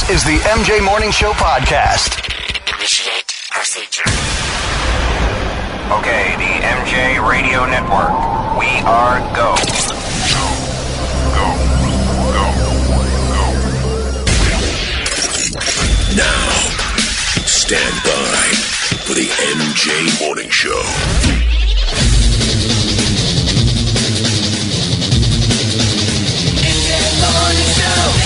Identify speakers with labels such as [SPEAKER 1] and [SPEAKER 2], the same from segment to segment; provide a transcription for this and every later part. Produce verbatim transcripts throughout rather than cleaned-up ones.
[SPEAKER 1] This is the M J Morning Show podcast.
[SPEAKER 2] Initiate procedure.
[SPEAKER 3] Okay, the M J Radio Network. We are go. Go. Go. Go. Go.
[SPEAKER 4] Now, stand by for the M J Morning Show.
[SPEAKER 2] M J Morning Show.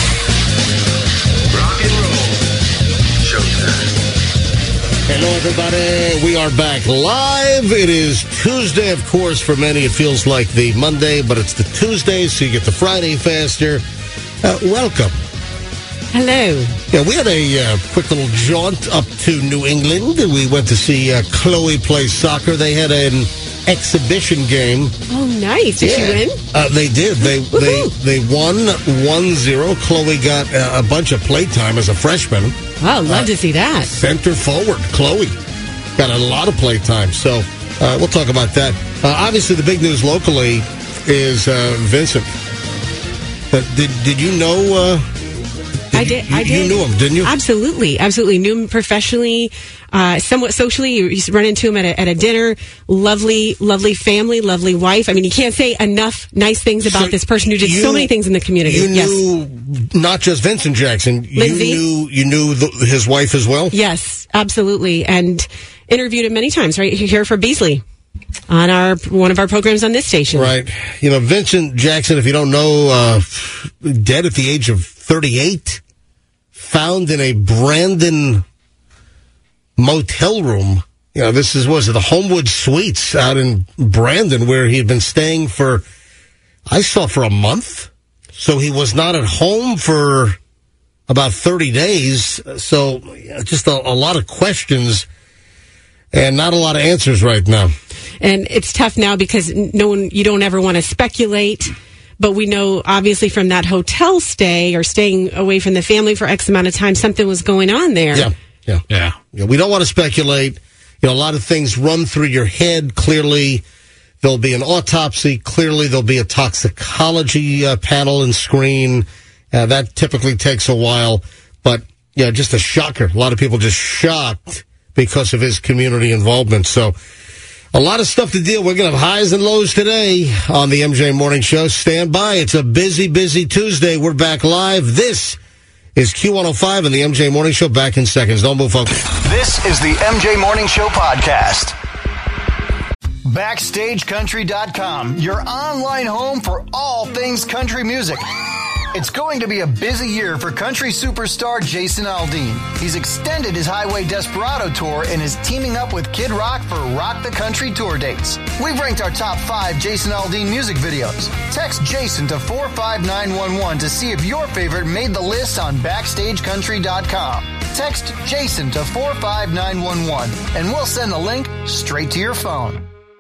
[SPEAKER 4] Rock and roll. Showtime.
[SPEAKER 5] Hello, everybody. We are back live. It is Tuesday, of course. For many, it feels like the Monday, but it's the Tuesday, so you get the Friday faster. Uh, welcome.
[SPEAKER 6] Hello.
[SPEAKER 5] Yeah, we had a uh, quick little jaunt up to New England. We went to see uh, Chloe play soccer. They had an exhibition game.
[SPEAKER 6] Oh, nice. Did
[SPEAKER 5] Yeah.
[SPEAKER 6] she win?
[SPEAKER 5] Uh, they did. They they
[SPEAKER 6] Woohoo.
[SPEAKER 5] they won one zero. Chloe got uh, a bunch of playtime as a freshman.
[SPEAKER 6] Wow, love
[SPEAKER 5] Uh,
[SPEAKER 6] to see that.
[SPEAKER 5] Center forward, Chloe got a lot of playtime. So uh, we'll talk about that. Uh, obviously, the big news locally is uh, Vincent. Uh, did did you know? Uh,
[SPEAKER 6] I did.
[SPEAKER 5] You,
[SPEAKER 6] I did.
[SPEAKER 5] You knew him, didn't you?
[SPEAKER 6] Absolutely, absolutely. Knew him professionally, uh, somewhat socially. You used to run into him at a, at a dinner. Lovely, lovely family, lovely wife. I mean, you can't say enough nice things about
[SPEAKER 5] So
[SPEAKER 6] this person who did
[SPEAKER 5] you-
[SPEAKER 6] so many things in the community.
[SPEAKER 5] You
[SPEAKER 6] yes.
[SPEAKER 5] knew not just Vincent Jackson.
[SPEAKER 6] Lindsay?
[SPEAKER 5] You knew you knew the, his wife as well.
[SPEAKER 6] Yes, absolutely. And interviewed him many times, right here for Beasley on our one of our programs on this station.
[SPEAKER 5] Right. You know, Vincent Jackson, if you don't know, uh, dead at the age of thirty-eight, found in a Brandon motel room. You know, this is, was it the Homewood Suites out in Brandon, where he had been staying for, I saw for a month. So he was not at home for about thirty days. So yeah, just a, a lot of questions and not a lot of answers right now.
[SPEAKER 6] And it's tough now because no one, you don't ever want to speculate. But we know, obviously, from that hotel stay or staying away from the family for X amount of time, something was going on there.
[SPEAKER 5] Yeah, yeah,
[SPEAKER 7] Yeah.
[SPEAKER 5] yeah. We don't want to speculate. You know, a lot of things run through your head. Clearly, there'll be an autopsy. Clearly, there'll be a toxicology uh, panel and screen. Uh, that typically takes a while. But, yeah, just a shocker. A lot of people just shocked because of his community involvement. So, a lot of stuff to deal with. We're going to have highs and lows today on the M J Morning Show. Stand by. It's a busy, busy Tuesday. We're back live. This is Q one oh five and the M J Morning Show. Back in seconds. Don't move, folks.
[SPEAKER 1] This is the M J Morning Show podcast. Backstage Country dot com, your online home for all things country music. It's going to be a busy year for country superstar Jason Aldean. He's extended his Highway Desperado tour and is teaming up with Kid Rock for Rock the Country tour dates. We've ranked our top five Jason Aldean music videos. Text Jason to four five nine one one to see if your favorite made the list on Backstage Country dot com. Text Jason to four five nine one one and we'll send the link straight to your phone.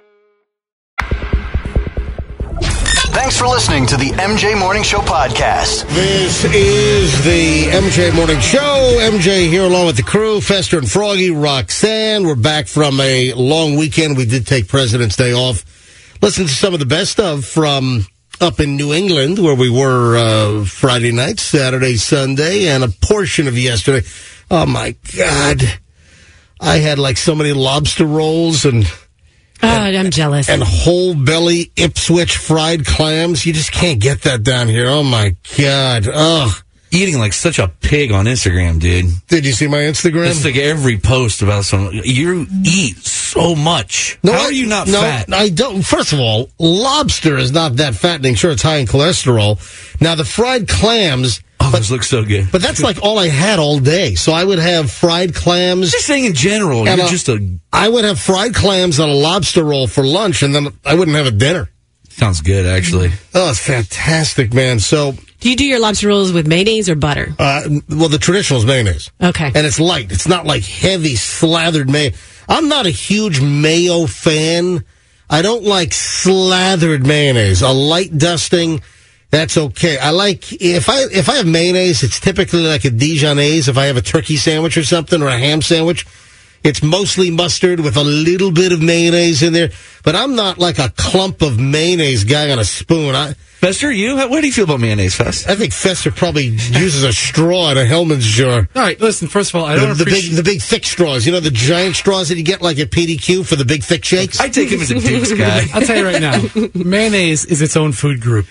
[SPEAKER 1] Thanks for listening to the M J Morning Show podcast.
[SPEAKER 5] This is the M J Morning Show. M J here along with the crew, Fester and Froggy, Roxanne. We're back from a long weekend. We did take President's Day off. Listen to some of the best of from up in New England, where we were uh, Friday night, Saturday, Sunday, and a portion of yesterday. Oh, my God. I had like so many lobster rolls and...
[SPEAKER 6] Oh, I'm jealous.
[SPEAKER 5] And whole belly Ipswich fried clams. You just can't get that down here. Oh, my God. Ugh.
[SPEAKER 7] Eating like such a pig on Instagram, dude.
[SPEAKER 5] Did you see my Instagram?
[SPEAKER 7] It's like every post about some. You eat so much.
[SPEAKER 5] No,
[SPEAKER 7] How
[SPEAKER 5] I-
[SPEAKER 7] are you not
[SPEAKER 5] no,
[SPEAKER 7] fat?
[SPEAKER 5] I don't. First of all, lobster is not that fattening. Sure, it's high in cholesterol. Now, the fried clams...
[SPEAKER 7] Oh,
[SPEAKER 5] but,
[SPEAKER 7] those look so good.
[SPEAKER 5] but that's like all I had all day. So I would have fried clams.
[SPEAKER 7] Just saying in general,
[SPEAKER 5] and
[SPEAKER 7] you're
[SPEAKER 5] a-
[SPEAKER 7] just a.
[SPEAKER 5] I would have fried clams and a lobster roll for lunch, and then I wouldn't have a dinner.
[SPEAKER 7] Sounds good, actually.
[SPEAKER 5] Oh, it's fantastic, man. So,
[SPEAKER 6] Do you do your lobster rolls with mayonnaise or butter?
[SPEAKER 5] uh, well, the traditional is mayonnaise.
[SPEAKER 6] Okay.
[SPEAKER 5] And it's light. It's not like heavy slathered mayo. I'm not a huge mayo fan. I don't like slathered mayonnaise. A light dusting, that's okay. I like, if I if I have mayonnaise, it's typically like a Dijonnaise. If I have a turkey sandwich or something, or a ham sandwich, it's mostly mustard with a little bit of mayonnaise in there. But I'm not like a clump of mayonnaise guy on a spoon. I
[SPEAKER 7] Fester, you? How, what do you feel about mayonnaise, Fest?
[SPEAKER 5] I think Fester probably uses a straw in a Hellman's jar.
[SPEAKER 8] All right, listen, first of all, I
[SPEAKER 5] The,
[SPEAKER 8] don't
[SPEAKER 5] the
[SPEAKER 8] appreciate...
[SPEAKER 5] big, the big thick straws. You know the giant straws that you get like at P D Q for the big thick shakes.
[SPEAKER 7] I take him as a Duke's guy.
[SPEAKER 8] I'll tell you right now, mayonnaise is its own food group.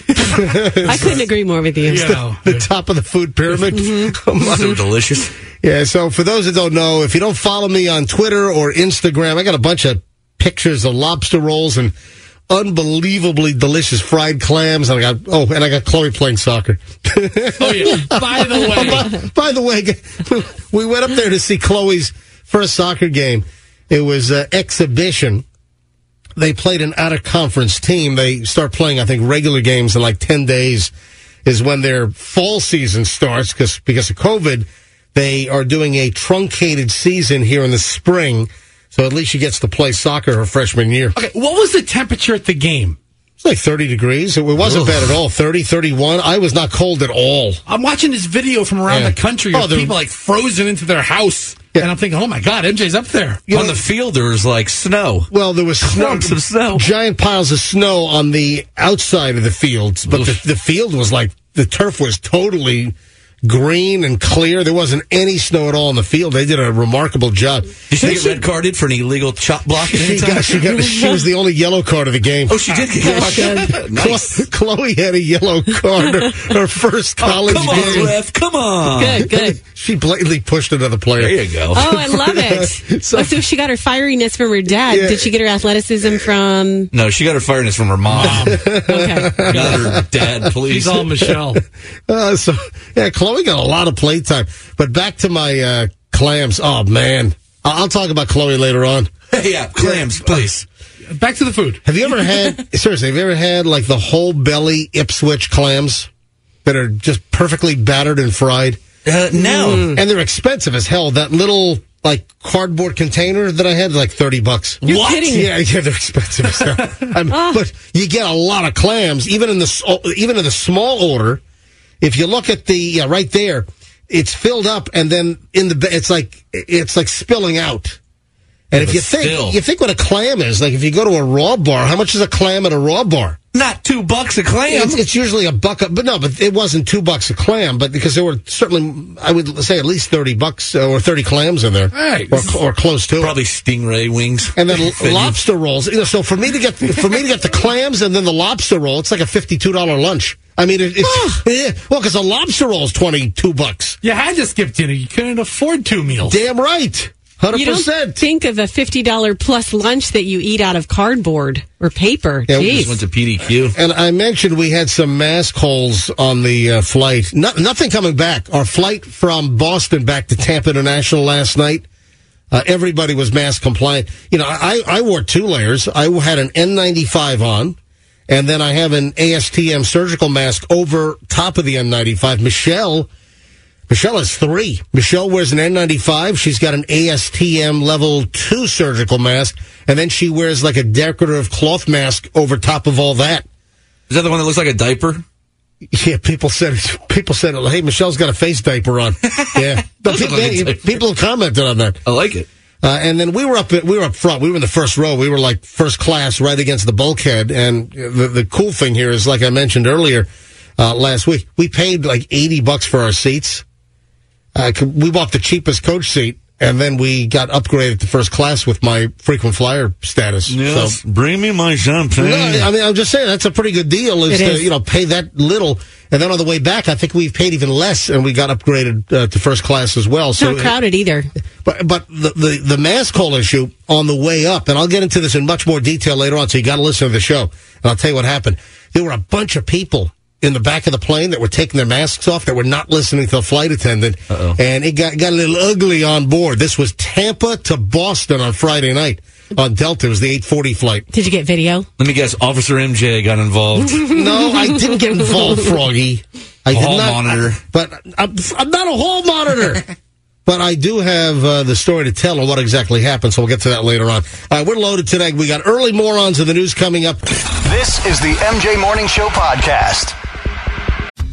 [SPEAKER 6] I couldn't agree more with you.
[SPEAKER 8] You know,
[SPEAKER 5] The top of the food pyramid. Come on.
[SPEAKER 7] So delicious.
[SPEAKER 5] Yeah. So for those that don't know, if you don't follow me on Twitter or Instagram, I got a bunch of pictures of lobster rolls and unbelievably delicious fried clams. And I got oh, and I got Chloe playing soccer.
[SPEAKER 8] oh, yeah. By the way,
[SPEAKER 5] by, by the way, we went up there to see Chloe's first soccer game. It was an exhibition. They played an out-of-conference team. They start playing, I think, regular games in like ten days is when their fall season starts because because of COVID. They are doing a truncated season here in the spring, so at least she gets to play soccer her freshman year.
[SPEAKER 8] okay, what was the temperature at the game?
[SPEAKER 5] It's like thirty degrees. It wasn't
[SPEAKER 7] Ugh.
[SPEAKER 5] bad at all. thirty, thirty-one. I was not cold at all.
[SPEAKER 8] I'm watching this video from around
[SPEAKER 5] Yeah.
[SPEAKER 8] the country
[SPEAKER 5] Oh,
[SPEAKER 8] of
[SPEAKER 5] they're-
[SPEAKER 8] people like frozen into their house.
[SPEAKER 5] Yeah.
[SPEAKER 8] And I'm thinking, oh my God, M J's up there.
[SPEAKER 5] You
[SPEAKER 7] On
[SPEAKER 5] know-
[SPEAKER 7] the field, there was like snow.
[SPEAKER 5] Well, there was snow,
[SPEAKER 7] Clumps of snow.
[SPEAKER 5] giant piles of snow on the outside of the fields, but the, the field was like, the turf was totally green and clear. There wasn't any snow at all in the field. They did a remarkable job.
[SPEAKER 7] Did she get red carded for an illegal chop block at any
[SPEAKER 5] She,
[SPEAKER 7] time?
[SPEAKER 5] got, she, got, she was the only yellow card of the game.
[SPEAKER 7] Oh, she did get nice.
[SPEAKER 5] Chloe, Chloe had a yellow card her, her first college
[SPEAKER 7] Come on,
[SPEAKER 5] game.
[SPEAKER 7] ref. Come on.
[SPEAKER 6] Good, good.
[SPEAKER 5] She blatantly pushed another player.
[SPEAKER 7] There you go.
[SPEAKER 6] Oh, I love it.
[SPEAKER 5] So-
[SPEAKER 6] So, so she got her fieriness from her dad.
[SPEAKER 5] Yeah.
[SPEAKER 6] Did she get her athleticism from?
[SPEAKER 7] No, she got her fireness from her mom.
[SPEAKER 6] Okay.
[SPEAKER 7] Not her dad, please.
[SPEAKER 8] She's all Michelle.
[SPEAKER 5] Uh, so, yeah, Chloe got a lot of playtime. But back to my uh, clams. Oh, man. I- I'll talk about Chloe later on.
[SPEAKER 7] yeah, clams, please.
[SPEAKER 8] Back to the food.
[SPEAKER 5] Have you ever had, seriously, have you ever had like the whole belly Ipswich clams that are just perfectly battered and fried?
[SPEAKER 7] Uh, no.
[SPEAKER 5] And they're expensive as hell. That little, like, cardboard container that I had, like thirty bucks.
[SPEAKER 6] You're
[SPEAKER 7] What?
[SPEAKER 6] kidding me.
[SPEAKER 5] Yeah, yeah, they're expensive as hell. I'm- But you get a lot of clams, even in the s- even in the small order. If you look at the yeah, right there, it's filled up, and then in the it's like it's like spilling out. And if
[SPEAKER 7] but
[SPEAKER 5] you think
[SPEAKER 7] still.
[SPEAKER 5] you think what a clam is, like if you go to a raw bar, how much is a clam at a raw bar?
[SPEAKER 7] Not two bucks a clam.
[SPEAKER 5] It's, it's usually a buck, a, but no, but it wasn't two bucks a clam, but because there were certainly, I would say at least thirty bucks uh, or thirty clams in there,
[SPEAKER 8] Right.
[SPEAKER 5] or, or close to it.
[SPEAKER 7] Probably stingray wings.
[SPEAKER 5] And then l-
[SPEAKER 7] Venue.
[SPEAKER 5] lobster rolls. You know, so for me to get for me to get the clams and then the lobster roll, it's like a fifty-two dollar lunch. I mean, it, it's yeah, well, because a lobster roll is twenty-two bucks.
[SPEAKER 8] You had to skip dinner. You couldn't afford two meals.
[SPEAKER 5] Damn right, hundred
[SPEAKER 6] You don't
[SPEAKER 5] percent.
[SPEAKER 6] think of a fifty dollars plus lunch that you eat out of cardboard or paper.
[SPEAKER 5] Yeah, we
[SPEAKER 6] Jeez.
[SPEAKER 7] Just went to P D Q.
[SPEAKER 5] And I mentioned we had some mask holes on the uh, flight. No, nothing coming back. Our flight from Boston back to Tampa International last night, uh, everybody was mask compliant. You know, I, I wore two layers. I had an N ninety-five on, and then I have an A S T M surgical mask over top of the N ninety-five. Michelle, Michelle has three. Michelle wears an N ninety-five. She's got an A S T M level two surgical mask, and then she wears like a decorative cloth mask over top of all that.
[SPEAKER 7] Is that the one that looks like a diaper?
[SPEAKER 5] Yeah, people said people said, "Hey, Michelle's got a face diaper on." Yeah, but
[SPEAKER 7] Does look
[SPEAKER 5] people,
[SPEAKER 7] like a
[SPEAKER 5] yeah,
[SPEAKER 7] diaper.
[SPEAKER 5] people have commented on that.
[SPEAKER 7] I like it.
[SPEAKER 5] Uh, and then we were up, we were up front. We were in the first row. We were like first class, right against the bulkhead. And the the cool thing here is, like I mentioned earlier uh, last week, we paid like eighty bucks for our seats. Uh, we bought the cheapest coach seat, and then we got upgraded to first class with my frequent flyer status.
[SPEAKER 7] Yes.
[SPEAKER 5] So,
[SPEAKER 7] Bring me my champagne.
[SPEAKER 5] no, I mean, I'm just saying that's a pretty good deal. Is
[SPEAKER 6] It
[SPEAKER 5] to
[SPEAKER 6] is.
[SPEAKER 5] you know pay that little, and then on the way back, I think we've paid even less, and we got upgraded uh, to first class as well.
[SPEAKER 6] It's
[SPEAKER 5] So,
[SPEAKER 6] not crowded either.
[SPEAKER 5] but but the, the the mask hole issue on the way up, and I'll get into this in much more detail later on. So you got to listen to the show, and I'll tell you what happened. There were a bunch of people in the back of the plane that were taking their masks off that were not listening to the flight attendant,
[SPEAKER 7] Uh-oh.
[SPEAKER 5] and it got got a little ugly on board. This was Tampa to Boston on Friday night on Delta. It was the eight forty flight.
[SPEAKER 6] Did you get video?
[SPEAKER 7] Let me guess. Officer M J got involved.
[SPEAKER 5] No, I didn't get involved, Froggy. I did
[SPEAKER 7] Hall
[SPEAKER 5] not.
[SPEAKER 7] monitor.
[SPEAKER 5] But I'm, I'm not a hall monitor. But I do have uh, the story to tell on what exactly happened, so we'll get to that later on. All right, we're loaded today. We got early morons of the news coming up.
[SPEAKER 1] This is the M J Morning Show podcast.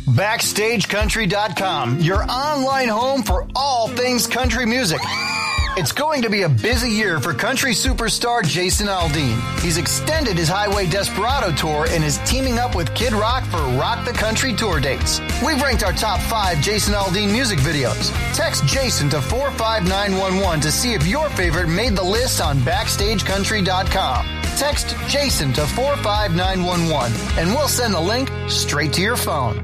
[SPEAKER 1] Backstage Country dot com, your online home for all things country music. It's going to be a busy year for country superstar Jason Aldean. He's extended his Highway Desperado tour and is teaming up with Kid Rock for Rock the Country tour dates. We've ranked our top five Jason Aldean music videos. Text Jason to four five nine one one to see if your favorite made the list on backstage country dot com. Text Jason to four five nine one one and we'll send the link straight to your phone.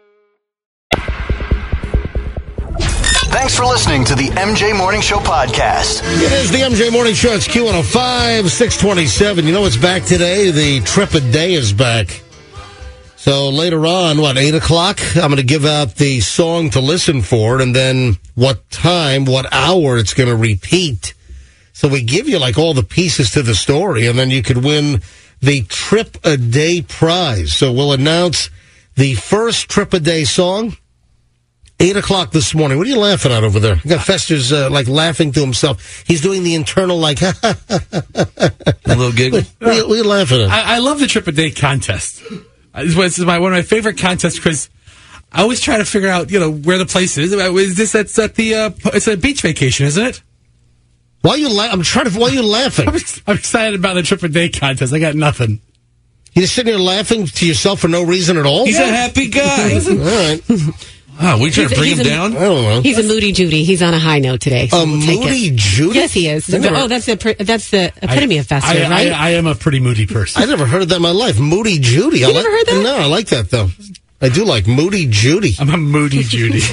[SPEAKER 1] Thanks for listening to the M J Morning Show podcast.
[SPEAKER 5] It is the M J Morning Show. It's Q one oh five, six twenty-seven. You know what's back today? The Trip a Day is back. So later on, what, eight o'clock? I'm going to give out the song to listen for, and then what time, what hour it's going to repeat. So we give you like all the pieces to the story, and then you could win the Trip a Day prize. So we'll announce the first Trip a Day song. Eight o'clock this morning. What are you laughing at over there? You got Fester's uh, like laughing to himself. He's doing the internal like a
[SPEAKER 7] little giggle.
[SPEAKER 5] What are you, what are you laughing at?
[SPEAKER 8] I, I love the Trip a Day contest. It's my one of my favorite contests because I always try to figure out, you know, where the place is. Is this at, at the? Uh, it's a beach vacation, isn't it?
[SPEAKER 5] Why are you? La- I'm trying to. Why are you laughing?
[SPEAKER 8] I'm, I'm excited about the Trip a Day contest. I got nothing.
[SPEAKER 5] You just sitting here laughing to yourself for no reason at all?
[SPEAKER 7] He's yeah. a happy guy.
[SPEAKER 5] All right.
[SPEAKER 7] Wow, we trying to bring him
[SPEAKER 6] a,
[SPEAKER 7] down?
[SPEAKER 5] I don't know.
[SPEAKER 6] He's a Moody Judy. He's on a high note today. So
[SPEAKER 5] a
[SPEAKER 6] we'll
[SPEAKER 5] Moody Judy?
[SPEAKER 6] Yes, he is.
[SPEAKER 5] Never,
[SPEAKER 6] oh, that's the that's the epitome
[SPEAKER 8] I,
[SPEAKER 6] of Fester,
[SPEAKER 8] I,
[SPEAKER 6] right?
[SPEAKER 8] I, I am a pretty moody person.
[SPEAKER 5] I never heard of that in my life. Moody Judy.
[SPEAKER 6] You
[SPEAKER 5] I
[SPEAKER 6] never
[SPEAKER 5] like,
[SPEAKER 6] heard that?
[SPEAKER 5] No, I like that though. I do like Moody Judy.
[SPEAKER 8] I'm a Moody Judy.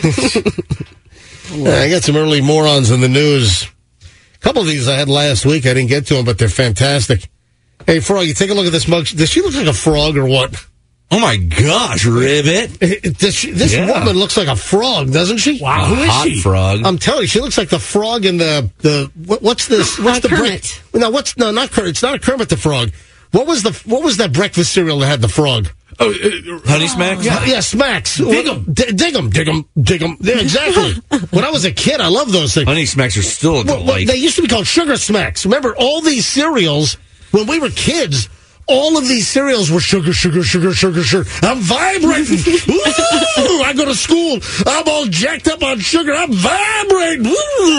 [SPEAKER 5] Yeah, I got some early morons in the news. A couple of these I had last week. I didn't get to them, but they're fantastic. Hey, Frog, you take a look at this mug. Does she look like a frog or what?
[SPEAKER 7] Oh, my gosh, Ribbit.
[SPEAKER 5] Does she, this
[SPEAKER 7] yeah.
[SPEAKER 5] woman looks like a frog, doesn't she?
[SPEAKER 8] Wow, who is
[SPEAKER 7] hot
[SPEAKER 8] she?
[SPEAKER 7] frog.
[SPEAKER 5] I'm telling you, she looks like the frog in the, the what, what's this? What's
[SPEAKER 6] Uh,
[SPEAKER 5] the
[SPEAKER 6] Kermit.
[SPEAKER 5] Bre- no, what's, no, not Kermit. It's not a Kermit the Frog. What was the, what was that breakfast cereal that had the frog?
[SPEAKER 8] Oh, uh,
[SPEAKER 7] Honey Smacks?
[SPEAKER 5] Yeah, yeah, Smacks.
[SPEAKER 8] Dig 'em.
[SPEAKER 5] D- dig 'em, dig 'em, dig 'em. Yeah, exactly. When I was a kid, I loved those things.
[SPEAKER 7] Honey Smacks are still a
[SPEAKER 5] Well, well,
[SPEAKER 7] delight.
[SPEAKER 5] they used to be called Sugar Smacks. Remember, all these cereals, when we were kids, all of these cereals were sugar, sugar, sugar, sugar, sugar. I'm vibrating. Ooh, I go to school. I'm all jacked up on sugar. I'm vibrating.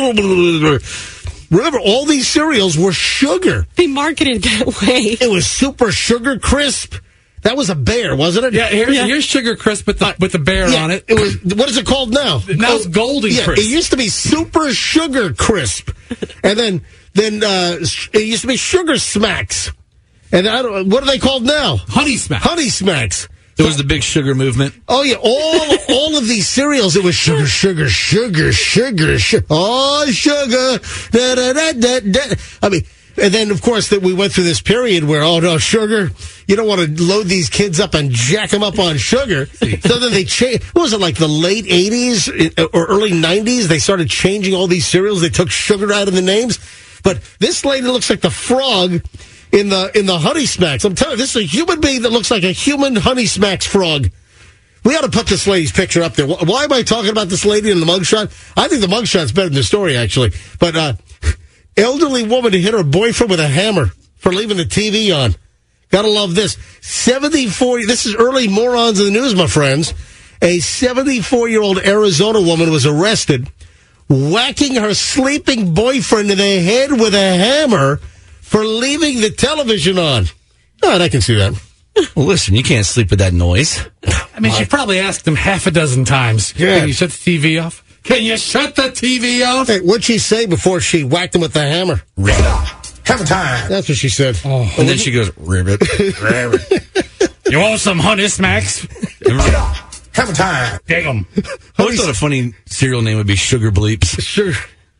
[SPEAKER 5] Remember, all these cereals were sugar.
[SPEAKER 6] They marketed that way.
[SPEAKER 5] It was Super Sugar Crisp. That was a bear, wasn't it?
[SPEAKER 8] yeah, here's,
[SPEAKER 6] Yeah.
[SPEAKER 8] here's Sugar Crisp with the, with the bear
[SPEAKER 5] Yeah,
[SPEAKER 8] on it.
[SPEAKER 5] It was. What is it called now?
[SPEAKER 8] Now it's Golden
[SPEAKER 5] yeah,
[SPEAKER 8] Crisp.
[SPEAKER 5] It used to be Super Sugar Crisp, and then then uh, it used to be Sugar Smacks, and I don't. What are they called now?
[SPEAKER 8] Honey Smacks.
[SPEAKER 5] Honey Smacks.
[SPEAKER 7] There was the big sugar movement.
[SPEAKER 5] Oh yeah, all all of these cereals. It was sugar, sugar, sugar, sugar, sugar. Oh, sugar. Da, da, da, da, da. I mean. And then, of course, that we went through this period where, oh, no, sugar, you don't want to load these kids up and jack them up on sugar. So then they changed, what was it, like the late eighties or early nineties? They started changing all these cereals. They took sugar out of the names. But this lady looks like the frog in the in the Honey Smacks. I'm telling you, this is a human being that looks like a human Honey Smacks frog. We ought to put this lady's picture up there. Why am I talking about this lady in the mugshot? I think the mugshot's better than the story, actually. But, uh... elderly woman to hit her boyfriend with a hammer for leaving the T V on. Gotta love this. seventy-four, this is early morons in the news, my friends. A seventy-four-year-old Arizona woman was arrested whacking her sleeping boyfriend in the head with a hammer for leaving the television on. All right, I can see that.
[SPEAKER 7] Well, listen, you can't sleep with that noise.
[SPEAKER 8] I mean, she probably asked him half a dozen times.
[SPEAKER 5] Yeah.
[SPEAKER 8] Can you shut the T V off? Can you shut the T V off?
[SPEAKER 5] Hey, what'd she say before she whacked him with the hammer?
[SPEAKER 7] Ribbit.
[SPEAKER 5] Hammer time. That's what she said.
[SPEAKER 8] Oh.
[SPEAKER 7] And then she goes, Ribbit. Ribbit.
[SPEAKER 8] You want some Honey Smacks?
[SPEAKER 5] Hammer time.
[SPEAKER 8] Dig 'em.
[SPEAKER 7] I always thought a funny cereal name would be Sugar Bleeps.
[SPEAKER 5] Sure.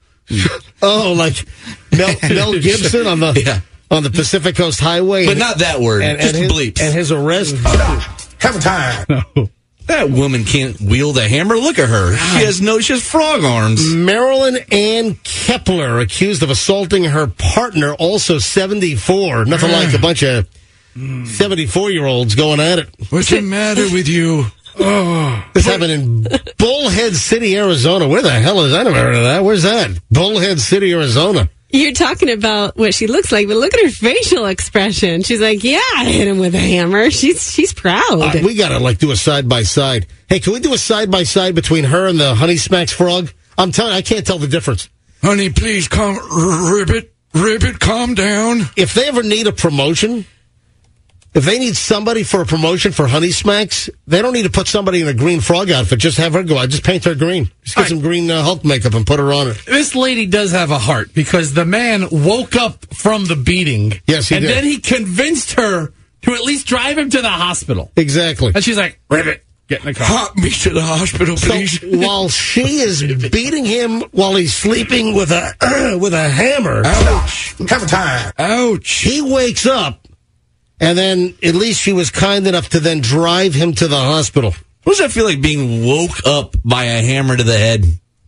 [SPEAKER 5] Oh, like Mel, Mel Gibson on the
[SPEAKER 7] Yeah.
[SPEAKER 5] on the Pacific Coast Highway,
[SPEAKER 7] But not that word,
[SPEAKER 5] and,
[SPEAKER 7] just
[SPEAKER 5] and his,
[SPEAKER 7] bleeps.
[SPEAKER 5] and his arrest. Hammer time.
[SPEAKER 8] No.
[SPEAKER 7] That woman can't wield a hammer. Look at her. She has no, she has frog arms.
[SPEAKER 5] Marilyn Ann Kepler accused of assaulting her partner, also seventy-four. Nothing like a bunch of seventy-four-year-olds going at it.
[SPEAKER 7] What's the matter with you?
[SPEAKER 5] Oh, this happened in Bullhead City, Arizona. Where the hell is that? I never heard of that. Where's that? Bullhead City, Arizona.
[SPEAKER 6] You're talking about what she looks like, but look at her facial expression. She's like, yeah, I hit him with a hammer. She's she's proud.
[SPEAKER 5] Uh, we got to, like, do a side-by-side. Hey, can we do a side-by-side between her and the Honey Smacks frog? I'm telling you, I can't tell the difference.
[SPEAKER 7] Honey, please calm, Ribbit, Ribbit, calm down.
[SPEAKER 5] If they ever need a promotion, if they need somebody for a promotion for Honey Smacks, they don't need to put somebody in a green frog outfit. Just have her go out. Just paint her green. Just get
[SPEAKER 8] All
[SPEAKER 5] some
[SPEAKER 8] right.
[SPEAKER 5] green uh, Hulk makeup and put her on it.
[SPEAKER 8] This lady does have a heart because the man woke up from the beating.
[SPEAKER 5] Yes, he
[SPEAKER 8] and
[SPEAKER 5] did.
[SPEAKER 8] then he convinced her to at least drive him to the hospital.
[SPEAKER 5] Exactly.
[SPEAKER 8] And she's like, Ribbit, get in the car.
[SPEAKER 7] Hop me to the hospital,
[SPEAKER 5] So
[SPEAKER 7] please.
[SPEAKER 5] while she is beating him while he's sleeping with a with a hammer,
[SPEAKER 7] Ouch. Hammer time. Ouch.
[SPEAKER 5] he wakes up, and then at least she was kind enough to then drive him to the hospital.
[SPEAKER 7] What does that feel like being woke up by a hammer to the head?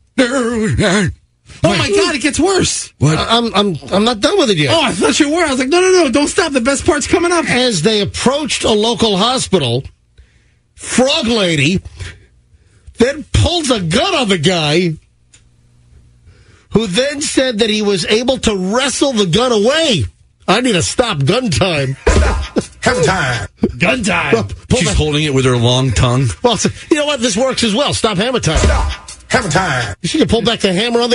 [SPEAKER 8] Oh, my God, it gets worse.
[SPEAKER 7] What?
[SPEAKER 5] I'm I'm I'm not done with it yet.
[SPEAKER 8] Oh, I thought you were. I was like, no, no, no, don't stop. The best part's coming up.
[SPEAKER 5] As they approached a local hospital, Frog Lady then pulls a gun on the guy, who then said that he was able to wrestle the gun away. I need to stop gun time.
[SPEAKER 7] Hammer time.
[SPEAKER 8] Gun time.
[SPEAKER 5] Pull
[SPEAKER 7] She's
[SPEAKER 5] the-
[SPEAKER 7] holding it with her long tongue.
[SPEAKER 5] well, so- you know what? This works as well. Stop hammer time.
[SPEAKER 7] Hammer time.
[SPEAKER 5] She can pull back the hammer on the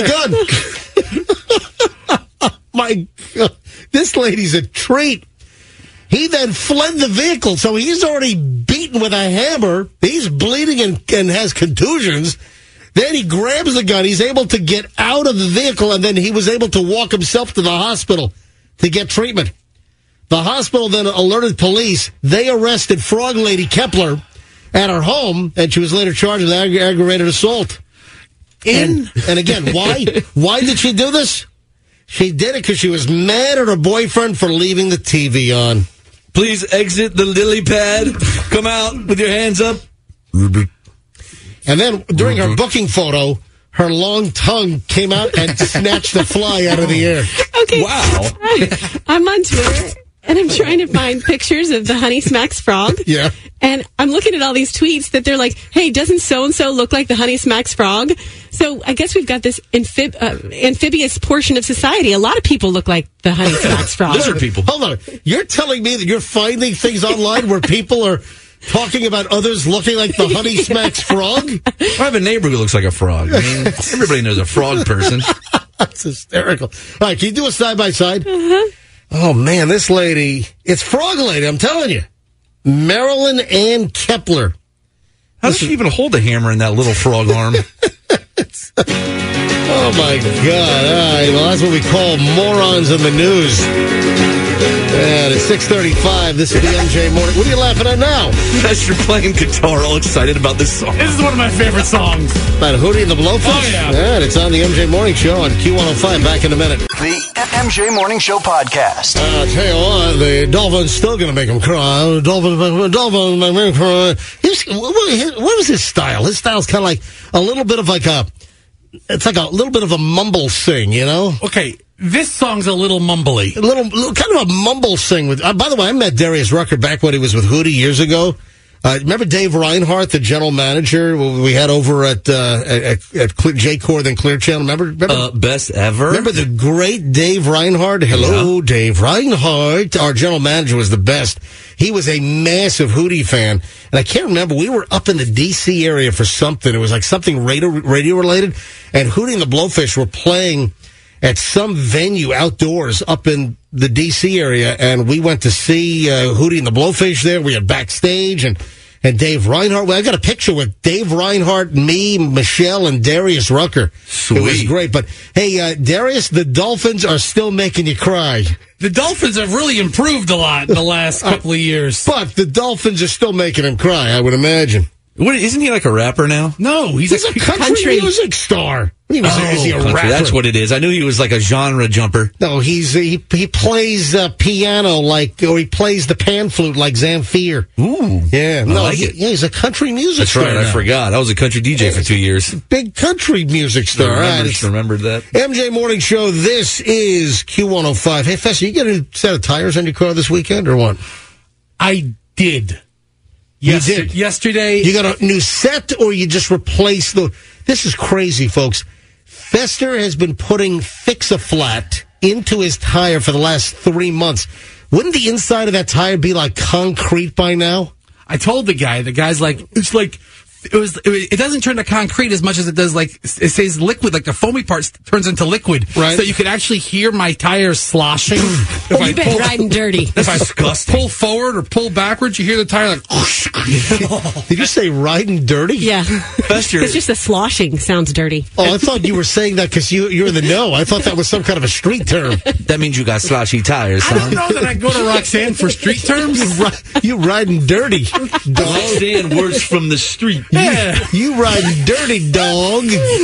[SPEAKER 5] gun. My God. This lady's a treat. He then fled the vehicle, so he's already beaten with a hammer. He's bleeding and, and has contusions. Then he grabs the gun. He's able to get out of the vehicle, and then he was able to walk himself to the hospital to get treatment. The hospital then alerted police. They arrested Frog Lady Kepler at her home, and she was later charged with ag- aggravated assault. And, and again, why? Why did she do this? She did it because she was mad at her boyfriend for leaving the T V on.
[SPEAKER 7] Please exit the lily pad. Come out with your hands up.
[SPEAKER 5] And then during her booking photo, her long tongue came out and snatched the fly out of the air.
[SPEAKER 6] Okay.
[SPEAKER 7] Wow.
[SPEAKER 6] I'm on Twitter and I'm trying to find pictures of the Honey Smacks frog.
[SPEAKER 5] Yeah.
[SPEAKER 6] And I'm looking at all these tweets that they're like, hey, doesn't so-and-so look like the Honey Smacks frog? So I guess we've got this amphib- uh, amphibious portion of society. A lot of people look like the Honey Smacks frog.
[SPEAKER 7] Lizard people.
[SPEAKER 5] Hold on. You're telling me that you're finding things online where people are talking about others looking like the Honey Smacks frog?
[SPEAKER 7] I have a neighbor who looks like a frog. I mean, everybody knows a frog person.
[SPEAKER 5] That's hysterical. All right, can you do a side-by-side? Uh-huh. Oh, man, this lady, it's Frog Lady, I'm telling you. Marilyn Ann Kepler.
[SPEAKER 7] How does she even hold a hammer in that little frog arm?
[SPEAKER 5] Oh, my God. All right, well, that's what we call morons in the news. And it's six thirty-five. This is the M J Morning. What are you laughing at now?
[SPEAKER 7] As you're playing guitar, all excited about this song.
[SPEAKER 8] This is one of my favorite songs.
[SPEAKER 5] About Hootie and the Blowfish?
[SPEAKER 8] Oh, yeah.
[SPEAKER 5] And it's on the M J Morning Show on Q one oh five. Back in a minute.
[SPEAKER 1] The M J Morning Show podcast.
[SPEAKER 5] I'll tell you what, the Dolphins still going to make him cry. The Dolphins, Dolphins make him cry. His, what, what was his style? His style's kind of like a little bit of like a, it's like a little bit of a mumble sing, you know?
[SPEAKER 8] Okay, this song's a little mumbly.
[SPEAKER 5] A little, little kind of a mumble sing. With. Uh, by the way, I met Darius Rucker back when he was with Hootie years ago. Uh, remember Dave Reinhardt, the general manager we had over at uh, at, at Cle- J-Core, then Clear Channel? Remember? Remember,
[SPEAKER 7] Uh, best ever?
[SPEAKER 5] remember the great Dave Reinhardt? Hello,
[SPEAKER 7] Yeah.
[SPEAKER 5] Dave Reinhardt. Our general manager was the best. He was a massive Hootie fan. And I can't remember. We were up in the D C area for something. It was like something radio, radio related. And Hootie and the Blowfish were playing at some venue outdoors up in the D C area, and we went to see uh, Hootie and the Blowfish there. We had backstage, and, and Dave Reinhardt. Well, I got a picture with Dave Reinhardt, me, Michelle, and Darius Rucker. It was
[SPEAKER 7] Sweet.
[SPEAKER 5] great. But, hey, uh, Darius, the Dolphins are still making you cry.
[SPEAKER 8] The Dolphins have really improved a lot in the last couple of years.
[SPEAKER 5] But the Dolphins are still making him cry, I would imagine.
[SPEAKER 7] What, isn't he like a rapper now?
[SPEAKER 8] No, he's,
[SPEAKER 5] He's
[SPEAKER 8] a,
[SPEAKER 5] a country,
[SPEAKER 6] country.
[SPEAKER 5] music star. He was, is he a
[SPEAKER 7] country,
[SPEAKER 5] rapper?
[SPEAKER 7] that's what it is. I knew he was like a genre jumper.
[SPEAKER 5] No, he's he he plays uh, piano like, or he plays the pan flute like Zamfir.
[SPEAKER 7] Ooh.
[SPEAKER 5] Yeah,
[SPEAKER 7] I
[SPEAKER 5] no,
[SPEAKER 7] like
[SPEAKER 5] he-
[SPEAKER 7] it.
[SPEAKER 5] yeah, he's a country music
[SPEAKER 7] That's
[SPEAKER 5] star.
[SPEAKER 7] right, I
[SPEAKER 5] now.
[SPEAKER 7] forgot. I was a country D J for two years.
[SPEAKER 5] Big country music star.
[SPEAKER 7] I
[SPEAKER 5] All right,
[SPEAKER 7] remember,
[SPEAKER 5] it's
[SPEAKER 7] remembered that.
[SPEAKER 5] M J Morning Show. This is Q one oh five. Hey, Fester, you get a set of tires on your car this weekend or what?
[SPEAKER 8] I did.
[SPEAKER 5] You
[SPEAKER 8] Yester-
[SPEAKER 5] did?
[SPEAKER 8] Yesterday.
[SPEAKER 5] You got a new set, or you just replaced the? This is crazy, folks. Fester has been putting Fix-A-Flat into his tire for the last three months. Wouldn't the inside of that tire be like concrete by now?
[SPEAKER 8] I told the guy, the guy's like, it's like it was, it was, it doesn't turn to concrete as much as it does, like, it stays liquid, like the foamy part turns into liquid.
[SPEAKER 5] Right.
[SPEAKER 8] So you could actually hear my tires sloshing. If
[SPEAKER 6] You've been riding dirty.
[SPEAKER 8] If I pull forward or pull backwards, you hear the tire like,
[SPEAKER 5] Did you say riding dirty?
[SPEAKER 6] Yeah.
[SPEAKER 7] Fester,
[SPEAKER 6] It's just the sloshing sounds dirty.
[SPEAKER 5] Oh, I thought you were saying that because you, you're in the know. I thought that was some kind of a street term.
[SPEAKER 7] that means you got sloshy tires,
[SPEAKER 8] I don't
[SPEAKER 7] son.
[SPEAKER 8] know that I go to Roxanne for street terms.
[SPEAKER 5] You, ri- you riding dirty, dog.
[SPEAKER 7] Roxanne words from the street.
[SPEAKER 8] Yeah.
[SPEAKER 5] You riding dirty, dog.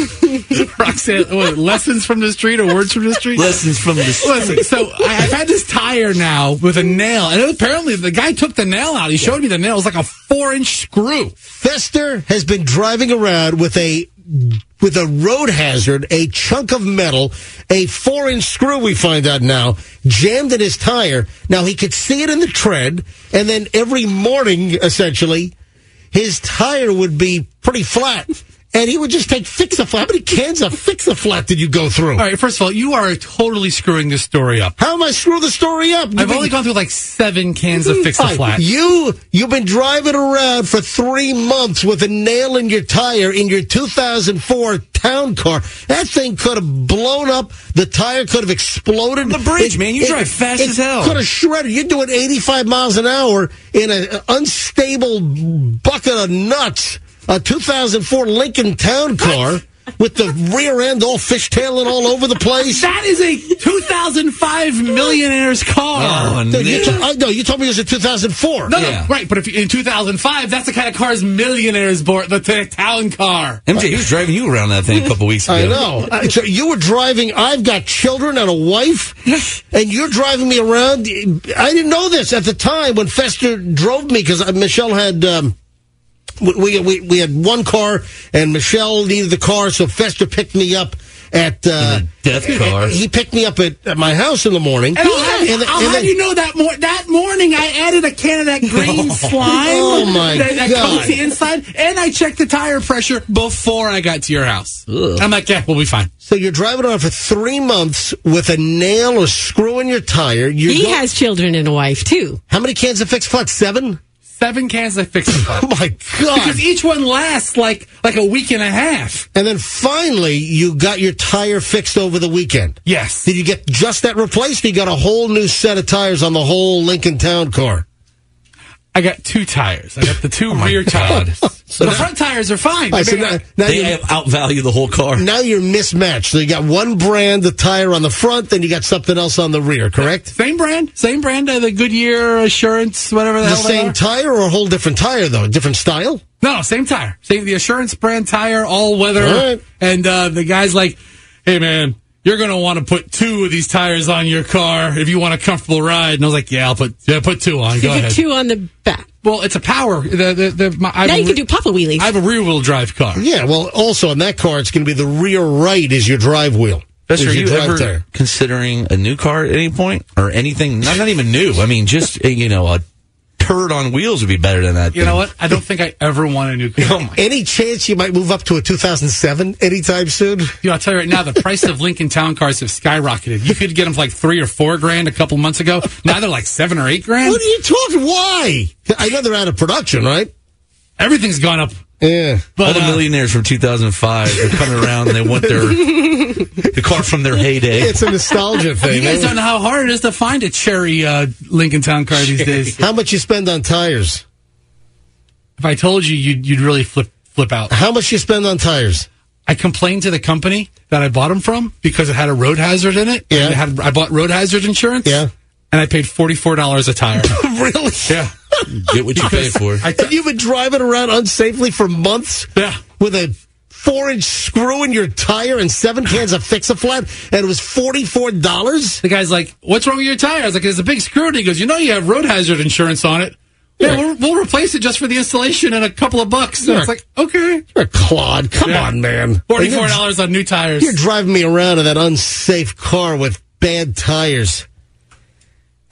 [SPEAKER 8] Roxanne, what, lessons from the street or words from the street?
[SPEAKER 7] Lessons from the street.
[SPEAKER 8] Listen, so I, I've had this tire now with a nail, and apparently the guy took the nail out. He showed me the nail. It was like a four-inch screw.
[SPEAKER 5] Fester has been driving around with a with a road hazard, a chunk of metal, a four-inch screw, we find out now, jammed in his tire. Now, he could see it in the tread, and then every morning, essentially, his tire would be pretty flat. And he would just take Fix-A-Flat. How many cans of Fix-A-Flat did you go through?
[SPEAKER 8] All right, first of all, you are totally screwing this story up.
[SPEAKER 5] How am I screwing the story up?
[SPEAKER 8] I've only gone through like seven cans of Fix-A-Flat.
[SPEAKER 5] You, you've been driving around for three months with a nail in your tire in your two thousand four town car. That thing could have blown up. The tire could have exploded.
[SPEAKER 7] The bridge, man. You drive fast
[SPEAKER 5] it
[SPEAKER 7] as hell.
[SPEAKER 5] Could have shredded. You're doing eighty-five miles an hour in an unstable bucket of nuts. A two thousand four Lincoln Town Car with the rear end all fishtailing all over the place.
[SPEAKER 8] That is a two thousand five millionaire's car.
[SPEAKER 7] Oh,
[SPEAKER 5] No, you, to- I- no, you told me it was a two thousand four.
[SPEAKER 8] No,
[SPEAKER 7] Yeah.
[SPEAKER 8] no, right, but if you, in two thousand five, that's the kind of cars millionaires bought, the t- town car.
[SPEAKER 7] M J, he was driving you around that thing a couple weeks ago.
[SPEAKER 5] I know. Uh, So you were driving. I've got children and a wife, and you're driving me around. I didn't know this at the time when Fester drove me because Michelle had. Um, we, we we had one car, and Michelle needed the car, so Fester picked me up at uh,
[SPEAKER 7] Death car.
[SPEAKER 5] He picked me up at, at my house in the morning.
[SPEAKER 8] And I'll have,
[SPEAKER 5] And-
[SPEAKER 8] I'll
[SPEAKER 5] and
[SPEAKER 8] have
[SPEAKER 5] then-
[SPEAKER 8] you know that mor- that morning I added a can of that green slime.
[SPEAKER 5] Oh, my
[SPEAKER 8] that, that
[SPEAKER 5] God.
[SPEAKER 8] coats the inside, and I checked the tire pressure before I got to your house.
[SPEAKER 7] Ugh.
[SPEAKER 8] I'm like, yeah, we'll be fine.
[SPEAKER 5] So you're driving around for three months with a nail or screw in your tire. You're
[SPEAKER 6] He
[SPEAKER 5] go-
[SPEAKER 6] has children and a wife, too.
[SPEAKER 5] How many cans of Fix Flat? Seven?
[SPEAKER 8] Seven cans of fix it.
[SPEAKER 5] Oh, my God.
[SPEAKER 8] Because each one lasts like like a week and a half.
[SPEAKER 5] And then finally, you got your tire fixed over the weekend.
[SPEAKER 8] Yes.
[SPEAKER 5] Did you get just that replaced? Or you got a whole new set of tires on the whole Lincoln Town Car.
[SPEAKER 8] I got two tires. I got the two rear tires. So the front tires are fine.
[SPEAKER 5] All right, so
[SPEAKER 8] I mean,
[SPEAKER 5] now, now,
[SPEAKER 7] They
[SPEAKER 5] you're,
[SPEAKER 7] have outvalue the whole car.
[SPEAKER 5] now you're mismatched. So you got one brand, the tire on the front, then you got something else on the rear, correct?
[SPEAKER 8] Same brand, same brand. Uh, the Goodyear Assurance, whatever the,
[SPEAKER 5] The
[SPEAKER 8] hell they
[SPEAKER 5] same
[SPEAKER 8] are.
[SPEAKER 5] tire or a whole different tire, though? Different style?
[SPEAKER 8] No, no, same tire. Same the Assurance brand tire, all weather.
[SPEAKER 5] All right.
[SPEAKER 8] And uh, the guy's like, "Hey, man, you're gonna want to put two of these tires on your car if you want a comfortable ride." And I was like, "Yeah, I'll put yeah, put two on. Go
[SPEAKER 6] You
[SPEAKER 8] ahead."
[SPEAKER 6] get two on the back.
[SPEAKER 8] Well, it's a power. The the, the my, I have
[SPEAKER 6] Now
[SPEAKER 8] a
[SPEAKER 6] you can
[SPEAKER 8] re-
[SPEAKER 6] do Papa Wheelies.
[SPEAKER 8] I have a rear wheel drive car.
[SPEAKER 5] Yeah, well, also on that car, it's going to be the rear right is your drive wheel.
[SPEAKER 7] Fester, are
[SPEAKER 5] Is your
[SPEAKER 7] you
[SPEAKER 5] drive
[SPEAKER 7] ever
[SPEAKER 5] tire.
[SPEAKER 7] considering a new car at any point? Or anything? Not, not even new. I mean, just, uh, you know, a turd on wheels would be better than that.
[SPEAKER 8] You
[SPEAKER 7] thing.
[SPEAKER 8] know what? I don't think I ever want a new car.
[SPEAKER 5] Any chance you might move up to a two thousand seven anytime soon?
[SPEAKER 8] You know, I'll tell you right now, the price of Lincoln Town cars have skyrocketed. You could get them for like three or four grand a couple months ago. Now they're like seven or eight grand.
[SPEAKER 5] What are you talking? Why? I know they're out of production, right?
[SPEAKER 8] Everything's gone up.
[SPEAKER 5] Yeah.
[SPEAKER 8] But,
[SPEAKER 7] All the
[SPEAKER 8] uh,
[SPEAKER 7] millionaires from two thousand five are coming around and they want their the car from their heyday.
[SPEAKER 5] It's a nostalgia thing.
[SPEAKER 8] You guys don't know how hard it is to find a cherry uh, Lincoln Town car these days.
[SPEAKER 5] How much you spend on tires?
[SPEAKER 8] If I told you, you'd, you'd really flip flip out.
[SPEAKER 5] How much you spend on tires?
[SPEAKER 8] I complained to the company that I bought them from because it had a road hazard in it.
[SPEAKER 5] Yeah.
[SPEAKER 8] And it had, I bought road hazard insurance.
[SPEAKER 5] Yeah.
[SPEAKER 8] And I paid forty-four dollars a tire.
[SPEAKER 5] Really?
[SPEAKER 8] Yeah.
[SPEAKER 7] Get what you pay for.
[SPEAKER 8] I t-
[SPEAKER 5] You've been driving around unsafely for months
[SPEAKER 8] yeah.
[SPEAKER 5] with a four-inch screw in your tire and seven cans of Fix-A-Flat, and it was forty-four dollars?
[SPEAKER 8] The guy's like, "What's wrong with your tire?" I was like, "There's a big screw." And he goes, "You know, you have road hazard insurance on it. Yeah, we'll, we'll replace it just for the installation and a couple of bucks." So
[SPEAKER 5] Yeah.
[SPEAKER 8] it's like, okay,
[SPEAKER 5] You're a clod. Come
[SPEAKER 8] Yeah.
[SPEAKER 5] on, man.
[SPEAKER 8] forty-four dollars on new tires.
[SPEAKER 5] You're driving me around in that unsafe car with bad tires.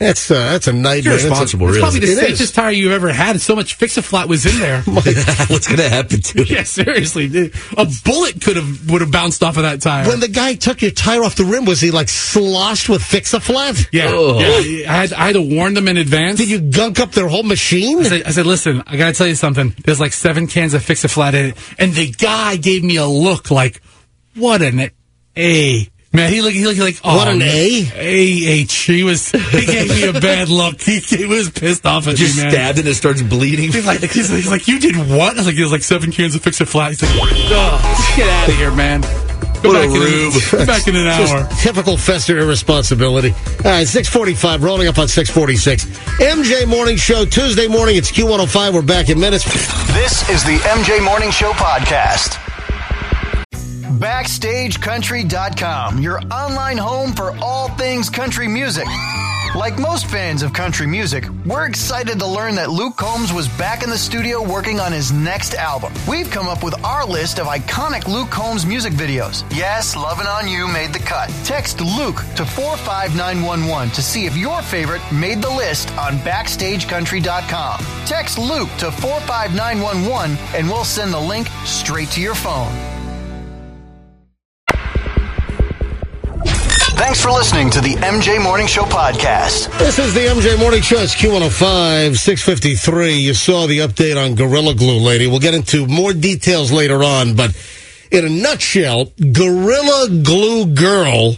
[SPEAKER 5] That's uh, that's a nightmare.
[SPEAKER 7] Irresponsible,
[SPEAKER 8] It's
[SPEAKER 7] really.
[SPEAKER 8] probably the
[SPEAKER 5] It is.
[SPEAKER 8] safest tire you've ever had. So much Fix-A-Flat was in there.
[SPEAKER 7] What's going to happen to it?
[SPEAKER 8] Yeah, seriously. dude. A bullet could have would have bounced off of that tire.
[SPEAKER 5] When the guy took your tire off the rim, was he like sloshed with Fix-A-Flat?
[SPEAKER 8] yeah,
[SPEAKER 7] Oh.
[SPEAKER 8] yeah. I had, I had to warn them in advance.
[SPEAKER 5] Did you gunk up their whole machine?
[SPEAKER 8] I said, I said, listen, I got to tell you something. There's like seven cans of Fix-A-Flat in it. And the guy gave me a look like, what an A. Man, he looked, he looked like, oh,
[SPEAKER 5] What an
[SPEAKER 8] man.
[SPEAKER 5] A?
[SPEAKER 8] A H. He was, he gave me a bad look. He, he was pissed off at
[SPEAKER 7] Just
[SPEAKER 8] me, man.
[SPEAKER 7] stabbed and it starts bleeding.
[SPEAKER 8] He's like, he's, like, he's like, you did what? I was like, there's like seven cans of Fix-A-Flat. He's like, oh, just get out of here, man. Go
[SPEAKER 7] What a
[SPEAKER 8] back in,
[SPEAKER 7] rube.
[SPEAKER 8] go back in an hour.
[SPEAKER 5] Just typical Fester irresponsibility. All right, six forty-five, rolling up on six forty-six. M J Morning Show, Tuesday morning. It's Q one oh five. We're back in minutes.
[SPEAKER 1] This is the M J Morning Show podcast. Backstage Country dot com, your online home for all things country music. Like most fans of country music, we're excited to learn that Luke Combs was back in the studio working on his next album. We've come up with our list of iconic Luke Combs music videos. Yes, Lovin' On You made the cut. Text Luke to four five nine one one to see if your favorite made the list on Backstage Country dot com. Text Luke to four five nine one one and we'll send the link straight to your phone. Thanks for listening to the M J Morning Show podcast.
[SPEAKER 5] This is the M J Morning Show. It's Q one oh five, six fifty-three. You saw the update on Gorilla Glue, lady. We'll get into more details later on, but in a nutshell, Gorilla Glue Girl,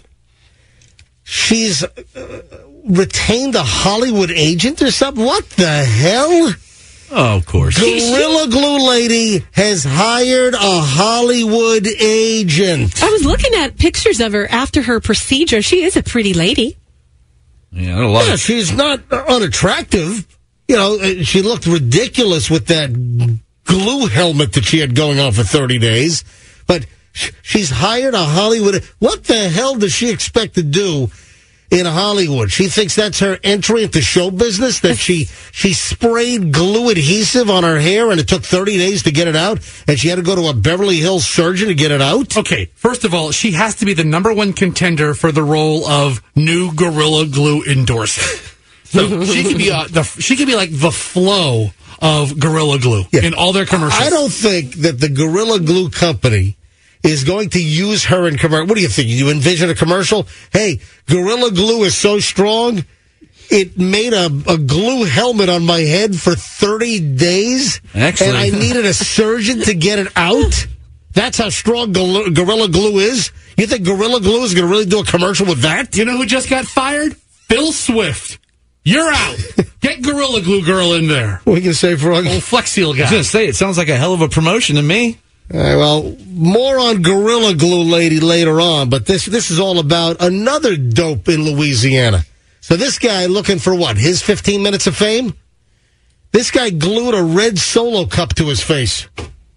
[SPEAKER 5] she's uh, retained a Hollywood agent or something? What the hell?
[SPEAKER 7] Oh, of course.
[SPEAKER 5] Gorilla Glue lady has hired a Hollywood agent.
[SPEAKER 6] I was looking at pictures of her after her procedure. She is a pretty lady.
[SPEAKER 7] Yeah, a lot
[SPEAKER 5] Yeah,
[SPEAKER 7] of
[SPEAKER 5] she's not unattractive. You know, uh, she looked ridiculous with that glue helmet that she had going on for thirty days. But sh- she's hired a Hollywood. What the hell does she expect to do in Hollywood? She thinks that's her entry into show business, that she she sprayed glue adhesive on her hair and it took thirty days to get it out, and she had to go to a Beverly Hills surgeon to get it out?
[SPEAKER 8] Okay, first of all, she has to be the number one contender for the role of new Gorilla Glue endorser. So she could be uh, the she could be like the Flow of Gorilla Glue
[SPEAKER 5] Yeah.
[SPEAKER 8] in all their commercials.
[SPEAKER 5] I don't think that the Gorilla Glue company is going to use her in commercial. What do you think? You envision a commercial? Hey, Gorilla Glue is so strong, it made a, a glue helmet on my head for thirty days.
[SPEAKER 7] Actually-
[SPEAKER 5] and I needed a surgeon to get it out. That's how strong Gor- Gorilla Glue is. You think Gorilla Glue is going to really do a commercial with that?
[SPEAKER 8] You know who just got fired? Phil Swift. You're out. Get Gorilla Glue Girl in there.
[SPEAKER 5] What can you say, Frog?
[SPEAKER 8] Old Flex Seal
[SPEAKER 7] I was
[SPEAKER 8] guy.
[SPEAKER 7] going to say, it sounds like a hell of a promotion to me.
[SPEAKER 5] All right, well, more on Gorilla Glue lady later on, but this this is all about another dope in Louisiana. So this guy looking for what? His fifteen minutes of fame? This guy glued a red Solo cup to his face.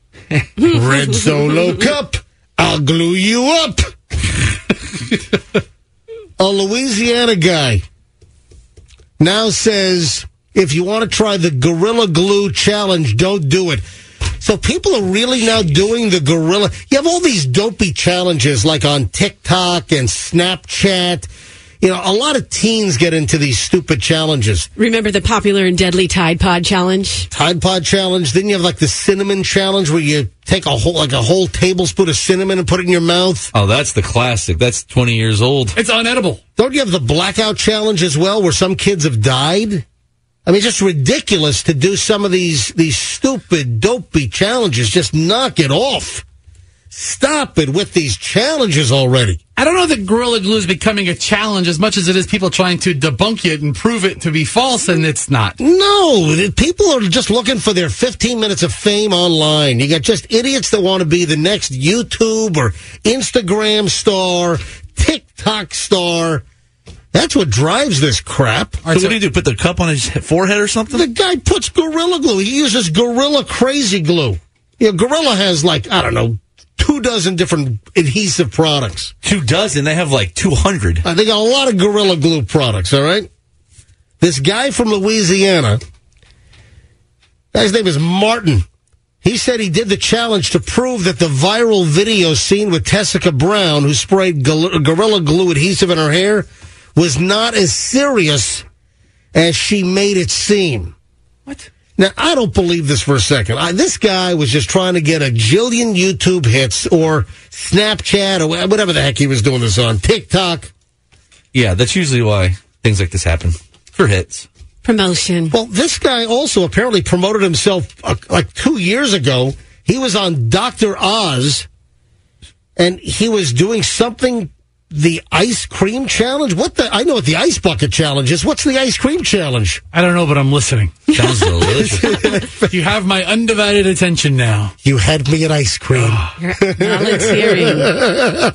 [SPEAKER 5] Red Solo cup, I'll glue you up. A Louisiana guy now says, if you want to try the Gorilla Glue challenge, don't do it. So people are really now doing the Gorilla. You have all these dopey challenges like on TikTok and Snapchat. You know, a lot of teens get into these stupid challenges.
[SPEAKER 6] Remember the popular and deadly Tide Pod challenge?
[SPEAKER 5] Tide Pod challenge. Then you have like the cinnamon challenge where you take a whole, like a whole tablespoon of cinnamon and put it in your mouth.
[SPEAKER 7] Oh, that's the classic. That's twenty years old.
[SPEAKER 8] It's unedible.
[SPEAKER 5] Don't you have the blackout challenge as well where some kids have died? I mean, it's just ridiculous to do some of these, these stupid, dopey challenges. Just knock it off. Stop it with these challenges already.
[SPEAKER 8] I don't know that Gorilla Glue is becoming a challenge as much as it is people trying to debunk it and prove it to be false, and it's not.
[SPEAKER 5] No, the- people are just looking for their fifteen minutes of fame online. You got just idiots that want to be the next YouTube or Instagram star, TikTok star. That's what drives this crap.
[SPEAKER 7] So what do you do? Put the cup on his forehead or something?
[SPEAKER 5] The guy puts Gorilla Glue. He uses Gorilla Crazy Glue. You know, Gorilla has like, I don't know, two dozen different adhesive products.
[SPEAKER 7] Two dozen. They have like two hundred.
[SPEAKER 5] Uh, they got a lot of Gorilla Glue products, all right? This guy from Louisiana, guy's name is Martin. He said he did the challenge to prove that the viral video seen with Tessica Brown, who sprayed Gorilla Glue adhesive in her hair, was not as serious as she made it seem.
[SPEAKER 7] What?
[SPEAKER 5] Now, I don't believe this for a second. I, this guy was just trying to get a jillion YouTube hits or Snapchat or whatever the heck he was doing this on, TikTok.
[SPEAKER 7] Yeah, that's usually why things like this happen. For hits.
[SPEAKER 6] Promotion.
[SPEAKER 5] Well, this guy also apparently promoted himself uh, like two years ago. He was on Doctor Oz, and he was doing something, the ice cream challenge. What the? I know what the ice bucket challenge is. What's the ice cream challenge?
[SPEAKER 8] I don't know, but I'm listening.
[SPEAKER 7] Sounds delicious.
[SPEAKER 8] You have my undivided attention now.
[SPEAKER 5] You had me at ice cream.
[SPEAKER 6] You're volunteering.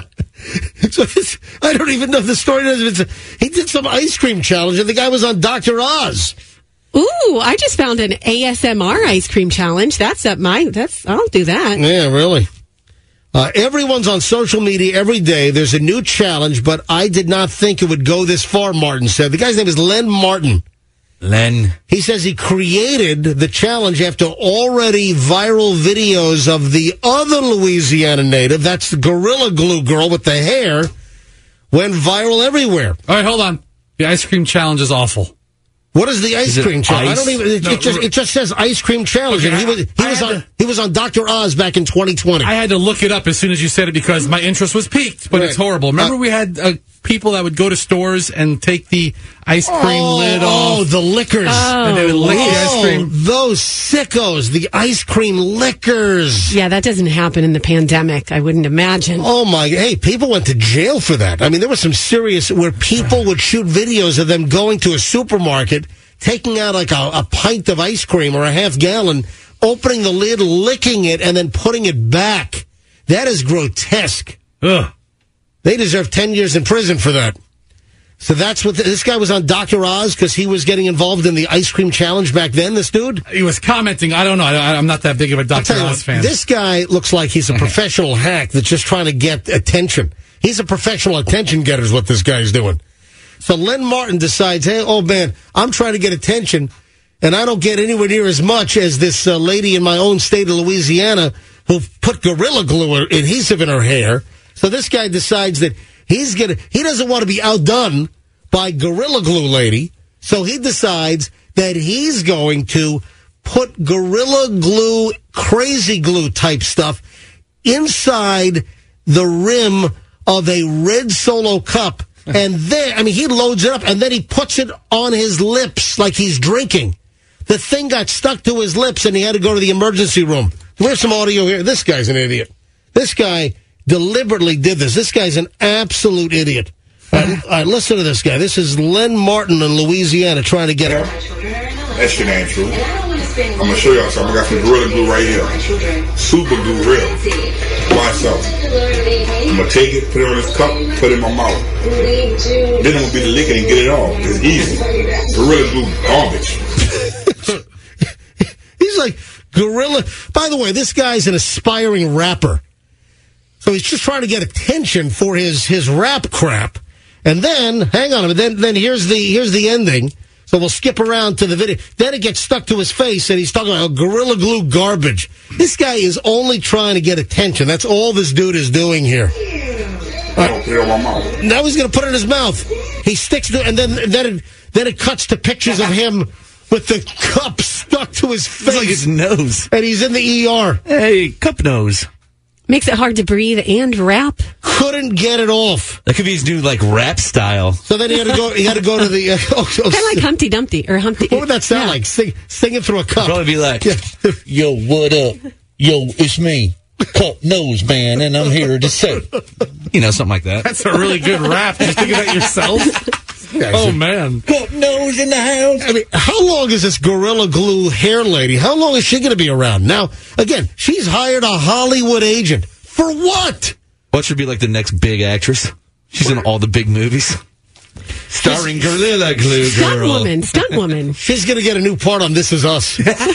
[SPEAKER 5] So this, I don't even know the story. It's, he did some ice cream challenge, and the guy was on Doctor Oz.
[SPEAKER 6] Ooh, I just found an A S M R ice cream challenge. That's up my. That's I'll do that.
[SPEAKER 5] Yeah, really. Uh, everyone's on social media every day. There's a new challenge, but I did not think it would go this far, Martin said. The guy's name is Len Martin.
[SPEAKER 7] Len.
[SPEAKER 5] He says he created the challenge after already viral videos of the other Louisiana native, that's the Gorilla Glue girl with the hair, went viral everywhere.
[SPEAKER 8] All right, hold on. The ice cream challenge is awful.
[SPEAKER 5] What is the ice
[SPEAKER 7] Is it
[SPEAKER 5] cream challenge?
[SPEAKER 7] ice?
[SPEAKER 5] I don't even. It,
[SPEAKER 8] No,
[SPEAKER 5] it just it just says ice cream challenge,
[SPEAKER 8] Okay,
[SPEAKER 5] and he was he
[SPEAKER 8] I
[SPEAKER 5] was
[SPEAKER 8] had
[SPEAKER 5] on
[SPEAKER 8] to-
[SPEAKER 5] he was on Doctor Oz back in twenty twenty.
[SPEAKER 8] I had to look it up as soon as you said it because my interest was piqued, but
[SPEAKER 5] Right.
[SPEAKER 8] it's horrible. Remember
[SPEAKER 5] Uh,
[SPEAKER 8] we had uh, people that would go to stores and take the ice cream
[SPEAKER 5] oh,
[SPEAKER 8] lid
[SPEAKER 5] oh,
[SPEAKER 8] off.
[SPEAKER 5] the liquors.
[SPEAKER 8] And they would lick the ice
[SPEAKER 5] Oh,
[SPEAKER 8] cream.
[SPEAKER 5] those sickos, the ice cream lickers.
[SPEAKER 6] Yeah, that doesn't happen in the pandemic. I wouldn't imagine.
[SPEAKER 5] Oh my! Hey, people went to jail for that. I mean, there was some serious where people would shoot videos of them going to a supermarket, taking out like a, a pint of ice cream or a half gallon, opening the lid, licking it, and then putting it back. That is grotesque.
[SPEAKER 8] Ugh.
[SPEAKER 5] They deserve ten years in prison for that. So that's what the, this guy was on Doctor Oz because he was getting involved in the ice cream challenge back then. This dude.
[SPEAKER 8] He was commenting. I don't know. I, I'm not that big of a
[SPEAKER 5] I'll
[SPEAKER 8] Doctor
[SPEAKER 5] tell you
[SPEAKER 8] Oz
[SPEAKER 5] what,
[SPEAKER 8] fan.
[SPEAKER 5] this guy looks like he's a professional hack that's just trying to get attention. He's a professional attention getter is what this guy's doing. So Len Martin decides, hey, oh man, I'm trying to get attention, and I don't get anywhere near as much as this uh, lady in my own state of Louisiana who put Gorilla Glue adhesive in her hair. So this guy decides that he's gonna, he doesn't want to be outdone by Gorilla Glue lady, so he decides that he's going to put Gorilla Glue, crazy glue type stuff inside the rim of a red Solo cup. And then, I mean, he loads it up and then he puts it on his lips like he's drinking. The thing got stuck to his lips and he had to go to the emergency room. We have some audio here. This guy's an idiot. This guy deliberately did this. This guy's an absolute idiot. All right, all right, listen to this guy. This is Len Martin in Louisiana trying to get it.
[SPEAKER 9] That shit ain't true. I'm gonna show y'all something. I got some Gorilla Glue right here. Super glue, real. Watch something. I'm gonna take it, put it on this cup, put it in my mouth. Then I'm gonna be the licking and get it off. It's easy. Gorilla Glue garbage.
[SPEAKER 5] He's like, Gorilla. By the way, this guy's an aspiring rapper. So he's just trying to get attention for his, his rap crap. And then, hang on a minute, then, then here's the, here's the ending. So we'll skip around to the video. Then it gets stuck to his face, and he's talking about Gorilla Glue garbage. This guy is only trying to get attention. That's all this dude is doing here.
[SPEAKER 9] I don't put it on my mouth.
[SPEAKER 5] Now he's going to put it in his mouth. He sticks to, and then then it, then it cuts to pictures of him with the cup stuck to his face.
[SPEAKER 7] It's like his nose.
[SPEAKER 5] And he's in the E R.
[SPEAKER 7] Hey, cup nose.
[SPEAKER 6] Makes it hard to breathe and rap.
[SPEAKER 5] Couldn't get it off.
[SPEAKER 7] That could be his new, like, rap style.
[SPEAKER 5] So then he had to go. He had to go to the. Uh, oh, oh,
[SPEAKER 6] Kind of like Humpty Dumpty or Humpty.
[SPEAKER 5] what would that sound
[SPEAKER 6] yeah.
[SPEAKER 5] like? Sing, singing through a cup.
[SPEAKER 7] Probably be like,
[SPEAKER 5] Yeah.
[SPEAKER 10] Yo, what up? Yo, it's me, Cup Nose Man, and I'm here to say.
[SPEAKER 7] you know, something like that.
[SPEAKER 8] That's a really good rap. Just think of that yourself. Oh, man.
[SPEAKER 10] Cup Nose in the house.
[SPEAKER 5] I mean, how long is this Gorilla Glue hair lady? How long is she going to be around? Now, again, she's hired a Hollywood agent. For what?
[SPEAKER 7] What should be like the next big actress? She's in all the big movies. Starring Gorilla Glue
[SPEAKER 6] Stunt
[SPEAKER 7] Girl.
[SPEAKER 6] woman, stunt woman.
[SPEAKER 5] She's going to get a new part on This Is Us.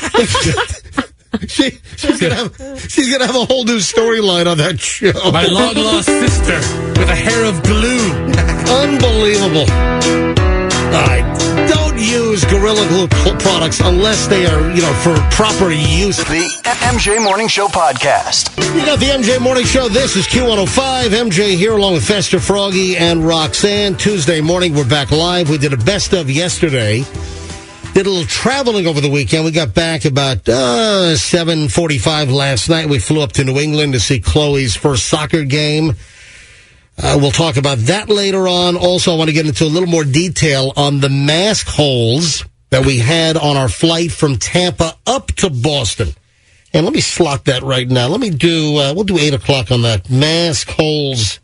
[SPEAKER 5] she, she's going to have she's gonna have a whole new storyline on that show.
[SPEAKER 8] My long lost sister with a hair of glue.
[SPEAKER 5] Unbelievable. All right. Don't use Gorilla Glue p- products unless they are, you know, for proper use.
[SPEAKER 1] The M J Morning Show podcast.
[SPEAKER 5] You got the M J Morning Show. This is Q one oh five. M J here along with Fester, Froggy, and Roxanne. Tuesday morning, we're back live. We did a best of yesterday. Did a little traveling over the weekend. We got back about uh, seven forty-five last night. We flew up to New England to see Chloe's first soccer game. Uh, we'll talk about that later on. Also, I want to get into a little more detail on the mask holes that we had on our flight from Tampa up to Boston. And let me slot that right now. Let me do, uh, we'll do eight o'clock on that. Mask holes.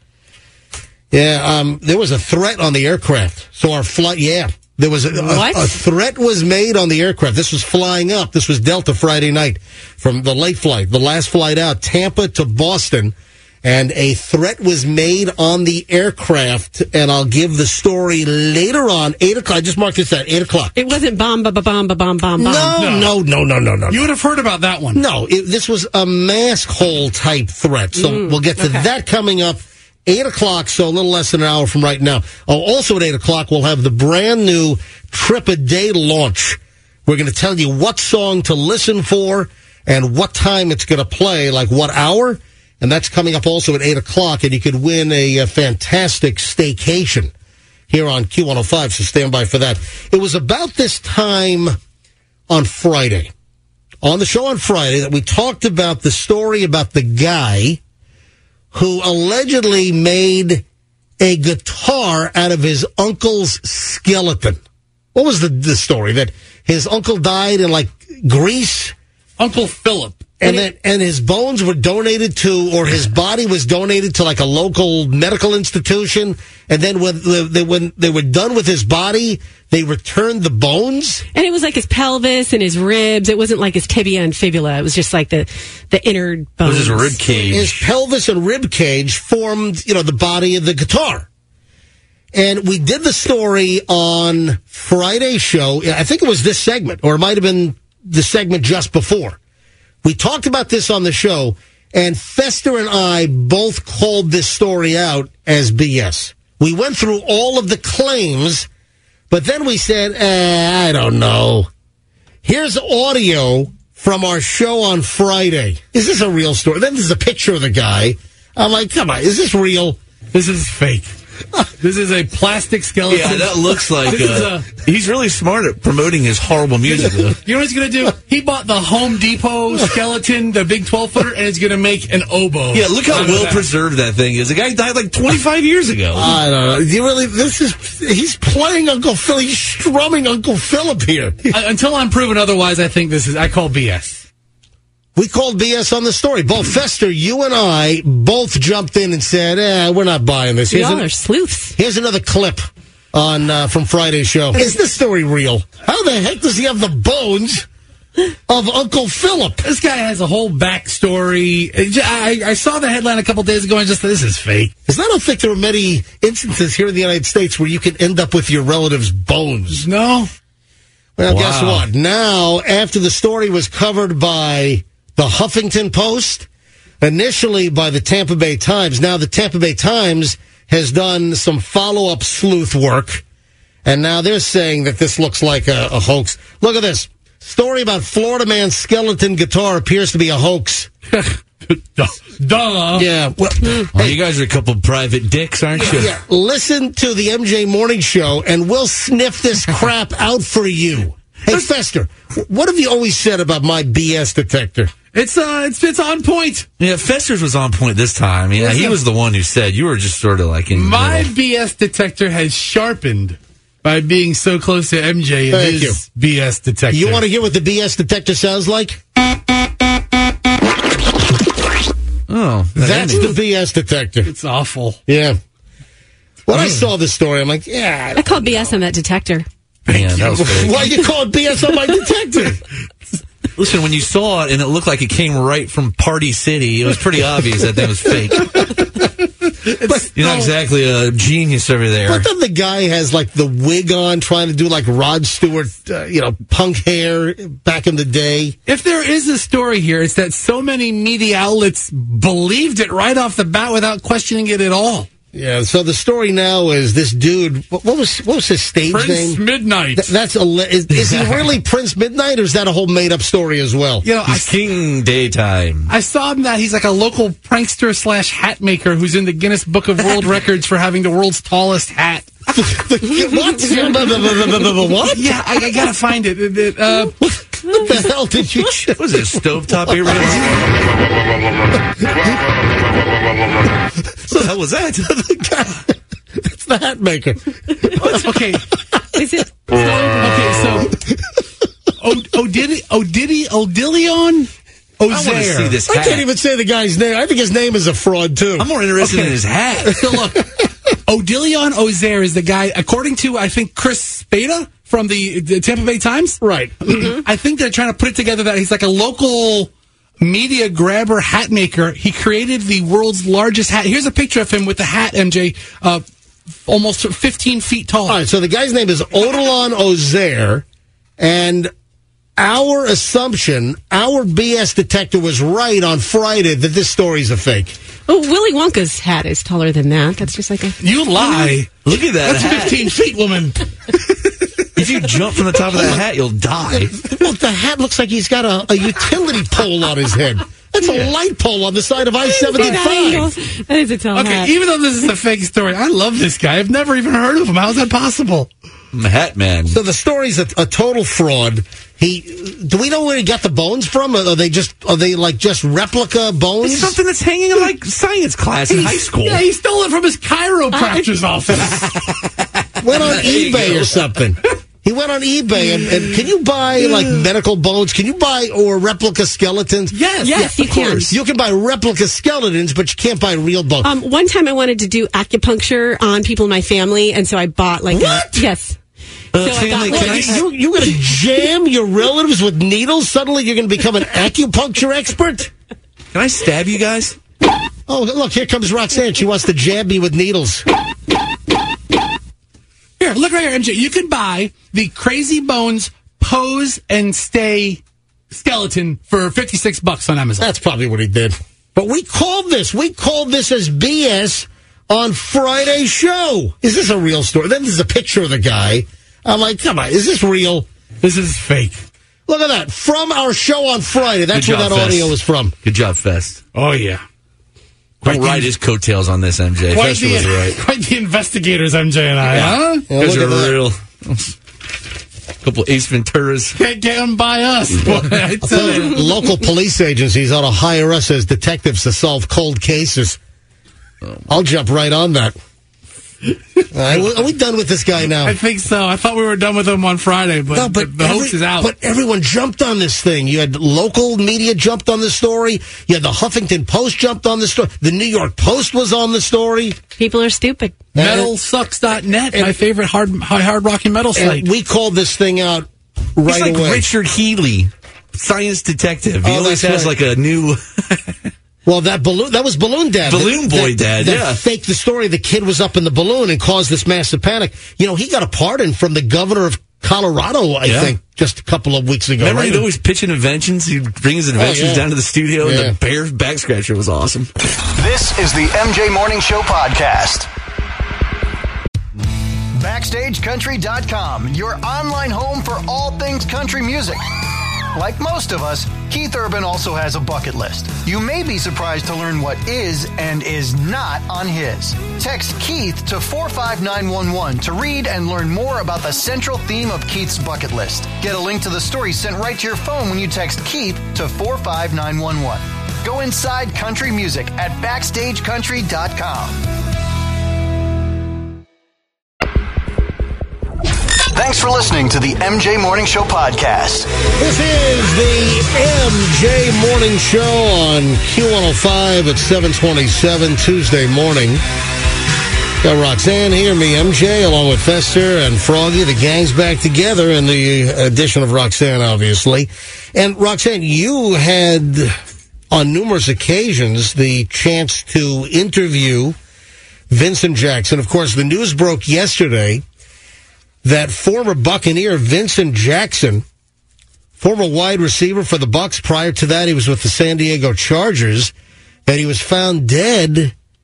[SPEAKER 5] Yeah, um, there was a threat on the aircraft. So our flight, yeah. There was a, a, a threat was made on the aircraft. This was flying up. This was Delta Friday night from the late flight, the last flight out, Tampa to Boston. And a threat was made on the aircraft, and I'll give the story later on, eight o'clock. I just marked this at eight o'clock.
[SPEAKER 6] It wasn't bomb, ba ba bomb, ba bomb, bomb, bomb.
[SPEAKER 5] No, no, no, no, no, no.
[SPEAKER 8] You would have heard about that one.
[SPEAKER 5] No, it, this was a mask hole type threat. So
[SPEAKER 6] Mm,
[SPEAKER 5] we'll get to
[SPEAKER 6] okay.
[SPEAKER 5] that coming up. eight o'clock, so a little less than an hour from right now. Oh, also at eight o'clock, we'll have the brand new Trip a Day launch. We're going to tell you what song to listen for and what time it's going to play, like what hour. And that's coming up also at eight o'clock, and you could win a, a fantastic staycation here on Q one oh five, so stand by for that. It was about this time on Friday, on the show on Friday, that we talked about the story about the guy who allegedly made a guitar out of his uncle's skeleton. What was the, the story? That his uncle died in, like, Greece?
[SPEAKER 8] Uncle Philip.
[SPEAKER 5] And then, and his bones were donated to, or his body was donated to, like, a local medical institution. And then when they, when they were done with his body, they returned the bones.
[SPEAKER 6] And it was like his pelvis and his ribs. It wasn't like his tibia and fibula. It was just like the, the inner bones.
[SPEAKER 7] It was his rib cage.
[SPEAKER 5] His pelvis and rib cage formed, you know, the body of the guitar. And we did the story on Friday's show. I think it was this segment, or it might have been the segment just before. We talked about this on the show, and Fester and I both called this story out as B S. We went through all of the claims, but then we said, eh, I don't know. Here's audio from our show on Friday. Is this a real story? Then there's a picture of the guy. I'm like, come on, is this real?
[SPEAKER 8] This is fake. This is a plastic skeleton.
[SPEAKER 7] Yeah, that looks like
[SPEAKER 8] This is
[SPEAKER 7] uh,
[SPEAKER 8] a-
[SPEAKER 7] he's really smart at promoting his horrible music, though.
[SPEAKER 8] You know what he's going to do? He bought the Home Depot skeleton, the big twelve footer, and he's going to make an oboe.
[SPEAKER 7] Yeah, look how
[SPEAKER 8] out of
[SPEAKER 7] well
[SPEAKER 8] that.
[SPEAKER 7] preserved that thing is. The guy died like twenty-five years ago.
[SPEAKER 5] I don't know. You really, this is, he's playing Uncle Phil. He's strumming Uncle Philip here.
[SPEAKER 8] Uh, Until I'm proven otherwise, I think this is, I call B S.
[SPEAKER 5] We called B S on the story. Both Fester, you and I both jumped in and said, eh, we're not buying this. Here's,
[SPEAKER 6] Y'all
[SPEAKER 5] an-
[SPEAKER 6] are sleuths.
[SPEAKER 5] here's another clip on uh, from Friday's show. Is this story real? How the heck does he have the bones of Uncle Philip?
[SPEAKER 8] This guy has a whole backstory. I, I saw the headline a couple days ago and just thought, this is fake.
[SPEAKER 5] Because I don't think there are many instances here in the United States where you can end up with your relative's bones.
[SPEAKER 8] No.
[SPEAKER 5] Well,
[SPEAKER 7] Wow.
[SPEAKER 5] guess what? Now, after the story was covered by the Huffington Post, initially by the Tampa Bay Times, now the Tampa Bay Times has done some follow-up sleuth work, and now they're saying that this looks like a, a hoax. Look at this. Story about Florida man's skeleton guitar appears to be a hoax.
[SPEAKER 8] Duh. Duh.
[SPEAKER 5] Yeah. Well,
[SPEAKER 7] Well, you guys are a couple private dicks, aren't you?
[SPEAKER 5] yeah. Listen to the M J Morning Show, and we'll sniff this crap out for you. Hey, Fester, what have you always said about my B S detector?
[SPEAKER 8] It's, uh, it's, it's on point.
[SPEAKER 7] Yeah, Fester's was on point this time. Yeah, he was the one who said you were just sort of like in the
[SPEAKER 8] My
[SPEAKER 7] middle.
[SPEAKER 8] B S detector has sharpened by being so close to M J and
[SPEAKER 5] Thank
[SPEAKER 8] his
[SPEAKER 5] you.
[SPEAKER 8] B S detector.
[SPEAKER 5] You want to hear what the B S detector sounds like?
[SPEAKER 7] Oh,
[SPEAKER 5] That's the B S detector.
[SPEAKER 8] It's awful.
[SPEAKER 5] Yeah. When I saw this story, I'm like, yeah.
[SPEAKER 6] I called B S on that detector.
[SPEAKER 7] man, that was fake.
[SPEAKER 5] Why you call it B S on my detector?
[SPEAKER 7] Listen, when you saw it and it looked like it came right from Party City, it was pretty obvious that that was fake.
[SPEAKER 5] But,
[SPEAKER 7] You're not exactly a genius over there.
[SPEAKER 5] but then the guy has like the wig on, trying to do like Rod Stewart, uh, you know, punk hair back in the day.
[SPEAKER 8] If there is a story here, it's that so many media outlets believed it right off the bat without questioning it at all.
[SPEAKER 5] Yeah, so the story now is this dude, what what was what was his stage
[SPEAKER 8] Prince
[SPEAKER 5] name?
[SPEAKER 8] Midnight.
[SPEAKER 5] Th- that's a, le- is, is he really Prince Midnight, or is that a whole made-up story as well?
[SPEAKER 8] You know, I,
[SPEAKER 7] He's King Daytime.
[SPEAKER 8] I saw him that he's like a local prankster slash hat maker who's in the Guinness Book of World Records for having the world's tallest hat.
[SPEAKER 5] What? What?
[SPEAKER 8] Yeah, I, I gotta find it. It- it, uh,
[SPEAKER 5] What the hell did you choose?
[SPEAKER 7] Was it a stovetop earrings? What the hell was that?
[SPEAKER 5] It's the hat maker.
[SPEAKER 8] okay,
[SPEAKER 6] Is it?
[SPEAKER 8] okay, so O- Odidi, Odidi, Odilion
[SPEAKER 7] I want to see
[SPEAKER 8] Ozair.
[SPEAKER 7] this
[SPEAKER 5] I
[SPEAKER 7] hat.
[SPEAKER 5] can't even say the guy's name. I think his name is a fraud, too.
[SPEAKER 7] I'm more interested
[SPEAKER 8] Okay.
[SPEAKER 7] in his hat.
[SPEAKER 8] So look, Odilion Ozair is the guy, according to, I think, Chris Spada from the, the Tampa Bay Times.
[SPEAKER 5] Right.
[SPEAKER 8] I think they're trying to put it together that he's like a local media grabber hat maker. He created the world's largest hat. Here's a picture of him with the hat, M J, uh, almost fifteen feet tall.
[SPEAKER 5] All right, so the guy's name is Odilon Ozair, and our assumption, our B S detector was right on Friday that this story's a fake.
[SPEAKER 6] Oh, Willy Wonka's hat is taller than that. That's just like a.
[SPEAKER 8] You lie.
[SPEAKER 7] Look at that
[SPEAKER 8] That's
[SPEAKER 7] hat.
[SPEAKER 8] fifteen feet, woman.
[SPEAKER 7] If you jump from the top of that hat, you'll die.
[SPEAKER 5] Well, the hat looks like he's got a, a utility pole on his head. That's a light pole on the side of I seventy-five.
[SPEAKER 6] That is a tall
[SPEAKER 8] Okay,
[SPEAKER 6] hat.
[SPEAKER 8] even though this is a fake story, I love this guy. I've never even heard of him. How's that possible?
[SPEAKER 7] I'm a hat man.
[SPEAKER 5] So the story's a, a total fraud. He, do we know where he got the bones from? Are they just, are they like just replica bones?
[SPEAKER 7] It's something that's hanging in like science class in high school.
[SPEAKER 8] Yeah, he stole it from his chiropractor's office.
[SPEAKER 5] Went on
[SPEAKER 7] There you
[SPEAKER 5] eBay
[SPEAKER 7] go.
[SPEAKER 5] or something. He went on eBay and, and can you buy like medical bones? Can you buy or replica skeletons?
[SPEAKER 8] Yes,
[SPEAKER 6] Yes, you
[SPEAKER 7] of
[SPEAKER 6] can.
[SPEAKER 7] course.
[SPEAKER 5] You can buy replica skeletons, but you can't buy real bones.
[SPEAKER 6] Um, one time I wanted to do acupuncture on people in my family, and so I bought like
[SPEAKER 5] What?
[SPEAKER 6] a yes.
[SPEAKER 7] Uh,
[SPEAKER 6] So I
[SPEAKER 7] family,
[SPEAKER 6] got
[SPEAKER 7] can
[SPEAKER 6] like-
[SPEAKER 7] I-
[SPEAKER 5] you you going to jam your relatives with needles? Suddenly you're going to become an acupuncture expert?
[SPEAKER 7] Can I stab you guys?
[SPEAKER 5] Oh, look, here comes Roxanne. She wants to jab me with needles.
[SPEAKER 8] Here, look right here, M J. You can buy the Crazy Bones Pose and Stay skeleton for fifty-six bucks on Amazon.
[SPEAKER 5] That's probably what he did. But we called this. We called this as B S on Friday's show. Is this a real story? Then there's a picture of the guy. I'm like, come on, is this real?
[SPEAKER 8] This is fake.
[SPEAKER 5] Look at that. From our show on Friday. That's
[SPEAKER 7] Good
[SPEAKER 5] where
[SPEAKER 7] job,
[SPEAKER 5] that audio
[SPEAKER 7] Fest.
[SPEAKER 5] is from.
[SPEAKER 7] Good job, Fest.
[SPEAKER 8] Oh, yeah.
[SPEAKER 7] Don't
[SPEAKER 8] Quite
[SPEAKER 7] ride
[SPEAKER 8] the-
[SPEAKER 7] his coattails on this, M J.
[SPEAKER 8] Quite
[SPEAKER 7] Fest
[SPEAKER 8] the,
[SPEAKER 7] was right.
[SPEAKER 8] quite the investigators, M J and I, huh?
[SPEAKER 5] Yeah,
[SPEAKER 7] You guys
[SPEAKER 5] look
[SPEAKER 7] are
[SPEAKER 5] at that.
[SPEAKER 7] real. Couple Ace Venturas.
[SPEAKER 8] Can't get them by us. Boy, I tell you.
[SPEAKER 5] Local police agencies ought to hire us as detectives to solve cold cases. I'll jump right on that. All right, are we done with this guy now?
[SPEAKER 8] I think so. I thought we were done with him on Friday, but,
[SPEAKER 5] No, but
[SPEAKER 8] the, the
[SPEAKER 5] every-
[SPEAKER 8] hoax is out.
[SPEAKER 5] But everyone jumped on this thing. You had local media jumped on the story. You had the Huffington Post jumped on the story. The New York Post was on the story.
[SPEAKER 6] People are stupid.
[SPEAKER 8] metal sucks dot net,
[SPEAKER 5] and-
[SPEAKER 8] my favorite hard high hard rocking metal site.
[SPEAKER 5] And we called this thing out right
[SPEAKER 7] He's like
[SPEAKER 5] away.
[SPEAKER 7] Richard Healy, science detective. He
[SPEAKER 5] Oh,
[SPEAKER 7] always
[SPEAKER 5] that's
[SPEAKER 7] has
[SPEAKER 5] right.
[SPEAKER 7] like a new.
[SPEAKER 5] Well, that balloon, that was Balloon Dad.
[SPEAKER 7] Balloon
[SPEAKER 5] That-
[SPEAKER 7] Boy
[SPEAKER 5] that-
[SPEAKER 7] Dad,
[SPEAKER 5] that
[SPEAKER 7] yeah.
[SPEAKER 5] faked the story. The kid was up in the balloon and caused this massive panic. You know, he got a pardon from the governor of Colorado, I
[SPEAKER 7] Yeah.
[SPEAKER 5] think, just a couple of weeks ago.
[SPEAKER 7] Remember,
[SPEAKER 5] right?
[SPEAKER 7] he'd always pitch in inventions. He'd bring his inventions
[SPEAKER 5] yeah.
[SPEAKER 7] down to the studio,
[SPEAKER 5] Yeah.
[SPEAKER 7] and the bear back scratcher was awesome.
[SPEAKER 1] This is the M J Morning Show podcast. Backstage Country dot com, your online home for all things country music. Like most of us, Keith Urban also has a bucket list. You may be surprised to learn what is and is not on his. Text Keith to four five nine one one to read and learn more about the central theme of Keith's bucket list. Get a link to the story sent right to your phone when you text Keith to four five nine one one. Go inside country music at Backstage Country dot com. Thanks for listening to the M J Morning Show podcast.
[SPEAKER 5] This is the M J Morning Show on Q one oh five at seven twenty-seven Tuesday morning. Got Roxanne here, me, M J, along with Fester and Froggy. The gang's back together in the addition of Roxanne, obviously. And Roxanne, you had on numerous occasions the chance to interview Vincent Jackson. Of course, the news broke yesterday that former Buccaneer Vincent Jackson, former wide receiver for the Bucs, prior to that he was with the San Diego Chargers, that he was found dead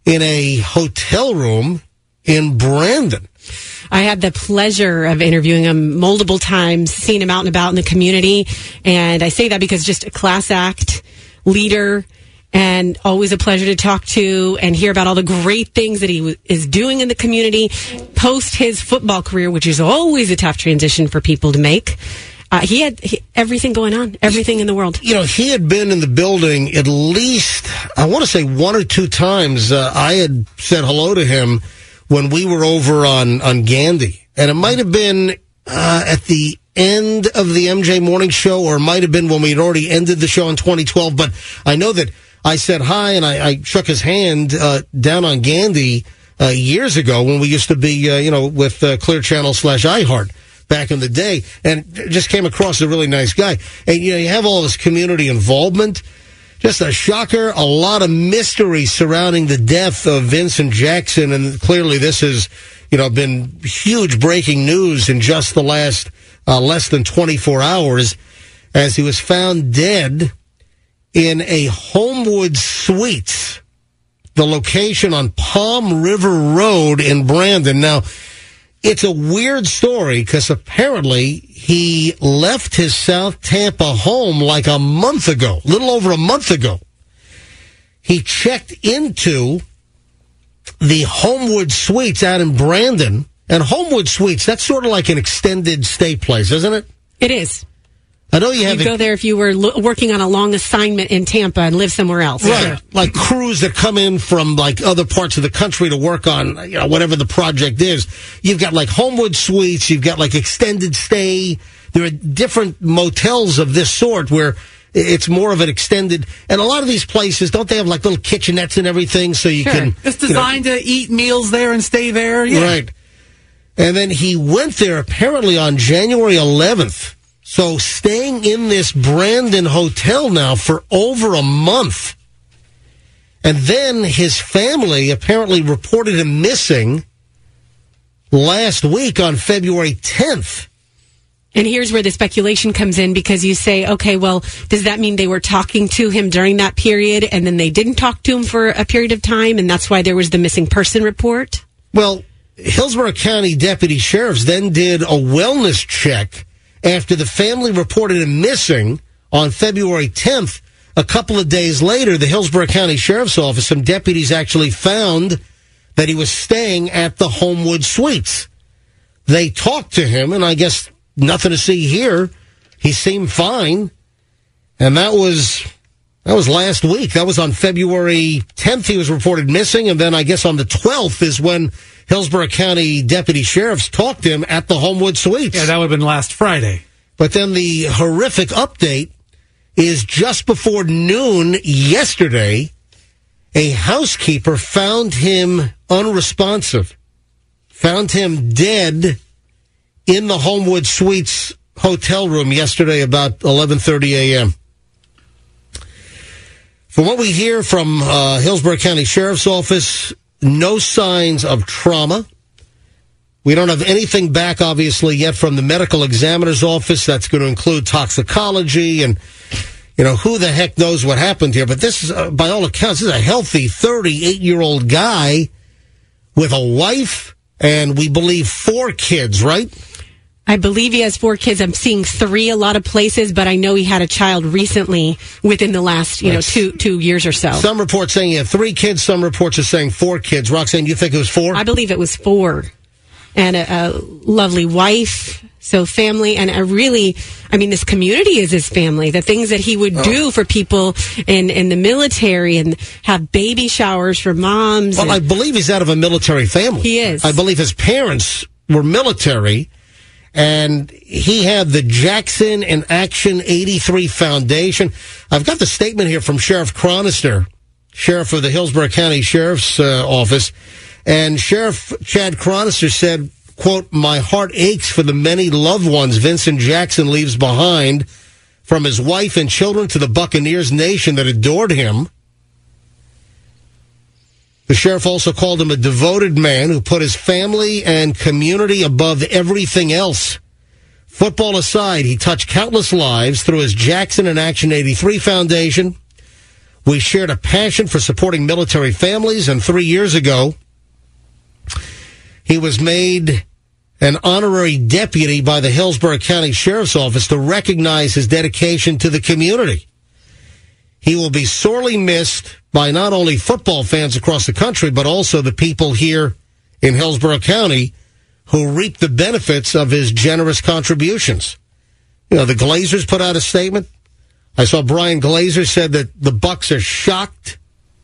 [SPEAKER 5] in a hotel room in Brandon.
[SPEAKER 6] I had the pleasure of interviewing him multiple times, seeing him out and about in the community. And I say that because just a class act, leader, and always a pleasure to talk to and hear about all the great things that he w- is doing in the community post his football career, which is always a tough transition for people to make. Uh, he had he, everything going on, everything in the world.
[SPEAKER 5] You know, he had been in the building at least, I want to say one or two times. Uh, I had said hello to him when we were over on, on Gandy. And it might have been uh, at the end of the M J Morning Show, or it might have been when we had already ended the show in twenty twelve. But I know that I said hi and I, I shook his hand uh, down on Gandy uh, years ago when we used to be, uh, you know, with uh, Clear Channel slash iHeart back in the day, and just came across a really nice guy. And, you know, you have all this community involvement. Just a shocker, a lot of mystery surrounding the death of Vincent Jackson, and clearly this has, you know, been huge breaking news in just the last uh, less than twenty-four hours, as he was found dead in a Homewood Suites, the location on Palm River Road in Brandon. Now, it's a weird story because apparently he left his South Tampa home like a month ago, a little over a month ago. He checked into the Homewood Suites out in Brandon, and Homewood Suites, that's sort of like an extended stay place, isn't it?
[SPEAKER 6] It is.
[SPEAKER 5] I know you have
[SPEAKER 6] You'd go there if you were lo- working on a long assignment in Tampa and live somewhere else.
[SPEAKER 5] Right.
[SPEAKER 6] Sure.
[SPEAKER 5] Like crews that come in from like other parts of the country to work on, you know, whatever the project is. You've got like Homewood Suites, you've got like extended stay. There are different motels of this sort where it's more of an extended, and a lot of these places, don't they have like little kitchenettes and everything so you
[SPEAKER 8] Sure.
[SPEAKER 5] can...
[SPEAKER 8] It's designed
[SPEAKER 5] you know,
[SPEAKER 8] to eat meals there and stay there. Yeah.
[SPEAKER 5] Right. And then he went there apparently on January eleventh. So staying in this Brandon hotel now for over a month. And then his family apparently reported him missing last week on February tenth.
[SPEAKER 6] And here's where the speculation comes in, because you say, okay, well, does that mean they were talking to him during that period and then they didn't talk to him for a period of time, and that's why there was the missing person report?
[SPEAKER 5] Well, Hillsborough County deputy sheriffs then did a wellness check after the family reported him missing on February tenth. A couple of days later, the Hillsborough County Sheriff's Office, some deputies actually found that he was staying at the Homewood Suites. They talked to him, and I guess nothing to see here. He seemed fine. And that was that was last week. That was on February tenth he was reported missing, and then I guess on the twelfth is when Hillsborough County deputy sheriffs talked to him at the Homewood Suites.
[SPEAKER 8] Yeah, that would have been last Friday.
[SPEAKER 5] But then the horrific update is just before noon yesterday, a housekeeper found him unresponsive, found him dead in the Homewood Suites hotel room yesterday about eleven thirty a.m. From what we hear from uh, Hillsborough County Sheriff's Office, no signs of trauma. We don't have anything back, obviously, yet from the medical examiner's office. That's going to include toxicology and, you know, who the heck knows what happened here. But this is, uh, by all accounts, this is a healthy thirty-eight-year-old guy with a wife and we believe four kids, right?
[SPEAKER 6] I believe he has four kids. I'm seeing three a lot of places, but I know he had a child recently within the last, you know, two two years or so.
[SPEAKER 5] Some reports saying he had three kids. Some reports are saying four kids. Roxanne, you think it was four?
[SPEAKER 6] I believe it was four. And a, a lovely wife, so family, and a really, I mean, this community is his family. The things that he would oh. do for people in, in the military and have baby showers for moms.
[SPEAKER 5] Well,
[SPEAKER 6] and,
[SPEAKER 5] I believe he's out of a military family.
[SPEAKER 6] He is.
[SPEAKER 5] I believe his parents were military, and he had the Jackson in Action eighty-three Foundation. I've got the statement here from Sheriff Chronister, Sheriff of the Hillsborough County Sheriff's uh, Office. And Sheriff Chad Chronister said, quote, "My heart aches for the many loved ones Vincent Jackson leaves behind, from his wife and children to the Buccaneers nation that adored him." The sheriff also called him a devoted man who put his family and community above everything else. Football aside, he touched countless lives through his Jackson in Action eighty-three Foundation, We shared a passion for supporting military families, and three years ago, he was made an honorary deputy by the Hillsborough County Sheriff's Office to recognize his dedication to the community. He will be sorely missed by not only football fans across the country, but also the people here in Hillsborough County who reap the benefits of his generous contributions. You know, the Glazers put out a statement. I saw Brian Glazer said that the Bucs are shocked.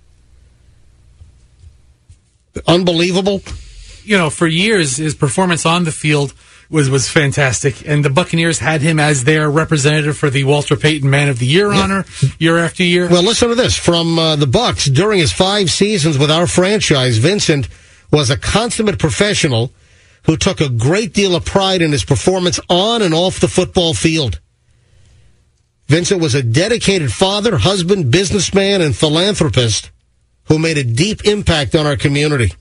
[SPEAKER 5] Unbelievable.
[SPEAKER 8] You know, for years, his performance on the field was, was fantastic, and the Buccaneers had him as their representative for the Walter Payton Man of the Year yeah. honor year after year.
[SPEAKER 5] Well, listen to this. From uh, the Bucs, during his five seasons with our franchise, Vincent was a consummate professional who took a great deal of pride in his performance on and off the football field. Vincent was a dedicated father, husband, businessman, and philanthropist who made a deep impact on our community.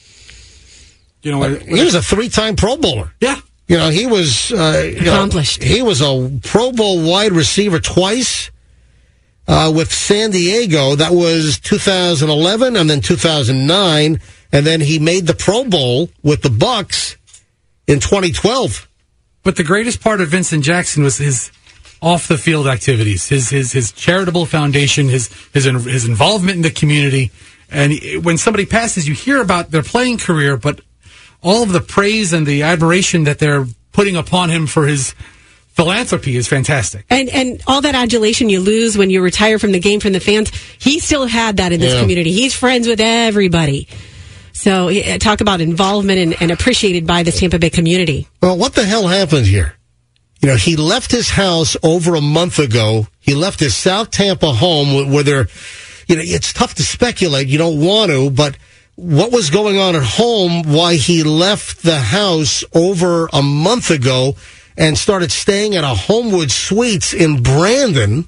[SPEAKER 8] You know,
[SPEAKER 5] he was a three-time Pro Bowler.
[SPEAKER 8] Yeah.
[SPEAKER 5] You know, he was uh,
[SPEAKER 6] accomplished.
[SPEAKER 5] You know, he was a Pro Bowl wide receiver twice uh, with San Diego. That was two thousand eleven and then two thousand nine, and then he made the Pro Bowl with the Bucs in twenty twelve.
[SPEAKER 8] But the greatest part of Vincent Jackson was his off-the-field activities, his his his charitable foundation, his his his involvement in the community. And when somebody passes, you hear about their playing career, but all of the praise and the admiration that they're putting upon him for his philanthropy is fantastic.
[SPEAKER 6] And and all that adulation you lose when you retire from the game from the fans, he still had that in this
[SPEAKER 5] yeah.
[SPEAKER 6] community. He's friends with everybody. So talk about involvement and, and appreciated by the Tampa Bay community.
[SPEAKER 5] Well, what the hell happened here? You know, he left his house over a month ago. He left his South Tampa home where there, you know, it's tough to speculate. You don't want to, but what was going on at home, why he left the house over a month ago and started staying at a Homewood Suites in Brandon,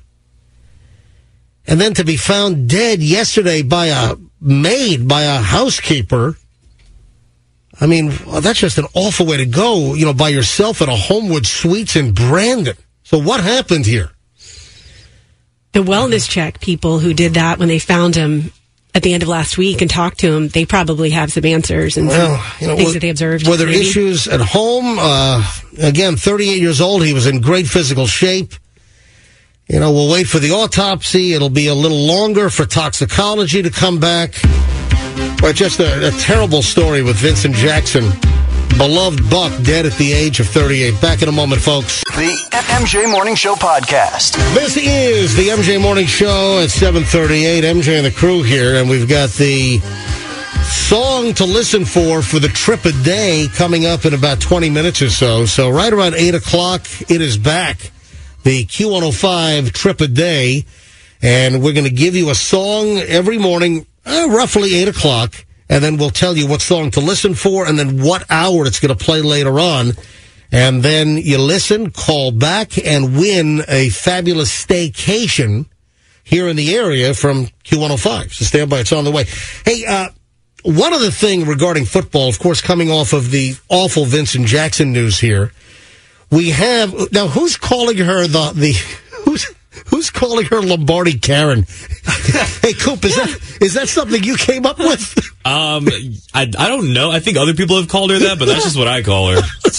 [SPEAKER 5] and then to be found dead yesterday by a maid, by a housekeeper. I mean, well, that's just an awful way to go, you know, by yourself at a Homewood Suites in Brandon. So what happened here?
[SPEAKER 6] The wellness check people who did that when they found him at the end of last week and talked to him, they probably have some answers and
[SPEAKER 5] well,
[SPEAKER 6] some
[SPEAKER 5] you know,
[SPEAKER 6] things
[SPEAKER 5] were,
[SPEAKER 6] that they observed.
[SPEAKER 5] Were there
[SPEAKER 6] maybe?
[SPEAKER 5] issues at home? Uh, again, thirty-eight years old. He was in great physical shape. You know, we'll wait for the autopsy. It'll be a little longer for toxicology to come back. But just a, a terrible story with Vincent Jackson. Beloved Buck dead at the age of thirty-eight. Back in a moment, folks.
[SPEAKER 1] The M J Morning Show podcast.
[SPEAKER 5] This is the M J Morning Show at seven thirty-eight. M J and the crew here, and we've got the song to listen for for the trip a day coming up in about twenty minutes or so. So right around eight o'clock, it is back. The Q one oh five trip a day. And we're going to give you a song every morning, uh, roughly eight o'clock. And then we'll tell you what song to listen for and then what hour it's going to play later on. And then you listen, call back, and win a fabulous staycation here in the area from Q one oh five. So stand by. It's on the way. Hey, uh, one other thing regarding football, of course, coming off of the awful Vincent Jackson news here. We have, now who's calling her the, the, who's, Who's calling her Lombardi Karen? Hey, Coop, is that is that something you came up with?
[SPEAKER 11] Um, I, I don't know. I think other people have called her that, but that's just what I call her.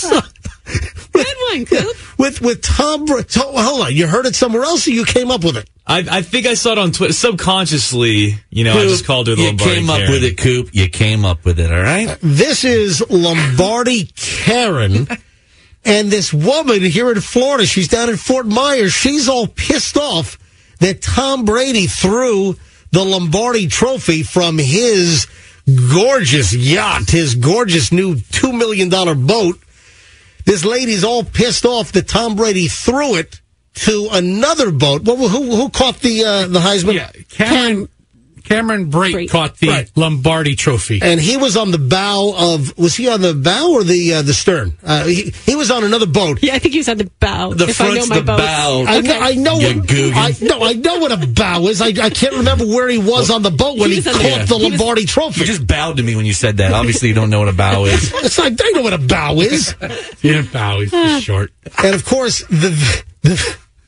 [SPEAKER 6] Good one, Coop.
[SPEAKER 5] With with Tom, hold on, you heard it somewhere else, or you came up with it?
[SPEAKER 11] I, I think I saw it on Twitter subconsciously. You know, Coop, I just called her the
[SPEAKER 7] you
[SPEAKER 11] Lombardi
[SPEAKER 7] came
[SPEAKER 11] Karen.
[SPEAKER 7] up with it, Coop. You came up with it. All right.
[SPEAKER 5] This is Lombardi Karen. And this woman here in Florida, she's down in Fort Myers, she's all pissed off that Tom Brady threw the Lombardi trophy from his gorgeous yacht, his gorgeous new two million dollars boat. This lady's all pissed off that Tom Brady threw it to another boat. Well, who who caught the uh, the Heisman?
[SPEAKER 8] Yeah, Cameron. Cameron Brate, Brate. caught the right. Lombardi trophy.
[SPEAKER 5] And he was on the bow of, was he on the bow or the uh, the stern? Uh, he, he was on another boat.
[SPEAKER 6] Yeah, I think he was on the bow.
[SPEAKER 7] The
[SPEAKER 6] if
[SPEAKER 7] front's
[SPEAKER 6] I know my
[SPEAKER 7] the
[SPEAKER 6] boat.
[SPEAKER 7] bow.
[SPEAKER 5] I
[SPEAKER 6] okay.
[SPEAKER 5] know, I know,
[SPEAKER 7] you
[SPEAKER 5] what, I, no, I know what a bow is. I, I can't remember where he was on the boat when he, he caught the, the Lombardi
[SPEAKER 6] was,
[SPEAKER 5] trophy.
[SPEAKER 7] You just bowed to me when you said that. Obviously, you don't know what a bow is.
[SPEAKER 5] It's like, I know what a bow is.
[SPEAKER 8] Yeah, bow. He's just short.
[SPEAKER 5] And, of course, the... the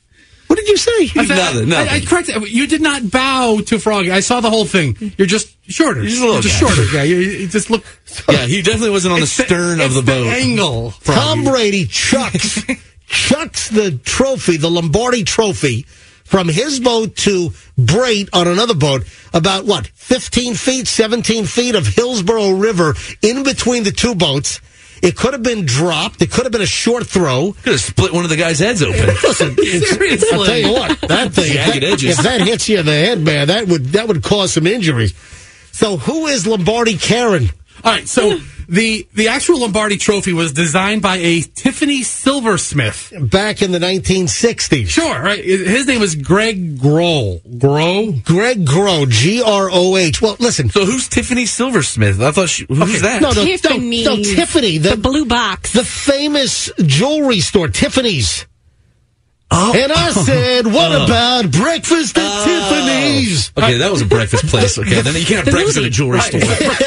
[SPEAKER 5] What did you say?
[SPEAKER 8] I said,
[SPEAKER 7] Nothing, nothing.
[SPEAKER 8] I, I corrected. You did not bow to Froggy. I saw the whole thing. You're just shorter.
[SPEAKER 7] You're just a little
[SPEAKER 8] You're just
[SPEAKER 7] guy.
[SPEAKER 8] shorter. Yeah, you, you just look.
[SPEAKER 7] Yeah, he definitely wasn't on the
[SPEAKER 8] It's the-
[SPEAKER 7] stern of
[SPEAKER 8] it's
[SPEAKER 7] the
[SPEAKER 8] the
[SPEAKER 7] boat.
[SPEAKER 8] angle.
[SPEAKER 5] Tom Brady chucks chucks the trophy, the Lombardi Trophy, from his boat to Brait on another boat, about what, fifteen feet, seventeen feet of Hillsborough River in between the two boats. It could have been dropped. It could have been a short throw.
[SPEAKER 7] Could have split one of the guys' heads open.
[SPEAKER 5] Listen, it's, I'll tell you what, that thing, if
[SPEAKER 7] Jagged
[SPEAKER 5] that,
[SPEAKER 7] edges.
[SPEAKER 5] if that hits you in the head, man, that would that would cause some injuries. So who is Lombardi Karen?
[SPEAKER 8] All right, so the the actual Lombardi Trophy was designed by a Tiffany Silversmith.
[SPEAKER 5] Back in the nineteen sixties.
[SPEAKER 8] Sure, right. His name was Greg Grohl. Grohl?
[SPEAKER 5] Greg Groh, G R O H. Well, listen.
[SPEAKER 7] So who's Tiffany Silversmith? I thought she, who's
[SPEAKER 5] Okay,
[SPEAKER 7] that?
[SPEAKER 5] no, no,
[SPEAKER 6] Tiffany.
[SPEAKER 5] No, no, Tiffany. The,
[SPEAKER 6] The blue box.
[SPEAKER 5] the famous jewelry store, Tiffany's.
[SPEAKER 7] Oh.
[SPEAKER 5] And I said, what
[SPEAKER 7] Oh.
[SPEAKER 5] about breakfast at
[SPEAKER 7] Oh.
[SPEAKER 5] Tiffany's?
[SPEAKER 7] Okay, that was a breakfast place. Okay, then you can't have breakfast at a jewelry store.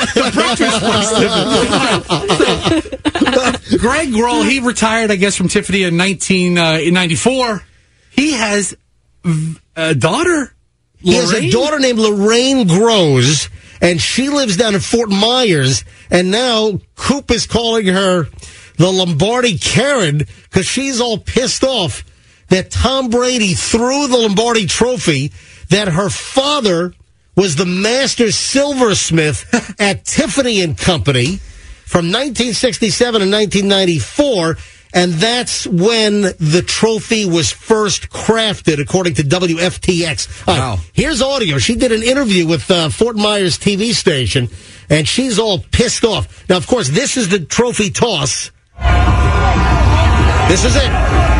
[SPEAKER 8] Greg Grohl, he retired, I guess, from Tiffany in nineteen ninety-four. He has a daughter,
[SPEAKER 5] He has a
[SPEAKER 8] Lorraine?
[SPEAKER 5] daughter named Lorraine Groves, and she lives down in Fort Myers, and now Coop is calling her the Lombardi Karen because she's all pissed off that Tom Brady threw the Lombardi Trophy, that her father was the master silversmith at Tiffany and Company from nineteen sixty-seven to nineteen ninety-four, and that's when the trophy was first crafted, according to W F T X. All right,
[SPEAKER 7] Wow.
[SPEAKER 5] here's audio. She did an interview with uh, Fort Myers T V station, and she's all pissed off. Now, of course, this is the trophy toss. This is it.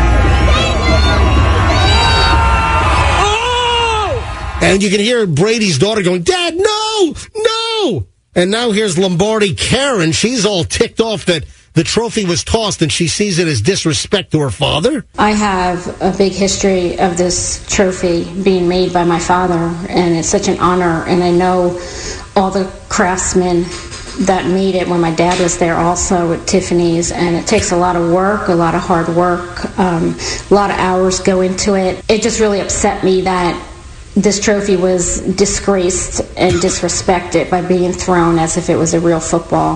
[SPEAKER 5] And you can hear Brady's daughter going, Dad, no, no. And now here's Lombardi Karen. She's all ticked off that the trophy was tossed, and she sees it as disrespect to her father.
[SPEAKER 12] I have a big history of this trophy being made by my father, and it's such an honor. And I know all the craftsmen that made it when my dad was there also at Tiffany's, and it takes a lot of work, a lot of hard work, um, a lot of hours go into it. It just really upset me that this trophy was disgraced and disrespected by being thrown as if it was a real football.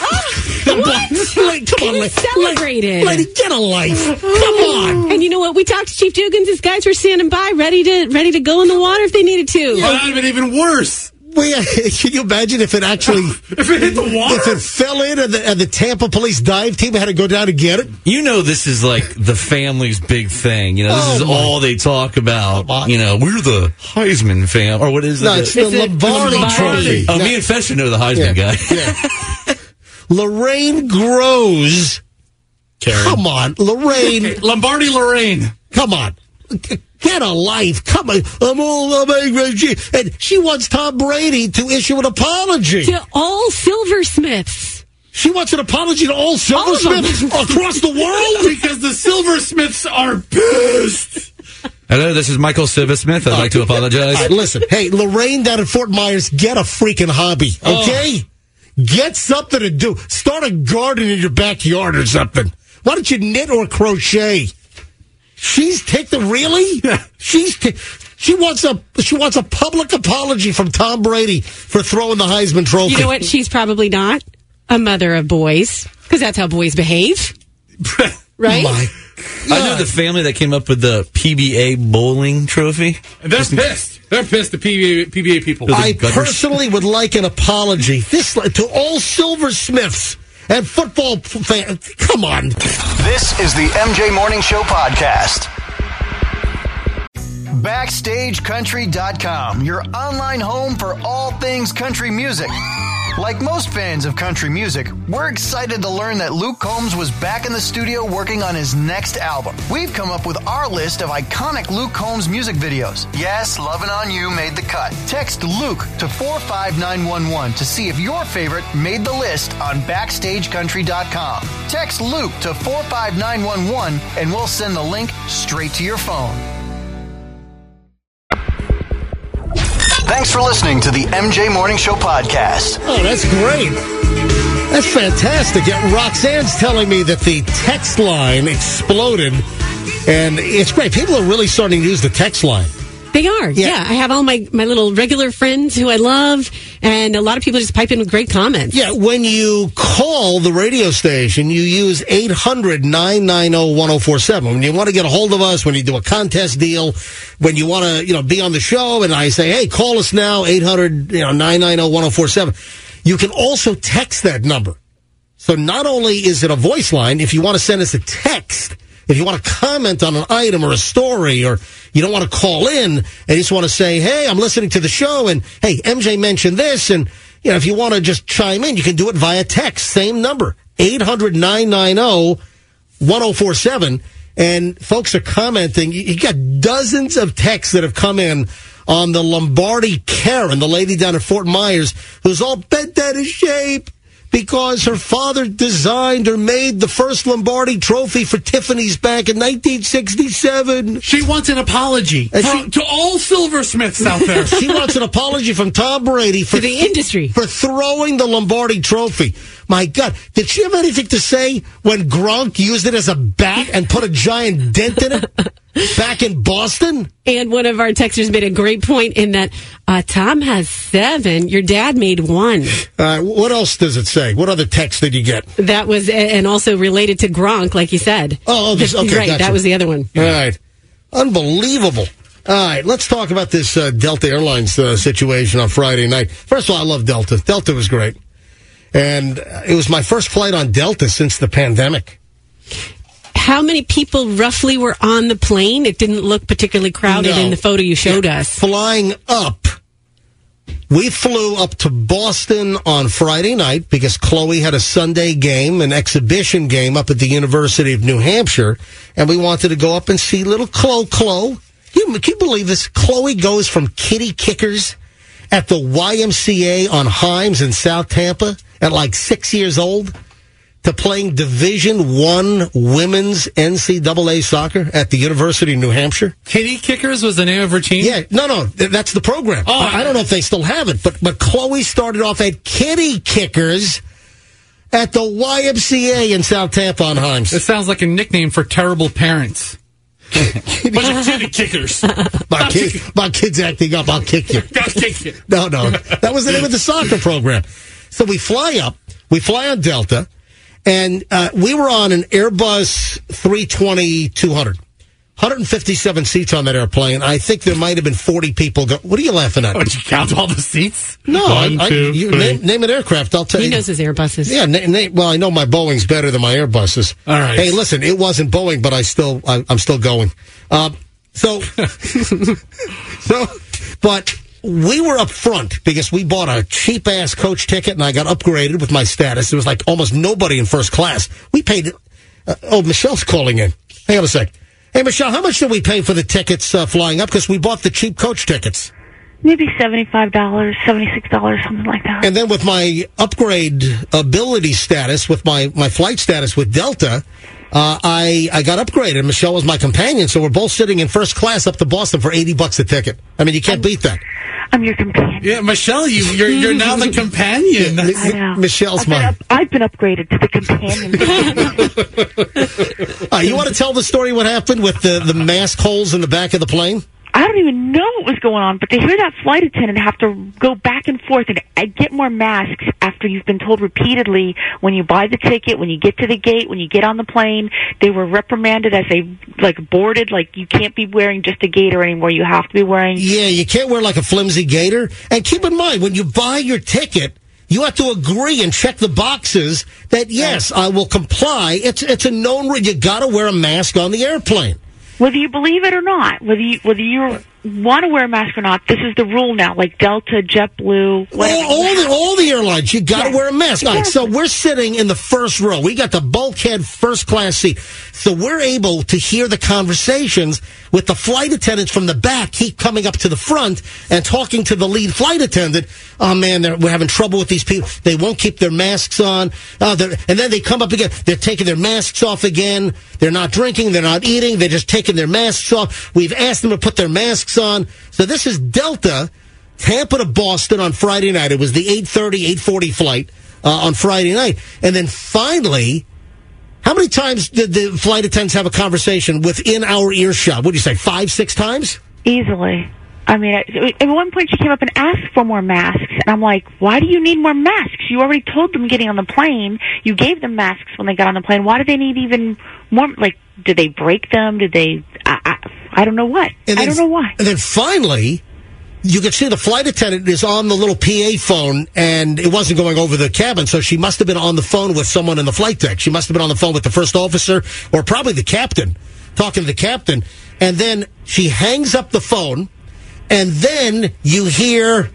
[SPEAKER 6] What?
[SPEAKER 5] Like, come on,
[SPEAKER 6] It's
[SPEAKER 5] lady,
[SPEAKER 6] celebrated.
[SPEAKER 5] lady, get a life. Come on.
[SPEAKER 6] And you know what? We talked to Chief Dugan. His guys were standing by, ready to ready to go in the water if they needed to.
[SPEAKER 8] Oh, that would have been even worse.
[SPEAKER 5] Well, yeah, can you imagine if it actually,
[SPEAKER 8] If it hit the water?
[SPEAKER 5] if it fell in and the, and the Tampa police dive team had to go down to get it?
[SPEAKER 7] You know, this is like the family's big thing. You know, this
[SPEAKER 5] Oh,
[SPEAKER 7] is
[SPEAKER 5] my-
[SPEAKER 7] all they talk about.
[SPEAKER 5] Come on.
[SPEAKER 7] You know, we're the Heisman fam, or what is
[SPEAKER 5] No,
[SPEAKER 7] it?
[SPEAKER 5] it's the
[SPEAKER 6] It's a
[SPEAKER 5] Lombardi
[SPEAKER 6] Lombardi.
[SPEAKER 5] Trophy.
[SPEAKER 7] Oh,
[SPEAKER 5] No.
[SPEAKER 7] me and Fesher know the Heisman
[SPEAKER 5] Yeah.
[SPEAKER 7] guy.
[SPEAKER 5] Yeah. Lorraine Groves.
[SPEAKER 11] Karen.
[SPEAKER 5] Come on, Lorraine.
[SPEAKER 8] Okay, Lombardi Lorraine.
[SPEAKER 5] Come on. Get a life. Come on. I'm all about And she wants Tom Brady to issue an apology.
[SPEAKER 6] To all silversmiths.
[SPEAKER 5] She wants an apology to all silversmiths across the world.
[SPEAKER 8] Because the Silversmiths are pissed.
[SPEAKER 7] Hello, this is Michael Silversmith. I'd like to apologize.
[SPEAKER 5] All right, listen, hey, Lorraine down at Fort Myers, get a freaking hobby, okay? Get something to do. Start a garden in your backyard or something. Why don't you knit or crochet? She's taking really? She's t- she wants a she wants a public apology from Tom Brady for throwing the Heisman Trophy.
[SPEAKER 6] You know what? She's probably not a mother of boys, because that's how boys behave, right?
[SPEAKER 5] My
[SPEAKER 7] I know the family that came up with the P B A bowling trophy.
[SPEAKER 8] They're pissed. They're pissed, the P B A, P B A people.
[SPEAKER 5] I
[SPEAKER 7] gutters.
[SPEAKER 5] personally would like an apology this to all silversmiths and football fans. Come on.
[SPEAKER 1] This is the M J Morning Show podcast. Backstage Country dot com, your online home for all things country music. Like most fans of country music, we're excited to learn that Luke Combs was back in the studio working on his next album. We've come up with our list of iconic Luke Combs music videos. Yes, Lovin' On You made the cut. Text Luke to four five nine one one to see if your favorite made the list on Backstage Country dot com. Text Luke to four five nine one one and we'll send the link straight to your phone. Thanks for listening to the M J Morning Show podcast.
[SPEAKER 5] Oh, that's great. That's fantastic. Yet Roxanne's telling me that the text line exploded And it's great. People are really starting to use the text line.
[SPEAKER 6] They are, yeah. yeah. I have all my, my little regular friends who I love, and a lot of people just pipe in with great comments.
[SPEAKER 5] Yeah, when you call the radio station, you use eight hundred, nine nine zero, one zero four seven. When you want to get a hold of us, when you do a contest deal, when you want to, you know, be on the show, and I say, hey, call us now, eight hundred, you know, nine nine zero, one zero four seven. You can also text that number. So not only is it a voice line, if you want to send us a text, if you want to comment on an item or a story, or you don't want to call in and you just want to say, hey, I'm listening to the show, and hey, M J mentioned this, and you know, if you want to just chime in, you can do it via text. Same number, eight hundred, nine nine zero, one zero four seven. And folks are commenting. You got dozens of texts that have come in on the Lombardi Karen, the lady down at Fort Myers, who's all bent out of shape because her father designed or made the first Lombardi trophy for Tiffany's back in nineteen sixty-seven.
[SPEAKER 8] She wants an apology for, she, to all silversmiths out there.
[SPEAKER 5] She wants an apology from Tom Brady for
[SPEAKER 6] to the industry
[SPEAKER 5] for throwing the Lombardi trophy. My God, did she have anything to say when Gronk used it as a bat and put a giant dent in it back in Boston?
[SPEAKER 6] And one of our texters made a great point in that uh, Tom has seven. Your dad made one.
[SPEAKER 5] Uh, what else does it say? What other text did you get?
[SPEAKER 6] That was, and also related to Gronk, like you said.
[SPEAKER 5] Oh, okay.
[SPEAKER 6] Right,
[SPEAKER 5] Gotcha.
[SPEAKER 6] That was the other one.
[SPEAKER 5] All right. Unbelievable. All right, let's talk about this uh, Delta Airlines uh, situation on Friday night. First of all, I love Delta. Delta was great. And it was my first flight on Delta since the pandemic.
[SPEAKER 6] How many people roughly were on the plane? It didn't look particularly crowded
[SPEAKER 5] No.
[SPEAKER 6] in the photo you showed
[SPEAKER 5] Yeah,
[SPEAKER 6] us.
[SPEAKER 5] Flying up, we flew up to Boston on Friday night because Chloe had a Sunday game, an exhibition game up at the University of New Hampshire, and we wanted to go up and see little Chloe. Chloe, you, can you believe this? Chloe goes from kitty kickers at the Y M C A on Himes in South Tampa at like six years old to playing Division One women's N C double A soccer at the University of New Hampshire.
[SPEAKER 8] Kitty Kickers was the name of her team?
[SPEAKER 5] Yeah, no, no, th- that's the program.
[SPEAKER 8] Oh,
[SPEAKER 5] I, I don't know if they still have it, but but Chloe started off at Kitty Kickers at the Y M C A in South Tampa on Himes.
[SPEAKER 8] It sounds like a nickname for terrible parents. Bunch of kitty kickers.
[SPEAKER 5] My, kid, my kid's acting up. I'll kick you.
[SPEAKER 8] I'll kick you.
[SPEAKER 5] No, no. That was the name of the soccer program. So we fly up. We fly on Delta. And uh, we were on an Airbus three twenty two hundred. one hundred fifty-seven seats on that airplane. I think there might have been forty people. Go- what are you laughing at?
[SPEAKER 8] Oh, did you count all the seats?
[SPEAKER 5] No.
[SPEAKER 8] One,
[SPEAKER 5] I, I,
[SPEAKER 8] two,
[SPEAKER 5] you
[SPEAKER 8] three.
[SPEAKER 5] name, name an aircraft. I'll tell
[SPEAKER 6] He
[SPEAKER 5] you.
[SPEAKER 6] knows his Airbuses.
[SPEAKER 5] Yeah, na- na- well, I know my Boeing's better than my Airbuses.
[SPEAKER 8] All right.
[SPEAKER 5] Hey, listen, it wasn't Boeing, but I still, I, I'm still going. Uh, so, so, but we were up front because we bought a cheap ass coach ticket, and I got upgraded with my status. There was like almost nobody in first class. We paid. Uh, oh, Michelle's calling in. Hang on a sec. Hey, Michelle, how much did we pay for the tickets uh, flying up? Because we bought the cheap coach tickets.
[SPEAKER 13] Maybe seventy-five dollars, seventy-six dollars, something like that.
[SPEAKER 5] And then with my upgrade ability status, with my, my flight status with Delta, uh, I I got upgraded. Michelle was my companion, so we're both sitting in first class up to Boston for eighty bucks a ticket. I mean, you can't beat that.
[SPEAKER 13] I'm your companion.
[SPEAKER 8] Yeah, Michelle, you, you're you're now the companion.
[SPEAKER 5] M-
[SPEAKER 13] I know.
[SPEAKER 5] Michelle's
[SPEAKER 13] I've been,
[SPEAKER 5] my.
[SPEAKER 13] up, I've been upgraded to the companion.
[SPEAKER 5] Uh, you want to tell the story what happened with the, the mask holes in the back of the plane?
[SPEAKER 13] I don't even know what was going on, but to hear that flight attendant have to go back and forth and I get more masks after you've been told repeatedly when you buy the ticket, when you get to the gate, when you get on the plane, they were reprimanded as they like boarded, like you can't be wearing just a gaiter anymore. You have to be wearing.
[SPEAKER 5] Yeah, you can't wear like a flimsy gaiter. And keep in mind, when you buy your ticket, you have to agree and check the boxes that, yes, I will comply. It's it's a known rule. You got to wear a mask on the airplane.
[SPEAKER 13] Whether you believe it or not, whether you whether you want to wear a mask or not, this is the rule now. Like Delta, JetBlue, whatever.
[SPEAKER 5] All, all the all the airlines, you got to
[SPEAKER 13] Yes.
[SPEAKER 5] wear a mask. All right, so
[SPEAKER 13] Exactly.
[SPEAKER 5] we're sitting in the first row. We got the bulkhead first class seat, so we're able to hear the conversations with the flight attendants from the back. Keep coming up to the front and talking to the lead flight attendant. Oh man, they're, we're having trouble with these people. They won't keep their masks on. Oh, they're- and then they come up again. They're taking their masks off again. They're not drinking. They're not eating. They're just taking their masks off. We've asked them to put their masks on. So this is Delta, Tampa to Boston on Friday night. It was the eight thirty, eight forty flight uh, on Friday night. And then finally, How many times did the flight attendants have a conversation within our earshot? What do you say, five, six times?
[SPEAKER 13] Easily. I mean, at at one point she came up and asked for more masks, and I'm like, why do you need more masks? You already told them getting on the plane. You gave them masks when they got on the plane. Why do they need even more? Like, did they break them? Did they? I, I, I don't know what.
[SPEAKER 5] And
[SPEAKER 13] I
[SPEAKER 5] then,
[SPEAKER 13] don't know why.
[SPEAKER 5] And then finally, you could see the flight attendant is on the little P A phone, and it wasn't going over the cabin, so she must have been on the phone with someone in the flight deck. She must have been on the phone with the first officer, or probably the captain, talking to the captain. And then she hangs up the phone, and then you hear,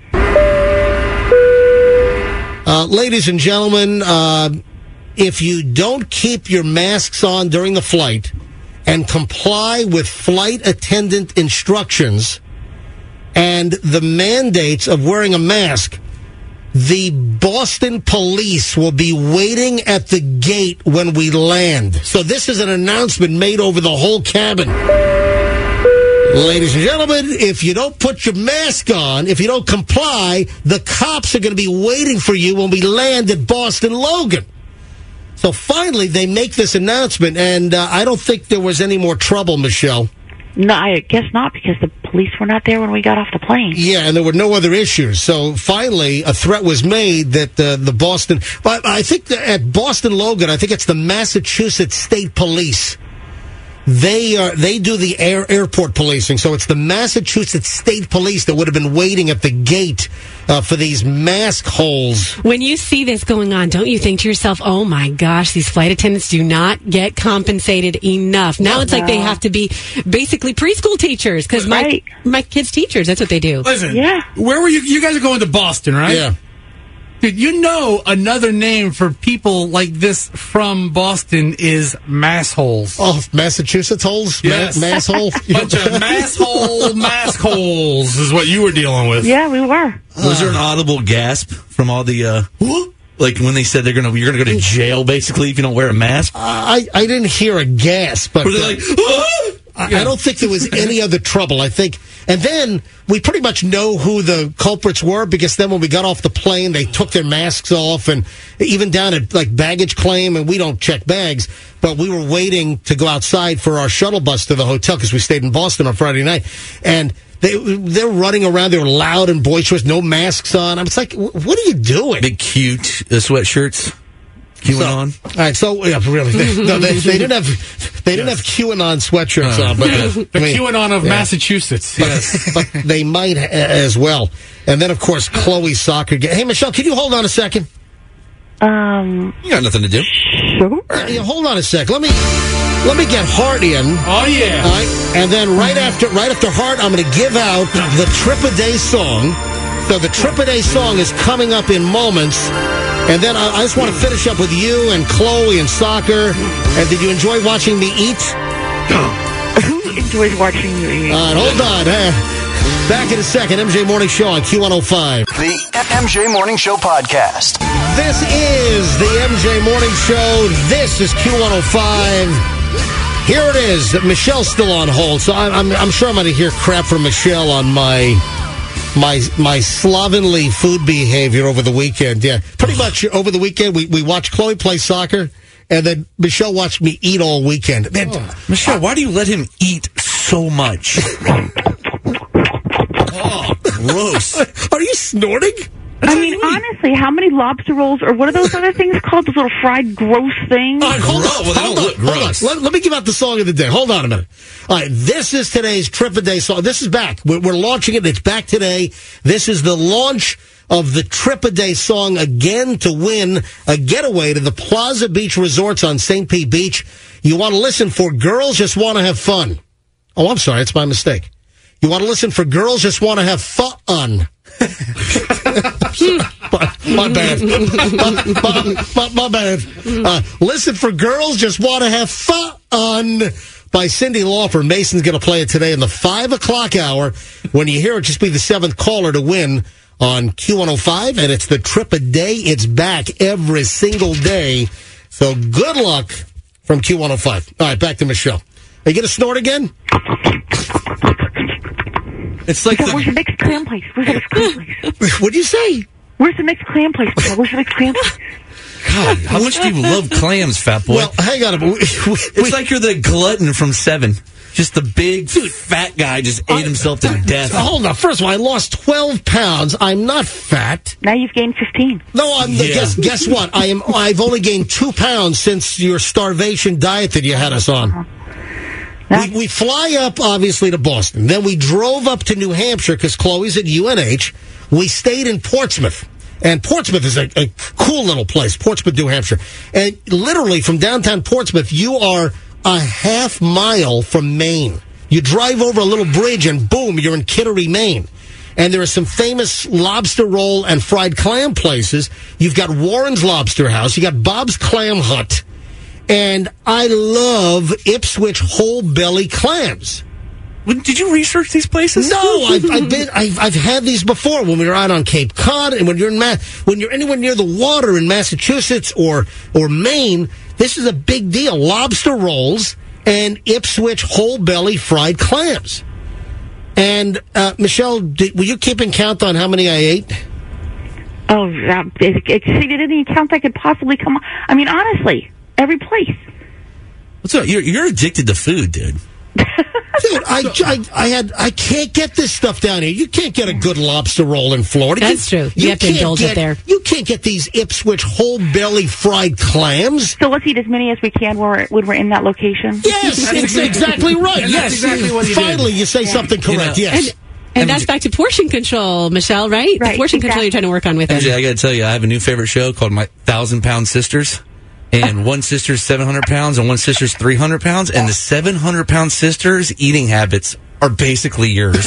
[SPEAKER 5] uh, ladies and gentlemen, uh, if you don't keep your masks on during the flight and comply with flight attendant instructions and the mandates of wearing a mask, the Boston police will be waiting at the gate when we land. So this is an announcement made over the whole cabin. Ladies and gentlemen, if you don't put your mask on, if you don't comply, the cops are going to be waiting for you when we land at Boston Logan. So finally, they make this announcement, and uh, I don't think there was any more trouble, Michelle.
[SPEAKER 13] No, I guess not, because the police were not there when we got off the plane.
[SPEAKER 5] Yeah, and there were no other issues. So finally, a threat was made that uh, the Boston... But I think that at Boston Logan, I think it's the Massachusetts State Police. They are they do the air airport policing, so it's the Massachusetts State Police that would have been waiting at the gate uh, for these mask holes.
[SPEAKER 6] When you see this going on, don't you think to yourself, oh my gosh, these flight attendants do not get compensated enough. Now it's like they have to be basically preschool teachers, because my,
[SPEAKER 13] Right.
[SPEAKER 6] my kids' teachers, that's what they do.
[SPEAKER 8] Listen,
[SPEAKER 13] Yeah.
[SPEAKER 8] where were you? You guys are going to Boston, right?
[SPEAKER 5] Yeah.
[SPEAKER 8] Dude, you know another name for people like this from Boston is massholes.
[SPEAKER 5] Oh, Massachusetts holes?
[SPEAKER 8] Yes.
[SPEAKER 5] Ma- mass hole?
[SPEAKER 8] Bunch of masshole mask holes is what you were dealing with.
[SPEAKER 13] Yeah, we were.
[SPEAKER 7] Was there an audible gasp from all the, uh, like when they said they're gonna, you're gonna go to jail basically if you don't wear a mask?
[SPEAKER 5] I, I didn't hear a gasp, but
[SPEAKER 7] Were they
[SPEAKER 5] uh,
[SPEAKER 7] like, "Ah!"
[SPEAKER 5] I, I don't think there was any other trouble. I think, and then we pretty much know who the culprits were, because then when we got off the plane, they took their masks off, and even down at like baggage claim, and we don't check bags, but we were waiting to go outside for our shuttle bus to the hotel because we stayed in Boston on Friday night, and they they're running around. They were loud and boisterous, no masks on. I was like, what are you doing?
[SPEAKER 7] Big cute uh, sweatshirts. QAnon.
[SPEAKER 5] So, all right, so yeah, really, they, no, they, they didn't have they didn't have QAnon sweatshirts
[SPEAKER 7] Uh,
[SPEAKER 5] on, but uh,
[SPEAKER 8] The
[SPEAKER 5] I mean,
[SPEAKER 8] QAnon of
[SPEAKER 5] yeah.
[SPEAKER 8] Massachusetts. Yes.
[SPEAKER 5] but they might ha- as well. And then, of course, Chloe's soccer game. Hey, Michelle, can you hold on a second?
[SPEAKER 13] Um,
[SPEAKER 7] You got nothing to do.
[SPEAKER 13] sure.
[SPEAKER 5] Uh, yeah, hold on a sec. Let me let me get Hart in.
[SPEAKER 8] Oh, yeah.
[SPEAKER 5] All right, and then right after right after Hart, I'm going to give out the Trip a Day song. So the Trip a Day song is coming up in moments. And then I, I just want to finish up with you and Chloe and soccer. And did you enjoy watching me eat?
[SPEAKER 13] Who enjoys watching you eat?
[SPEAKER 5] All right, hold on. Uh, back in a second. M J Morning Show on Q one oh five.
[SPEAKER 1] The M J Morning Show podcast.
[SPEAKER 5] This is the M J Morning Show. This is Q one oh five. Here it is. Michelle's still on hold, so I'm, I'm, I'm sure I'm going to hear crap from Michelle on my my my slovenly food behavior over the weekend. Yeah, pretty much over the weekend we, we watched Chloe play soccer, and then Michelle watched me eat all weekend. Man,
[SPEAKER 7] Oh, Michelle, why do you let him eat so much? Oh, gross.
[SPEAKER 5] Are you snorting?
[SPEAKER 13] I mean, honestly, how many lobster rolls, or what are those other things called? Those little fried gross things?
[SPEAKER 5] All right, hold on.
[SPEAKER 7] Gross. Well, they
[SPEAKER 5] hold
[SPEAKER 7] don't
[SPEAKER 5] on,
[SPEAKER 7] look
[SPEAKER 5] hold on.
[SPEAKER 7] gross.
[SPEAKER 5] Let, let me give out the song of the day. Hold on a minute. All right, this is today's Trip a Day song. This is back. We're, we're launching it. It's back today. This is the launch of the Trip a Day song again to win a getaway to the Plaza Beach Resorts on Saint Pete Beach. You want to listen for Girls Just Want to Have Fun. Oh, I'm sorry. It's my mistake. You want to listen for Girls Just Want to Have Fun. my, my bad. My, my, my, my bad. Uh, listen for Girls Just Want to Have Fun by Cyndi Lauper. Mason's going to play it today in the five o'clock hour. When you hear it, just be the seventh caller to win on Q one oh five. And it's the Trip a Day. It's back every single day. So good luck from Q one oh five. All right, back to Michelle. Are you going to snort again?
[SPEAKER 7] It's like
[SPEAKER 13] Where's the
[SPEAKER 7] the,
[SPEAKER 13] mixed clam place? Where's the mixed clam place?
[SPEAKER 5] What'd you say?
[SPEAKER 13] Where's the mixed clam place? Where's the mixed clam place?
[SPEAKER 7] God, how much do you love clams, fat boy?
[SPEAKER 5] Well, hang on a minute. We- we-
[SPEAKER 7] it's like you're the glutton from Seven. Just the big, fat guy just ate himself to death.
[SPEAKER 5] Hold on. First of all, I lost twelve pounds. I'm not fat.
[SPEAKER 13] Now you've gained fifteen.
[SPEAKER 5] No, I'm,
[SPEAKER 7] Yeah.
[SPEAKER 5] guess, guess what? I am, I've only gained two pounds since your starvation diet that you had us on. We, we fly up, obviously, to Boston. Then we drove up to New Hampshire because Chloe's at U N H. We stayed in Portsmouth. And Portsmouth is a, a cool little place, Portsmouth, New Hampshire. And literally from downtown Portsmouth, you are a half mile from Maine. You drive over a little bridge and boom, you're in Kittery, Maine. And there are some famous lobster roll and fried clam places. You've got Warren's Lobster House. You got Bob's Clam Hut. And I love Ipswich whole belly clams.
[SPEAKER 7] Did you research these places?
[SPEAKER 5] No, I've, I've been. I've, I've had these before when we were out on Cape Cod, and when you're in Ma- when you're anywhere near the water in Massachusetts or or Maine, this is a big deal. Lobster rolls and Ipswich whole belly fried clams. And uh, Michelle, did, were you keeping count on how many I ate?
[SPEAKER 13] Oh, uh, it exceeded any count I could possibly come. I mean, honestly, every place.
[SPEAKER 7] What's up? You're, you're addicted to food, dude.
[SPEAKER 5] Dude, I, I, I had I can't get this stuff down here. You can't get a good lobster roll in Florida.
[SPEAKER 6] That's true. You have to
[SPEAKER 5] can't
[SPEAKER 6] indulge
[SPEAKER 5] get,
[SPEAKER 6] it there.
[SPEAKER 5] You can't get these Ipswich whole belly fried clams.
[SPEAKER 13] So let's eat as many as we can when we're, when we're in that location.
[SPEAKER 5] Yes, that's exactly right.
[SPEAKER 8] And
[SPEAKER 5] Yes,
[SPEAKER 8] that's exactly what you did.
[SPEAKER 5] Finally, you say something correct.
[SPEAKER 7] You know,
[SPEAKER 5] yes.
[SPEAKER 6] And, and that's back to portion control, Michelle, right?
[SPEAKER 13] Right,
[SPEAKER 6] the portion
[SPEAKER 13] exactly.
[SPEAKER 6] control you're trying to work on with
[SPEAKER 7] M J,
[SPEAKER 6] it.
[SPEAKER 7] I got to tell you, I have a new favorite show called My Thousand Pound Sisters. And one sister's seven hundred pounds and one sister's three hundred pounds. And the seven hundred pound sister's eating habits are basically yours.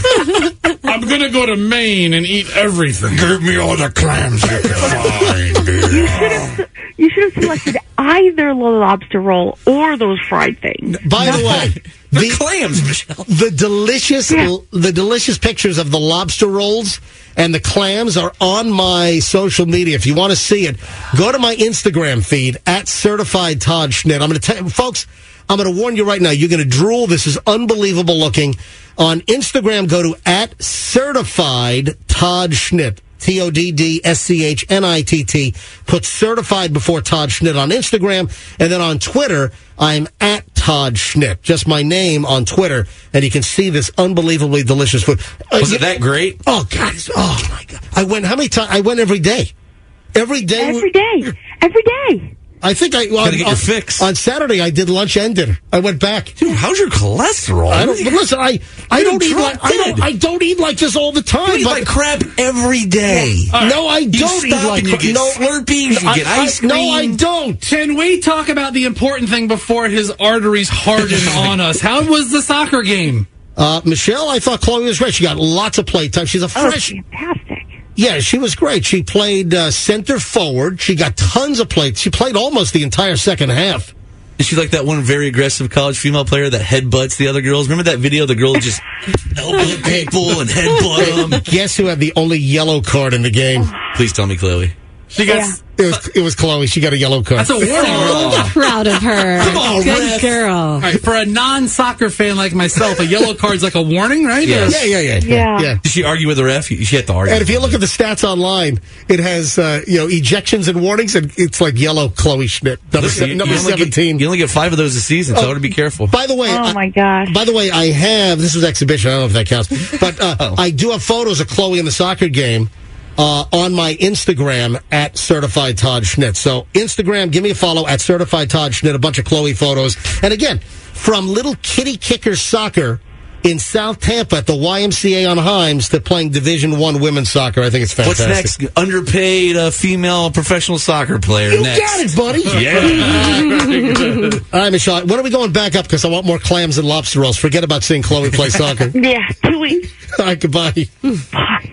[SPEAKER 8] I'm going to go to Maine and eat everything.
[SPEAKER 10] Give me all the clams you can find.
[SPEAKER 13] You should have you should have selected either the lobster roll or those fried things.
[SPEAKER 5] By the way,
[SPEAKER 7] the,
[SPEAKER 5] the
[SPEAKER 7] clams, Michelle.
[SPEAKER 5] the delicious
[SPEAKER 13] Yeah.
[SPEAKER 5] the delicious pictures of the lobster rolls and the clams are on my social media. If you want to see it, go to my Instagram feed at Certified Todd Schnitt. I'm going to tell you, folks, I'm going to warn you right now. You're going to drool. This is unbelievable looking. On Instagram, go to at Certified Todd Schnitt. T O D D S C H N I T T. Put certified before Todd Schnitt on Instagram. And then on Twitter, I'm at Todd Schnitt. Just my name on Twitter. And you can see this unbelievably delicious food. Uh,
[SPEAKER 7] Was
[SPEAKER 5] you-
[SPEAKER 7] it that great?
[SPEAKER 5] Oh, God. it's- Oh, my God. I went, how many times? I went every day. Every day.
[SPEAKER 13] Every day. Every day.
[SPEAKER 5] I think I. On,
[SPEAKER 7] Gotta get your
[SPEAKER 5] on-
[SPEAKER 7] fix.
[SPEAKER 5] On Saturday, I did lunch and dinner. I went back.
[SPEAKER 7] Dude, how's your cholesterol?
[SPEAKER 5] I don't, but listen, I, I
[SPEAKER 7] You're
[SPEAKER 5] don't eat like, I don't,
[SPEAKER 7] dead.
[SPEAKER 5] I don't eat like this all the time.
[SPEAKER 7] You eat
[SPEAKER 5] but
[SPEAKER 7] like crap every day.
[SPEAKER 5] no, I
[SPEAKER 7] You
[SPEAKER 5] don't eat
[SPEAKER 7] stop
[SPEAKER 5] like
[SPEAKER 7] and you get
[SPEAKER 5] no,
[SPEAKER 7] Slurpees, you
[SPEAKER 5] I-
[SPEAKER 7] get
[SPEAKER 5] I-
[SPEAKER 7] ice cream.
[SPEAKER 5] No, I don't.
[SPEAKER 8] Can we talk about the important thing before his arteries harden on us? How was the soccer game?
[SPEAKER 5] Uh, Michelle, I thought Chloe was great. She got lots of play time. She's a
[SPEAKER 13] Oh,
[SPEAKER 5] fresh.
[SPEAKER 13] fantastic.
[SPEAKER 5] Yeah, she was great. She played uh, center forward. She got tons of play. She played almost the entire second half.
[SPEAKER 7] Is she like that one very aggressive college female player that headbutts the other girls? Remember that video? The girl just elbow people and headbutt them.
[SPEAKER 5] Guess who had the only yellow card in the game?
[SPEAKER 7] Please tell me, Chloe.
[SPEAKER 8] She got.
[SPEAKER 13] Yeah.
[SPEAKER 5] It was, it was Chloe. She got a yellow card.
[SPEAKER 8] That's a warning.
[SPEAKER 6] Oh, proud of her.
[SPEAKER 7] Come on,
[SPEAKER 6] Good
[SPEAKER 7] ref.
[SPEAKER 6] girl.
[SPEAKER 8] All right, for a non-soccer fan like myself, a yellow card's like a warning, right?
[SPEAKER 7] Yeah.
[SPEAKER 8] Or-
[SPEAKER 5] Yeah, yeah, yeah,
[SPEAKER 13] Yeah.
[SPEAKER 5] yeah.
[SPEAKER 7] Did she argue with the ref? She had to argue.
[SPEAKER 5] And if you look at the stats online, it has uh, you know ejections and warnings, and it's like yellow Chloe Schnitt, number,
[SPEAKER 7] Listen,
[SPEAKER 5] se-
[SPEAKER 7] you-
[SPEAKER 5] number
[SPEAKER 7] you only get-
[SPEAKER 5] seventeen.
[SPEAKER 7] you only get five of those a season, so I ought to be careful.
[SPEAKER 5] By the way,
[SPEAKER 13] Oh
[SPEAKER 5] I-
[SPEAKER 13] my gosh.
[SPEAKER 5] by the way, I have this was exhibition. I don't know if that counts, but uh,
[SPEAKER 7] Oh.
[SPEAKER 5] I do have photos of Chloe in the soccer game uh, on my Instagram at Certified Todd Schnitt. So Instagram, give me a follow at Certified Todd Schnitt. A bunch of Chloe photos, and again from Little Kitty Kickers Soccer in South Tampa at the Y M C A on Himes to playing Division One women's soccer. I think it's
[SPEAKER 7] What's
[SPEAKER 5] fantastic.
[SPEAKER 7] next? Underpaid uh, female professional soccer player
[SPEAKER 5] You
[SPEAKER 7] next.
[SPEAKER 5] got it, buddy.
[SPEAKER 7] Yeah.
[SPEAKER 5] All right, Michelle. When are we going back up? Because I want more clams and lobster rolls. Forget about seeing Chloe play soccer.
[SPEAKER 13] Yeah, two weeks.
[SPEAKER 5] All right, goodbye.
[SPEAKER 13] Bye.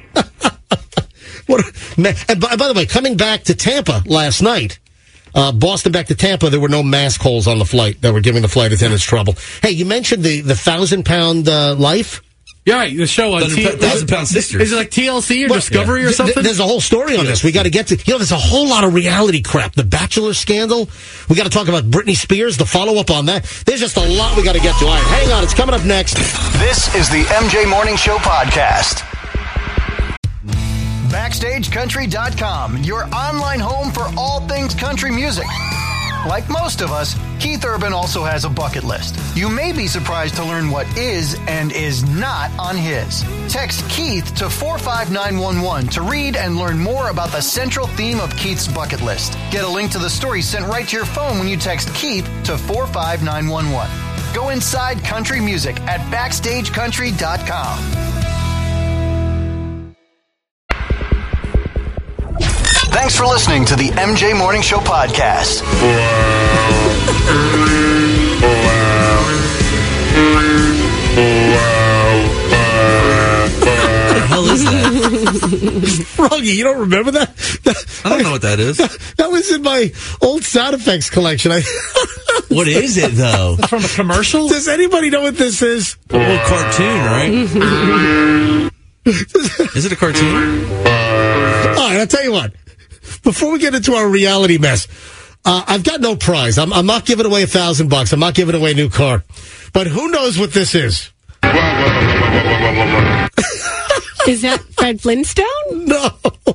[SPEAKER 5] What, man, and by, by the way, coming back to Tampa last night, uh, Boston back to Tampa, there were no mask holes on the flight that were giving the flight attendants trouble. Hey, you mentioned the, the thousand pound uh, life.
[SPEAKER 8] Yeah, right, the show on
[SPEAKER 7] Thousand
[SPEAKER 8] T-
[SPEAKER 7] Pound- Thousand Pound Sisters.
[SPEAKER 8] Is it like T L C or
[SPEAKER 5] Well,
[SPEAKER 8] Discovery
[SPEAKER 5] yeah.
[SPEAKER 8] or
[SPEAKER 5] Th- th-
[SPEAKER 8] something?
[SPEAKER 5] There's a whole story on this. We got to get to. You know, there's a whole lot of reality crap. The Bachelor scandal. We got to talk about Britney Spears. The follow up on that. There's just a lot we got to get to. All right, hang on. It's coming up next.
[SPEAKER 1] This is the M J Morning Show podcast. Backstage Country dot com, your online home for all things country music. Like most of us, Keith Urban also has a bucket list. You may be surprised to learn what is and is not on his. Text Keith to four five nine one one to read and learn more about the central theme of Keith's bucket list. Get a link to the story sent right to your phone when you text Keith to four five nine one one. Go inside country music at Backstage Country dot com. Thanks for listening to the M J Morning Show podcast.
[SPEAKER 7] What the hell is that?
[SPEAKER 5] Froggy, you don't remember that? that
[SPEAKER 7] I don't know what that is.
[SPEAKER 5] That, that was in my old sound effects collection. I,
[SPEAKER 7] What is it, though?
[SPEAKER 8] From a commercial?
[SPEAKER 5] Does anybody know what this is?
[SPEAKER 7] A little cartoon, right? Is it a cartoon?
[SPEAKER 5] All right, I'll tell you what. Before we get into our reality mess, uh, I've got no prize. I'm, I'm not giving away a thousand bucks. I'm not giving away a new car. But who knows what this is?
[SPEAKER 6] Is that Fred Flintstone?
[SPEAKER 5] No.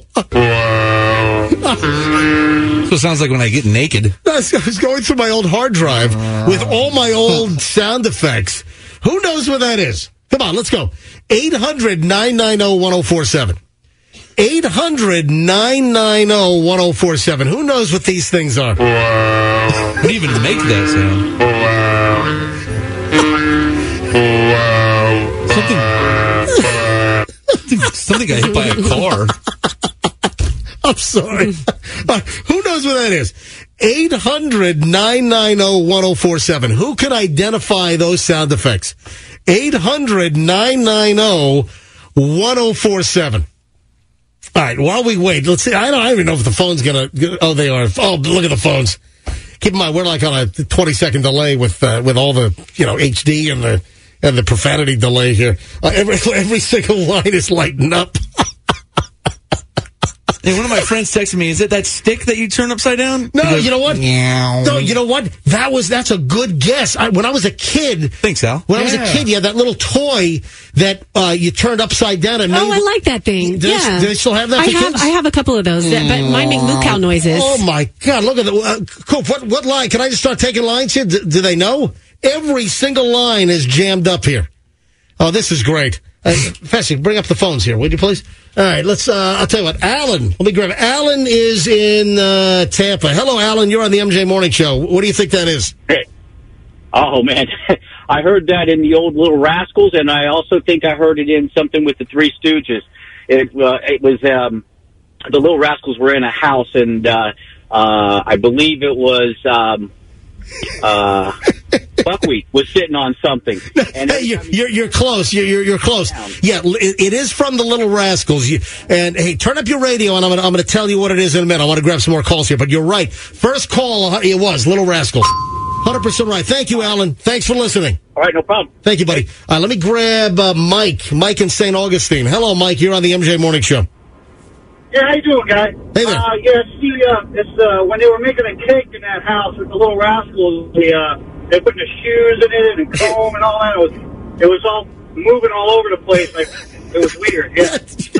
[SPEAKER 7] So it sounds like when I get naked.
[SPEAKER 5] I was going through my old hard drive with all my old sound effects. Who knows what that is? Come on, let's go. eight hundred nine nine zero one zero four seven. eight hundred nine nine zero one zero four seven. Who knows what these things are?
[SPEAKER 7] How do you even make that sound? Something, something got hit by a car.
[SPEAKER 5] I'm sorry. Uh, who knows what that is? eight hundred nine nine zero one zero four seven. Who could identify those sound effects? eight hundred nine nine zero one zero four seven. All right, while we wait, let's see. I don't, I don't even know if the phone's going to. Oh, they are. Oh, look at the phones. Keep in mind, we're like on a twenty second delay with uh, with all the, you know, H D and the and the profanity delay here. Uh, every every single line is lighting up.
[SPEAKER 7] Hey, one of my friends texted me, is it that stick that you turn upside down?
[SPEAKER 5] No,
[SPEAKER 7] goes,
[SPEAKER 5] you know what?
[SPEAKER 7] Meow.
[SPEAKER 5] No, you know what? That was that's a good guess. I, when I was a kid,
[SPEAKER 7] thanks, Al.
[SPEAKER 5] When
[SPEAKER 7] yeah.
[SPEAKER 5] I was a kid, you had that little toy that uh, you turned upside down and made.
[SPEAKER 6] Oh, I like that thing.
[SPEAKER 5] Do
[SPEAKER 6] yeah,
[SPEAKER 5] they, do they still have that?
[SPEAKER 6] I
[SPEAKER 5] for
[SPEAKER 6] have.
[SPEAKER 5] kids?
[SPEAKER 6] I have a couple of those, that, but mine make moo cow noises.
[SPEAKER 5] Oh my God! Look at that. Uh, Coop, what what line? Can I just start taking lines here? Do, do they know? Every single line is jammed up here. Oh, this is great. Uh, Fessy, bring up the phones here, would you please? All right, let's, uh, I'll tell you what, Alan, let me grab it. Alan is in uh, Tampa. Hello, Alan, you're on the M J Morning Show. What do you think that is?
[SPEAKER 14] Hey. Oh, man, I heard that in the old Little Rascals, and I also think I heard it in something with the Three Stooges. It, uh, it was, um, the Little Rascals were in a house, and uh, uh, I believe it was... Um, uh, Buckwheat was sitting on something. And
[SPEAKER 5] hey, you're, you're, you're close. You're, you're, you're close. Yeah, it, it is from the Little Rascals. You, and hey, turn up your radio, and I'm going I'm to tell you what it is in a minute. I want to grab some more calls here, but you're right. First call, it was Little Rascals. one hundred percent right. Thank you, Alan. Thanks for listening.
[SPEAKER 14] All right, no problem.
[SPEAKER 5] Thank you, buddy. All right, let me grab uh, Mike. Mike in Saint Augustine. Hello, Mike. You're on the M J Morning Show.
[SPEAKER 15] Yeah, how you doing, guy?
[SPEAKER 5] Hey there.
[SPEAKER 15] Uh, yeah, see, uh, it's uh, when they were making a cake in that house with the Little Rascals, they uh, they putting the shoes in it and comb and all that. It was it was all moving all over the place. Like it was weird. Yeah.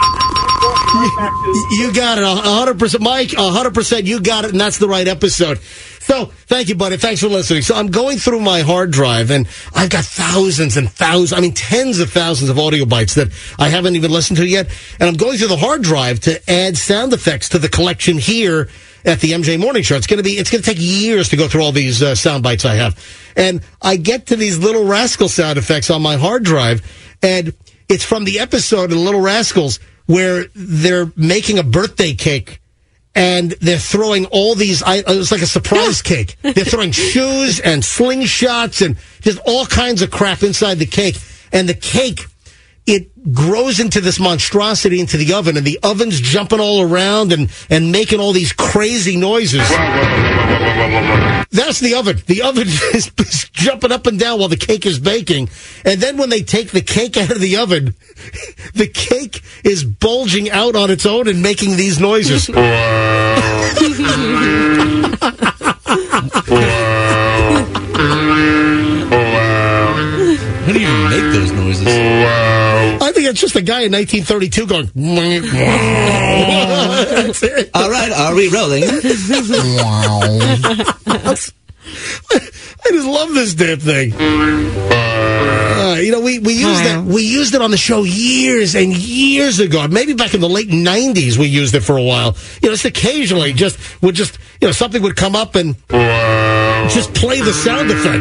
[SPEAKER 5] You got it, a hundred percent, Mike. A hundred percent, you got it, and that's the right episode. So, thank you, buddy. Thanks for listening. So, I'm going through my hard drive, and I've got thousands and thousands, I mean, tens of thousands of audio bites that I haven't even listened to yet. And I'm going through the hard drive to add sound effects to the collection here at the M J Morning Show. It's going to be, it's going to take years to go through all these uh, sound bites I have. And I get to these Little Rascal sound effects on my hard drive, and it's from the episode of the Little Rascals where they're making a birthday cake. And they're throwing all these, it was like a surprise cake. They're throwing shoes and slingshots and just all kinds of crap inside the cake. And the cake, it grows into this monstrosity into the oven, and the oven's jumping all around and, and making all these crazy noises. That's the oven. The oven is, is jumping up and down while the cake is baking. And then when they take the cake out of the oven, the cake is bulging out on its own and making these noises.
[SPEAKER 7] How do you even make those noises?
[SPEAKER 5] I think I it's just a guy in nineteen thirty-two going. That's it.
[SPEAKER 7] All right, are we rolling?
[SPEAKER 5] I just love this damn thing. Uh, you know, we, we used it. We used it on the show years and years ago. Maybe back in the late nineties, we used it for a while. You know, just occasionally, just would just you know something would come up and just play the sound effect.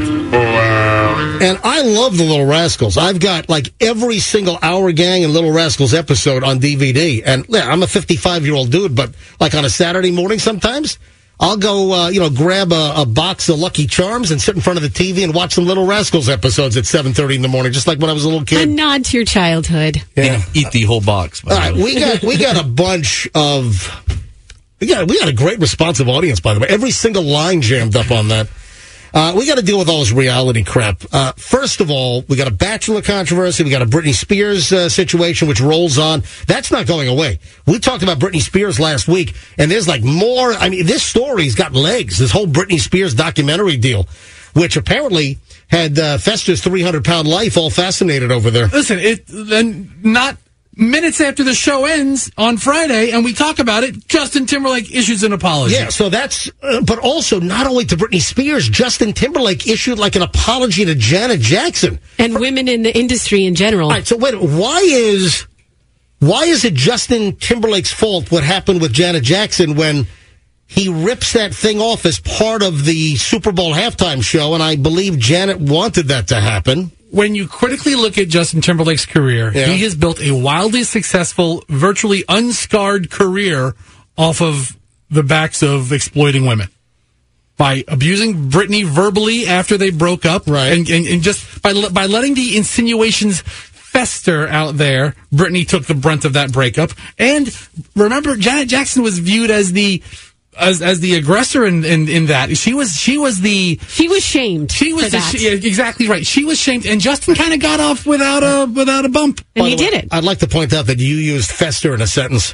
[SPEAKER 5] And I love the Little Rascals. I've got like every single Our Gang and Little Rascals episode on D V D. And yeah, I'm a fifty-five year old dude, but like on a Saturday morning, sometimes I'll go, uh, you know, grab a, a box of Lucky Charms and sit in front of the T V and watch some Little Rascals episodes at seven thirty in the morning, just like when I was a little
[SPEAKER 6] A
[SPEAKER 5] kid.
[SPEAKER 6] nod to your childhood.
[SPEAKER 5] Yeah.
[SPEAKER 7] Eat the whole box. by
[SPEAKER 5] All
[SPEAKER 7] the
[SPEAKER 5] right,
[SPEAKER 7] way.
[SPEAKER 5] we got we got a bunch of we got we got a great responsive audience, by the way. Every single line jammed up on that. Uh, we got to deal with all this reality crap. Uh, first of all, we got a Bachelor controversy. We got a Britney Spears uh, situation, which rolls on. That's not going away. We talked about Britney Spears last week, and there's like more. I mean, this story's got legs. This whole Britney Spears documentary deal, which apparently had uh, Fester's three hundred pound life all fascinated over there.
[SPEAKER 8] Listen, it then not minutes after the show ends on Friday, and we talk about it, Justin Timberlake issues an apology.
[SPEAKER 5] Yeah, so that's, uh, but also not only to Britney Spears, Justin Timberlake issued like an apology to Janet Jackson.
[SPEAKER 6] And women in the industry in general.
[SPEAKER 5] All right, so wait, why is, why is it Justin Timberlake's fault what happened with Janet Jackson when he rips that thing off as part of the Super Bowl halftime show, and I believe Janet wanted that to happen?
[SPEAKER 8] When you critically look at Justin Timberlake's career,
[SPEAKER 5] Yeah.
[SPEAKER 8] he has built a wildly successful, virtually unscarred career off of the backs of exploiting women. By abusing Britney verbally after they broke up,
[SPEAKER 5] Right.
[SPEAKER 8] and, and, and just by by letting the insinuations fester out there, Britney took the brunt of that breakup. And remember, Janet Jackson was viewed as the as as the aggressor in, in, in that. She was she was the
[SPEAKER 6] She was shamed.
[SPEAKER 8] she was
[SPEAKER 6] for
[SPEAKER 8] the,
[SPEAKER 6] that.
[SPEAKER 8] she, yeah, exactly right. She was shamed, and Justin kind of got off without a without a bump.
[SPEAKER 6] and
[SPEAKER 5] By
[SPEAKER 6] he
[SPEAKER 5] the way,
[SPEAKER 6] did it.
[SPEAKER 5] I'd like to point out that you used fester in a sentence.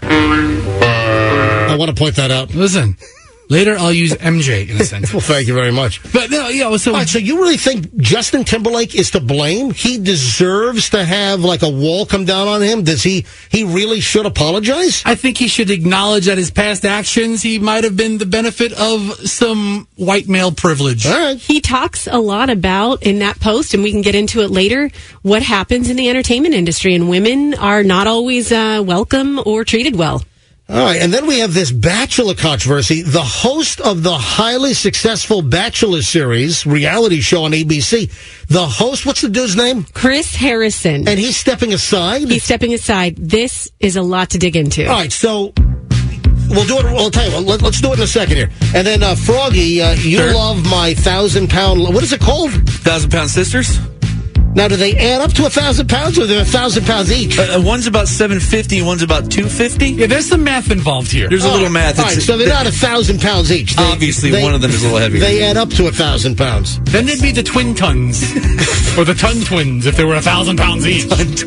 [SPEAKER 5] I want to point that out.
[SPEAKER 8] Listen, later I'll use M J in a sentence.
[SPEAKER 5] Well, thank you very much.
[SPEAKER 8] But no, you know, so
[SPEAKER 5] All right, so you really think Justin Timberlake is to blame? He deserves to have like a wall come down on him? Does he, he really should apologize?
[SPEAKER 8] I think he should acknowledge that his past actions, he might have been the benefit of some white male privilege.
[SPEAKER 5] All right.
[SPEAKER 6] He talks a lot about in that post, and we can get into it later, what happens in the entertainment industry, and women are not always uh, welcome or treated well.
[SPEAKER 5] All right, and then we have this Bachelor controversy. The host of the highly successful Bachelor series, reality show on A B C, the host, what's the dude's name?
[SPEAKER 6] Chris Harrison.
[SPEAKER 5] And he's stepping aside?
[SPEAKER 6] He's stepping aside. This is a lot to dig into.
[SPEAKER 5] All right, so we'll do it. I'll tell you what, let, let's do it in a second here. And then, uh, Froggy, uh, you
[SPEAKER 7] Sure.
[SPEAKER 5] love my thousand pound, what is it called?
[SPEAKER 7] Thousand Pound Sisters?
[SPEAKER 5] Now, do they add up to a thousand pounds, or they're a thousand pounds each?
[SPEAKER 7] Uh, one's about seven fifty, one's about two fifty.
[SPEAKER 8] Yeah, there's some math involved here.
[SPEAKER 7] There's a little math.
[SPEAKER 5] All right,
[SPEAKER 7] It's-
[SPEAKER 5] so they're not a thousand pounds each. They-
[SPEAKER 7] Obviously,
[SPEAKER 5] they-
[SPEAKER 7] one of them is a little heavier.
[SPEAKER 5] They add up to a thousand pounds.
[SPEAKER 8] Then there'd be the twin tons, or the ton twins, if they were a thousand pounds each.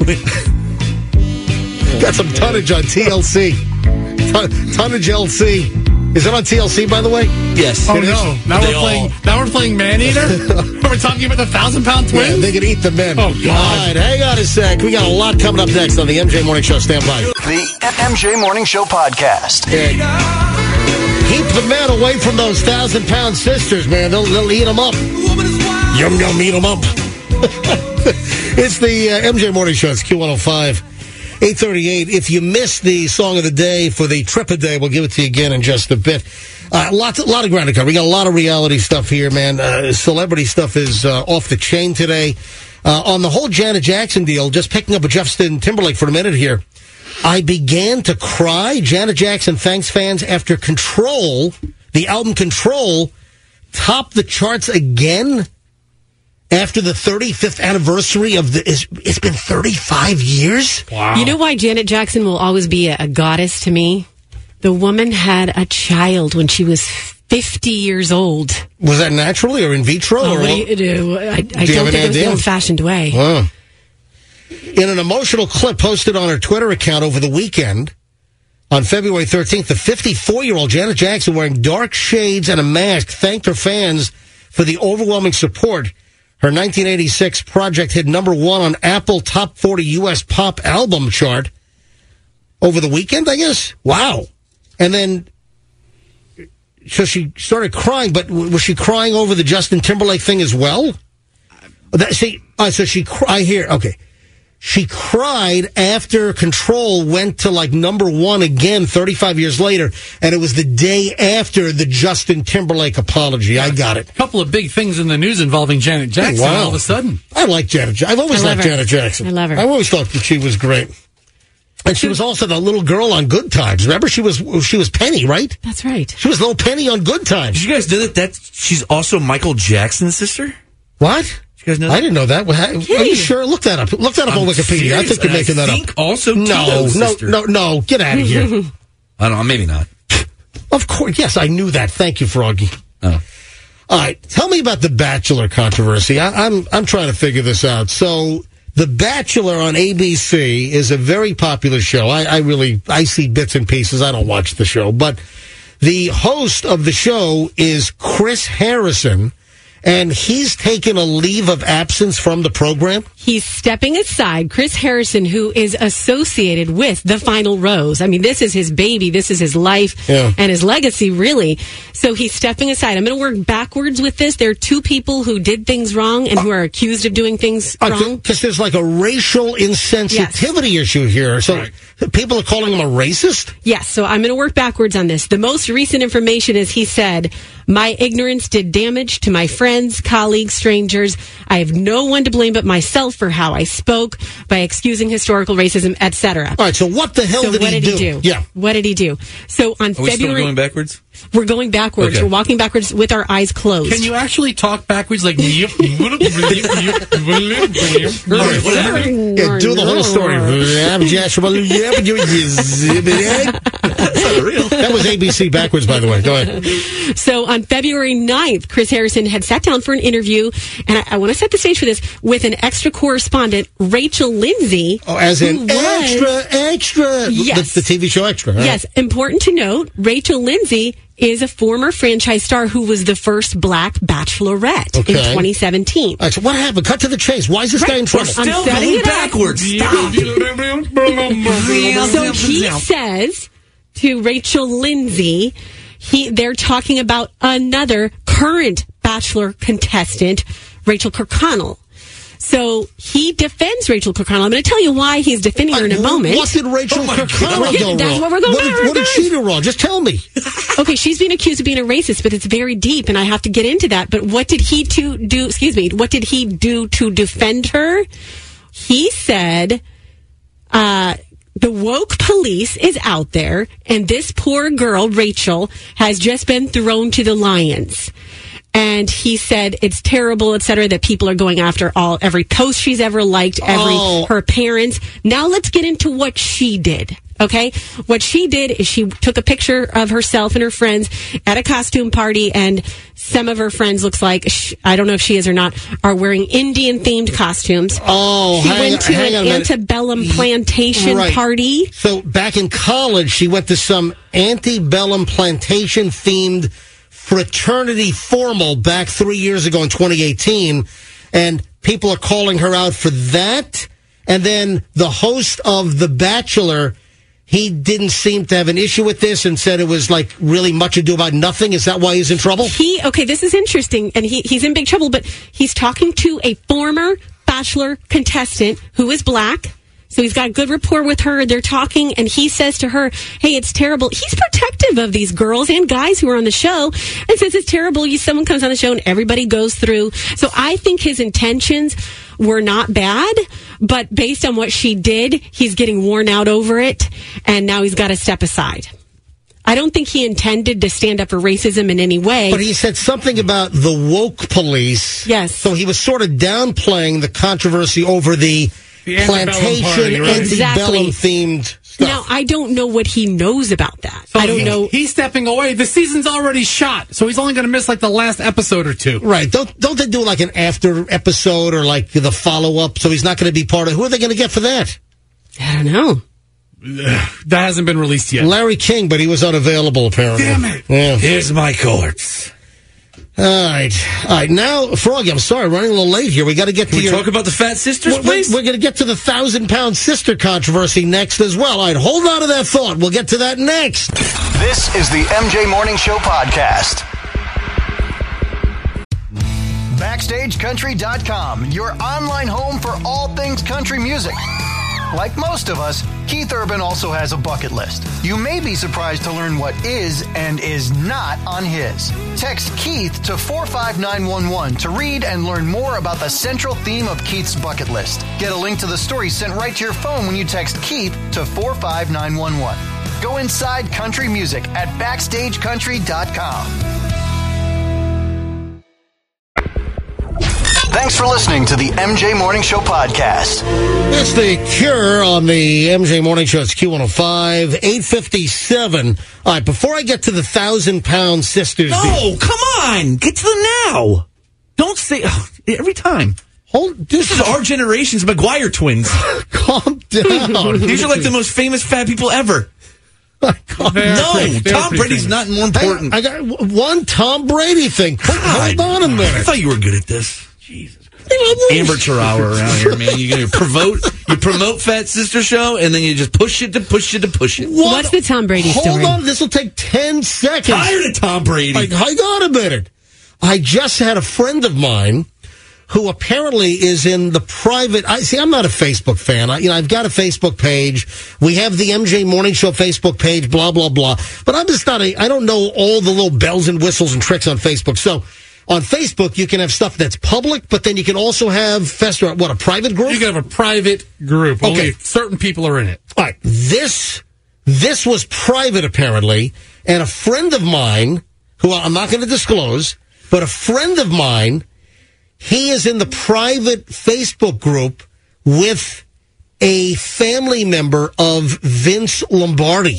[SPEAKER 5] Got some tonnage on T L C. Ton- tonnage L C. Is it on T L C, by the way?
[SPEAKER 7] Yes.
[SPEAKER 8] Oh no! Now
[SPEAKER 7] They
[SPEAKER 8] we're
[SPEAKER 7] all-
[SPEAKER 8] playing. Now we're playing man eater. We're talking about the thousand pound
[SPEAKER 5] Yeah,
[SPEAKER 8] twins.
[SPEAKER 5] they can eat the men.
[SPEAKER 8] Oh, God.
[SPEAKER 5] All right, hang on a sec. We got a lot coming up next on the M J Morning Show. Stand by.
[SPEAKER 1] The M J Morning Show podcast.
[SPEAKER 5] Yeah. Keep the men away from those thousand pound sisters, man. They'll, they'll eat them up. Yum, yum, eat them up. It's the uh, M J Morning Show. It's Q one oh five. eight thirty-eight. If you missed the song of the day for the trip a day, we'll give it to you again in just a bit. Uh, lots, a lot of ground to cover. We got a lot of reality stuff here, man. Uh, celebrity stuff is uh, off the chain today. Uh, on the whole Janet Jackson deal, just picking up with Justin Timberlake for a minute here. I began to cry. Janet Jackson thanks fans after Control, the album Control, topped the charts again after the thirty-fifth anniversary of the. It's, it's been thirty-five years.
[SPEAKER 8] Wow.
[SPEAKER 6] You know why Janet Jackson will always be a, a goddess to me? The woman had a child when she was fifty years old.
[SPEAKER 5] Was that naturally or in vitro?
[SPEAKER 6] Oh,
[SPEAKER 5] or
[SPEAKER 6] what do you do? I, I
[SPEAKER 5] you
[SPEAKER 6] don't
[SPEAKER 5] have
[SPEAKER 6] think
[SPEAKER 5] any
[SPEAKER 6] it was the
[SPEAKER 5] idea?
[SPEAKER 6] old-fashioned way.
[SPEAKER 5] Wow. In an emotional clip posted on her Twitter account over the weekend, on February thirteenth, the fifty-four-year-old Janet Jackson, wearing dark shades and a mask, thanked her fans for the overwhelming support. Her nineteen eighty-six project hit number one on Apple Top forty U S Pop Album chart over the weekend, I guess. Wow. And then, so she started crying, but was she crying over the Justin Timberlake thing as well? That, see, uh, so she, I hear, okay. She cried after Control went to like number one again thirty-five years later, and it was the day after the Justin Timberlake apology. I got it.
[SPEAKER 8] A couple of big things in the news involving Janet Jackson
[SPEAKER 5] Wow.
[SPEAKER 8] all of a sudden.
[SPEAKER 5] I like Janet Jackson. I've always
[SPEAKER 6] I love
[SPEAKER 5] liked
[SPEAKER 6] her.
[SPEAKER 5] Janet Jackson.
[SPEAKER 6] I love her.
[SPEAKER 5] I always thought that she was great. And she was also the little girl on Good Times. Remember, she was she was Penny, right?
[SPEAKER 6] That's right.
[SPEAKER 5] She was little Penny on Good Times.
[SPEAKER 7] Did you guys know that that's, she's also Michael Jackson's sister?
[SPEAKER 5] What?
[SPEAKER 7] Did you guys know that?
[SPEAKER 5] I didn't know that. Well, how- Are you sure? Look that up. Look that up
[SPEAKER 7] I'm
[SPEAKER 5] on Wikipedia. I
[SPEAKER 7] serious,
[SPEAKER 5] think you're
[SPEAKER 7] and
[SPEAKER 5] making
[SPEAKER 7] I
[SPEAKER 5] that
[SPEAKER 7] think
[SPEAKER 5] up.
[SPEAKER 7] also
[SPEAKER 5] no,
[SPEAKER 7] Tito's
[SPEAKER 5] no,
[SPEAKER 7] sister.
[SPEAKER 5] no, no. Get out of here.
[SPEAKER 7] I don't know. Maybe not.
[SPEAKER 5] Of course. Yes, I knew that. Thank you, Froggy.
[SPEAKER 7] Oh.
[SPEAKER 5] All right. Tell me about the Bachelor controversy. I, I'm I'm trying to figure this out. So, The Bachelor on A B C is a very popular show. I, I really I see bits and pieces. I don't watch the show, but the host of the show is Chris Harrison, and he's taken a leave of absence from the program.
[SPEAKER 6] He's stepping aside. Chris Harrison, who is associated with The Final Rose. I mean, this is his baby. This is his life
[SPEAKER 5] Yeah.
[SPEAKER 6] and his legacy, really. So he's stepping aside. I'm going to work backwards with this. There are two people who did things wrong and who are accused of doing things wrong.
[SPEAKER 5] Because there's like a racial insensitivity issue here. So people are calling him a racist?
[SPEAKER 6] Yes, so I'm going to work backwards on this. The most recent information is he said, "My ignorance did damage to my friends, colleagues, strangers. I have no one to blame but myself for how I spoke by excusing historical racism, et cetera"
[SPEAKER 5] All right, so what the hell
[SPEAKER 6] so
[SPEAKER 5] did,
[SPEAKER 6] what
[SPEAKER 5] he,
[SPEAKER 6] did
[SPEAKER 5] do?
[SPEAKER 6] he do?
[SPEAKER 5] Yeah.
[SPEAKER 6] What did he do? So on
[SPEAKER 7] Are we still
[SPEAKER 6] February,
[SPEAKER 7] going backwards?
[SPEAKER 6] we're going backwards.
[SPEAKER 7] Okay.
[SPEAKER 6] We're walking backwards with our eyes closed.
[SPEAKER 8] Can you actually talk backwards like yep, yep, yep, yep.
[SPEAKER 5] Yeah, do the whole story. That was A B C backwards, by the way. Go ahead.
[SPEAKER 6] So on February ninth, Chris Harrison had sat down for an interview, and I, I want to set the stage for this, with an extra correspondent, Rachel Lindsay.
[SPEAKER 5] Oh, as
[SPEAKER 6] who
[SPEAKER 5] in
[SPEAKER 6] was-
[SPEAKER 5] extra, extra.
[SPEAKER 6] Yes.
[SPEAKER 5] The, the T V show Extra. Right?
[SPEAKER 6] Yes, important to note, Rachel Lindsay is a former franchise star who was the first black bachelorette
[SPEAKER 5] Okay.
[SPEAKER 6] in twenty seventeen.
[SPEAKER 5] All right, so what happened? Cut to the chase. Why is this guy in trouble?
[SPEAKER 6] I'm
[SPEAKER 7] Still
[SPEAKER 6] setting
[SPEAKER 7] going
[SPEAKER 6] it up.
[SPEAKER 7] backwards. Stop.
[SPEAKER 6] So he says to Rachel Lindsay, he they're talking about another current Bachelor contestant, Rachel Kirkconnell. So he defends Rachel Kirkconnell. I'm going to tell you why he's defending her in a moment.
[SPEAKER 5] What did Rachel
[SPEAKER 7] Oh my
[SPEAKER 5] Kirkconnell
[SPEAKER 7] God.
[SPEAKER 5] do
[SPEAKER 6] That's
[SPEAKER 5] wrong?
[SPEAKER 6] what we're going
[SPEAKER 5] what did,
[SPEAKER 6] back
[SPEAKER 5] what did
[SPEAKER 6] with.
[SPEAKER 5] she do wrong? Just tell me.
[SPEAKER 6] Okay, she's being accused of being a racist, but it's very deep, and I have to get into that. But what did he to do? Excuse me. What did he do to defend her? He said, uh, "The woke police is out there, and this poor girl, Rachel, has just been thrown to the lions." And he said it's terrible, et cetera, that people are going after all every post she's ever liked, every
[SPEAKER 5] Oh.
[SPEAKER 6] her parents. Now let's get into what she did. Okay, what she did is she took a picture of herself and her friends at a costume party, and some of her friends looks like sh I don't know if she is or not are wearing Indian themed costumes.
[SPEAKER 5] Oh,
[SPEAKER 6] she
[SPEAKER 5] hang
[SPEAKER 6] went
[SPEAKER 5] on-
[SPEAKER 6] to
[SPEAKER 5] hang
[SPEAKER 6] an
[SPEAKER 5] on a minute.
[SPEAKER 6] antebellum plantation
[SPEAKER 5] Right.
[SPEAKER 6] party.
[SPEAKER 5] So back in college, she went to some antebellum plantation themed fraternity formal back three years ago in twenty eighteen, and people are calling her out for that. And then the host of The Bachelor, he didn't seem to have an issue with this and said it was like really much ado about nothing. Is that why he's in trouble?
[SPEAKER 6] He okay, this is interesting, and he he's in big trouble. But he's talking to a former Bachelor contestant who is black. So he's got good rapport with her. They're talking, and he says to her, "Hey, it's terrible." He's protective of these girls and guys who are on the show, and says it's terrible. You, someone comes on the show, and everybody goes through. So I think his intentions were not bad, but based on what she did, he's getting worn out over it, and now he's got to step aside. I don't think he intended to stand up for racism in any way.
[SPEAKER 5] But he said something about the woke police.
[SPEAKER 6] Yes.
[SPEAKER 5] So he was sort of downplaying the controversy over the,
[SPEAKER 8] The antebellum
[SPEAKER 5] plantation
[SPEAKER 8] party, right?
[SPEAKER 5] antebellum themed stuff.
[SPEAKER 6] Now, I don't know what he knows about that.
[SPEAKER 8] So
[SPEAKER 6] I don't
[SPEAKER 8] he-
[SPEAKER 6] know.
[SPEAKER 8] He's stepping away. The season's already shot, so he's only going to miss like the last episode or two.
[SPEAKER 5] Right. Don't don't they do like an after episode or like the follow up? So he's not going to be part of. Who are they going to get for that?
[SPEAKER 6] I don't know.
[SPEAKER 8] That hasn't been released yet.
[SPEAKER 5] Larry King, but he was unavailable apparently.
[SPEAKER 8] Damn it.
[SPEAKER 5] Yeah.
[SPEAKER 7] Here's my corpse.
[SPEAKER 5] All right. All right. Now, Froggy, I'm sorry, running a little late here. We got to get to
[SPEAKER 7] Can we
[SPEAKER 5] your...
[SPEAKER 7] talk about the fat sisters,
[SPEAKER 5] we're,
[SPEAKER 7] please?
[SPEAKER 5] We're, we're going to get to the thousand-pound sister controversy next as well. All right, hold on to that thought. We'll get to that next.
[SPEAKER 1] This is the M J Morning Show podcast. Backstage Country dot com, your online home for all things country music. Like most of us, Keith Urban also has a bucket list. You may be surprised to learn what is and is not on his. Text Keith to four five nine one one to read and learn more about the central theme of Keith's bucket list. Get a link to the story sent right to your phone when you text Keith to four five nine one one. Go inside country music at Backstage Country dot com. Thanks for listening to the M J Morning Show podcast.
[SPEAKER 5] It's The Cure on the M J Morning Show. It's Q one oh five, eight fifty-seven. All right, before I get to the thousand-pound sisters...
[SPEAKER 7] No, come on! Get to the now! Don't say... Oh, every time.
[SPEAKER 5] Hold,
[SPEAKER 7] this is our generation's McGuire twins.
[SPEAKER 5] Calm down.
[SPEAKER 7] These are like the most famous fat people ever.
[SPEAKER 5] No,
[SPEAKER 7] pretty, Tom Brady's famous. Not more important.
[SPEAKER 5] I, I got one Tom Brady thing. Hold, hold on a minute.
[SPEAKER 7] I thought you were good at this. Jesus Christ. Amateur hour around here, man. You you promote you promote Fat Sister Show, and then you just push it to push it to push it.
[SPEAKER 6] What? What's the Tom Brady
[SPEAKER 5] Hold
[SPEAKER 6] story?
[SPEAKER 5] Hold on, this will take ten seconds.
[SPEAKER 7] Tired of Tom Brady.
[SPEAKER 5] Like, hang on a minute. I just had a friend of mine who apparently is in the private... I see, I'm not a Facebook fan. I, you know, I've got a Facebook page. We have the M J Morning Show Facebook page, blah, blah, blah. But I'm just not a... I don't know all the little bells and whistles and tricks on Facebook. So on Facebook, you can have stuff that's public, but then you can also have, Fester, what, a private group?
[SPEAKER 8] You can have a private group.
[SPEAKER 5] Okay.
[SPEAKER 8] Only certain people are in it.
[SPEAKER 5] All right. This, this was private, apparently. And a friend of mine, who I'm not going to disclose, but a friend of mine... He is in the private Facebook group with a family member of Vince Lombardi.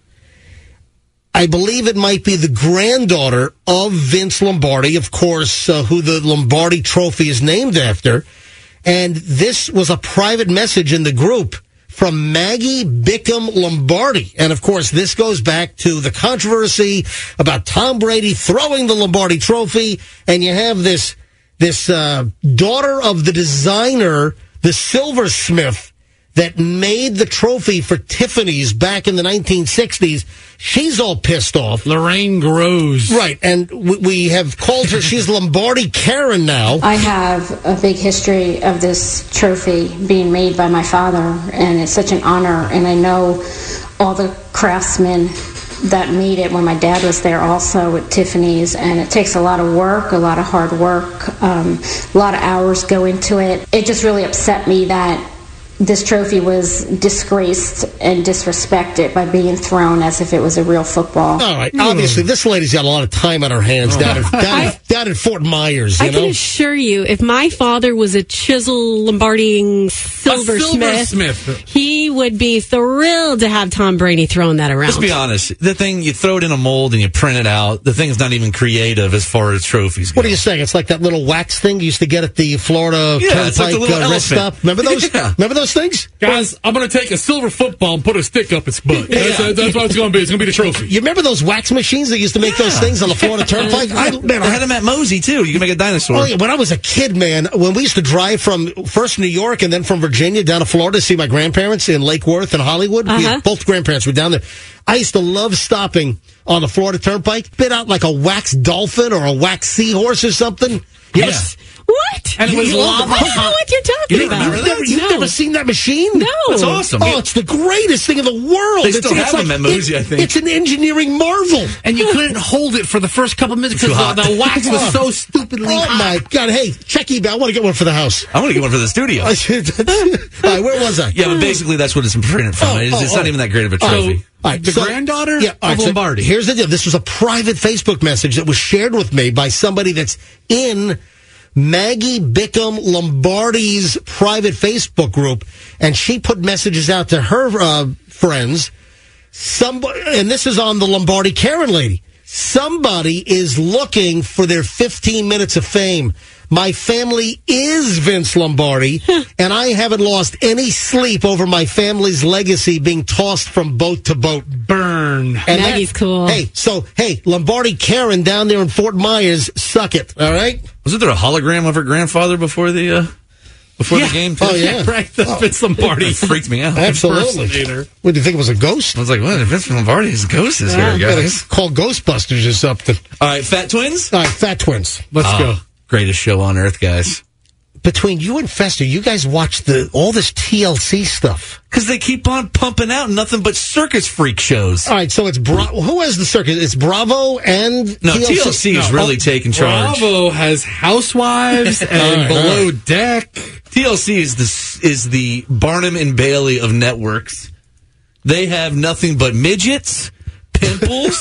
[SPEAKER 5] I believe it might be the granddaughter of Vince Lombardi, of course, uh, who the Lombardi Trophy is named after. And this was a private message in the group from Maggie Bickham Lombardi. And, of course, this goes back to the controversy about Tom Brady throwing the Lombardi Trophy. And you have this... This uh, daughter of the designer, the silversmith, that made the trophy for Tiffany's back in the nineteen sixties. She's all pissed off.
[SPEAKER 8] Lorraine Groves.
[SPEAKER 5] Right, and we, we have called her, she's Lombardi Karen now.
[SPEAKER 12] I have a big history of this trophy being made by my father, and it's such an honor, and I know all the craftsmen that made it when my dad was there also at Tiffany's, and it takes a lot of work, a lot of hard work, um, a lot of hours go into it. It just really upset me that this trophy was disgraced and disrespected by being thrown as if it was a real football.
[SPEAKER 5] All right. Obviously, this lady's got a lot of time on her hands oh. down, at, down, I, down at Fort Myers, you
[SPEAKER 6] I
[SPEAKER 5] know?
[SPEAKER 6] can assure you, if my father was a chisel Lombardiing silversmith,
[SPEAKER 8] silversmith.
[SPEAKER 6] he would be thrilled to have Tom Brady throwing that around.
[SPEAKER 7] Let's be honest. The thing, you throw it in a mold and you print it out. The thing's not even creative as far as trophies go.
[SPEAKER 5] What are you saying? It's like that little wax thing you used to get at the Florida
[SPEAKER 7] yeah,
[SPEAKER 5] Turnpike
[SPEAKER 7] it's like the little
[SPEAKER 5] uh, wrist stop. Remember those?
[SPEAKER 7] Yeah.
[SPEAKER 5] Remember those things?
[SPEAKER 8] Guys, I'm going to take a silver football and put a stick up its butt.
[SPEAKER 5] Yeah.
[SPEAKER 8] That's, that's what it's going to be. It's going to be the trophy.
[SPEAKER 5] You remember those wax machines that used to make yeah. those things on the Florida Turnpike?
[SPEAKER 7] I, man, I had them at Mosey, too. You can make a dinosaur.
[SPEAKER 5] Oh, yeah. When I was a kid, man, when we used to drive from first New York and then from Virginia down to Florida to see my grandparents in Lake Worth and Hollywood,
[SPEAKER 6] uh-huh.
[SPEAKER 5] we had, both grandparents were down there. I used to love stopping on the Florida Turnpike, spit out like a wax dolphin or a wax seahorse or something.
[SPEAKER 6] Yeah. Yes. What?
[SPEAKER 8] And it was
[SPEAKER 6] you,
[SPEAKER 8] lava.
[SPEAKER 6] I don't know what you're talking
[SPEAKER 5] you
[SPEAKER 6] about.
[SPEAKER 5] You've, never, you've
[SPEAKER 6] no.
[SPEAKER 5] never seen that machine?
[SPEAKER 6] No.
[SPEAKER 7] That's awesome.
[SPEAKER 5] Oh, it's the greatest thing in the world.
[SPEAKER 7] They
[SPEAKER 5] it's,
[SPEAKER 7] still
[SPEAKER 5] it's
[SPEAKER 7] have
[SPEAKER 5] like,
[SPEAKER 7] them at Mosey,
[SPEAKER 5] it,
[SPEAKER 7] I think.
[SPEAKER 5] It's an engineering marvel.
[SPEAKER 8] And you couldn't hold it for the first couple minutes because the, the wax was so stupidly
[SPEAKER 5] Oh,
[SPEAKER 8] hot.
[SPEAKER 5] my God. Hey, check eBay. I want to get one for the house.
[SPEAKER 7] I want to get one for the studio.
[SPEAKER 5] All right, where was I?
[SPEAKER 7] Yeah, but basically that's what it's printed from.
[SPEAKER 5] Oh,
[SPEAKER 7] it's
[SPEAKER 5] oh,
[SPEAKER 7] it's
[SPEAKER 5] oh.
[SPEAKER 7] not even that great of a trophy.
[SPEAKER 8] So, all right, the so, granddaughter
[SPEAKER 5] yeah, all right,
[SPEAKER 8] of Lombardi.
[SPEAKER 5] So here's the deal. This was a private Facebook message that was shared with me by somebody that's in Maggie Bickham Lombardi's private Facebook group, and she put messages out to her uh, friends. Somebody, and this is on the Lombardi Karen lady. Somebody is looking for their fifteen minutes of fame. My family is Vince Lombardi, and I haven't lost any sleep over my family's legacy being tossed from boat to boat.
[SPEAKER 8] Burn. Kern.
[SPEAKER 5] And
[SPEAKER 6] Maggie's
[SPEAKER 5] that-
[SPEAKER 6] cool.
[SPEAKER 5] Hey, so, hey, Lombardi Karen down there in Fort Myers, suck it, all right?
[SPEAKER 7] Wasn't there a hologram of her grandfather before the uh, before
[SPEAKER 8] Yeah.
[SPEAKER 7] the game? Too?
[SPEAKER 5] Oh, yeah.
[SPEAKER 8] Right, the Vince Lombardi.
[SPEAKER 7] It freaked me out.
[SPEAKER 5] Absolutely.
[SPEAKER 8] Impersonator.
[SPEAKER 5] What, do you think it was a ghost?
[SPEAKER 7] I was like, what? Vince Lombardi's ghost is here,
[SPEAKER 5] Yeah,
[SPEAKER 7] guys.
[SPEAKER 5] call Ghostbusters or something.
[SPEAKER 7] All right, Fat Twins?
[SPEAKER 5] All right, Fat Twins.
[SPEAKER 8] Let's
[SPEAKER 7] Oh,
[SPEAKER 8] go.
[SPEAKER 7] Greatest show on earth, guys.
[SPEAKER 5] Between you and Fester, you guys watch the all this T L C stuff.
[SPEAKER 7] Because they keep on pumping out nothing but circus freak shows.
[SPEAKER 5] All right, so it's Bra- who has the circus? It's Bravo and
[SPEAKER 7] No,
[SPEAKER 5] T L C,
[SPEAKER 7] T L C is
[SPEAKER 5] No.
[SPEAKER 7] really taking charge.
[SPEAKER 8] Bravo has Housewives and
[SPEAKER 5] All right,
[SPEAKER 8] Below
[SPEAKER 5] all right.
[SPEAKER 8] Deck.
[SPEAKER 7] T L C is the is the Barnum and Bailey of networks. They have nothing but midgets, pimples,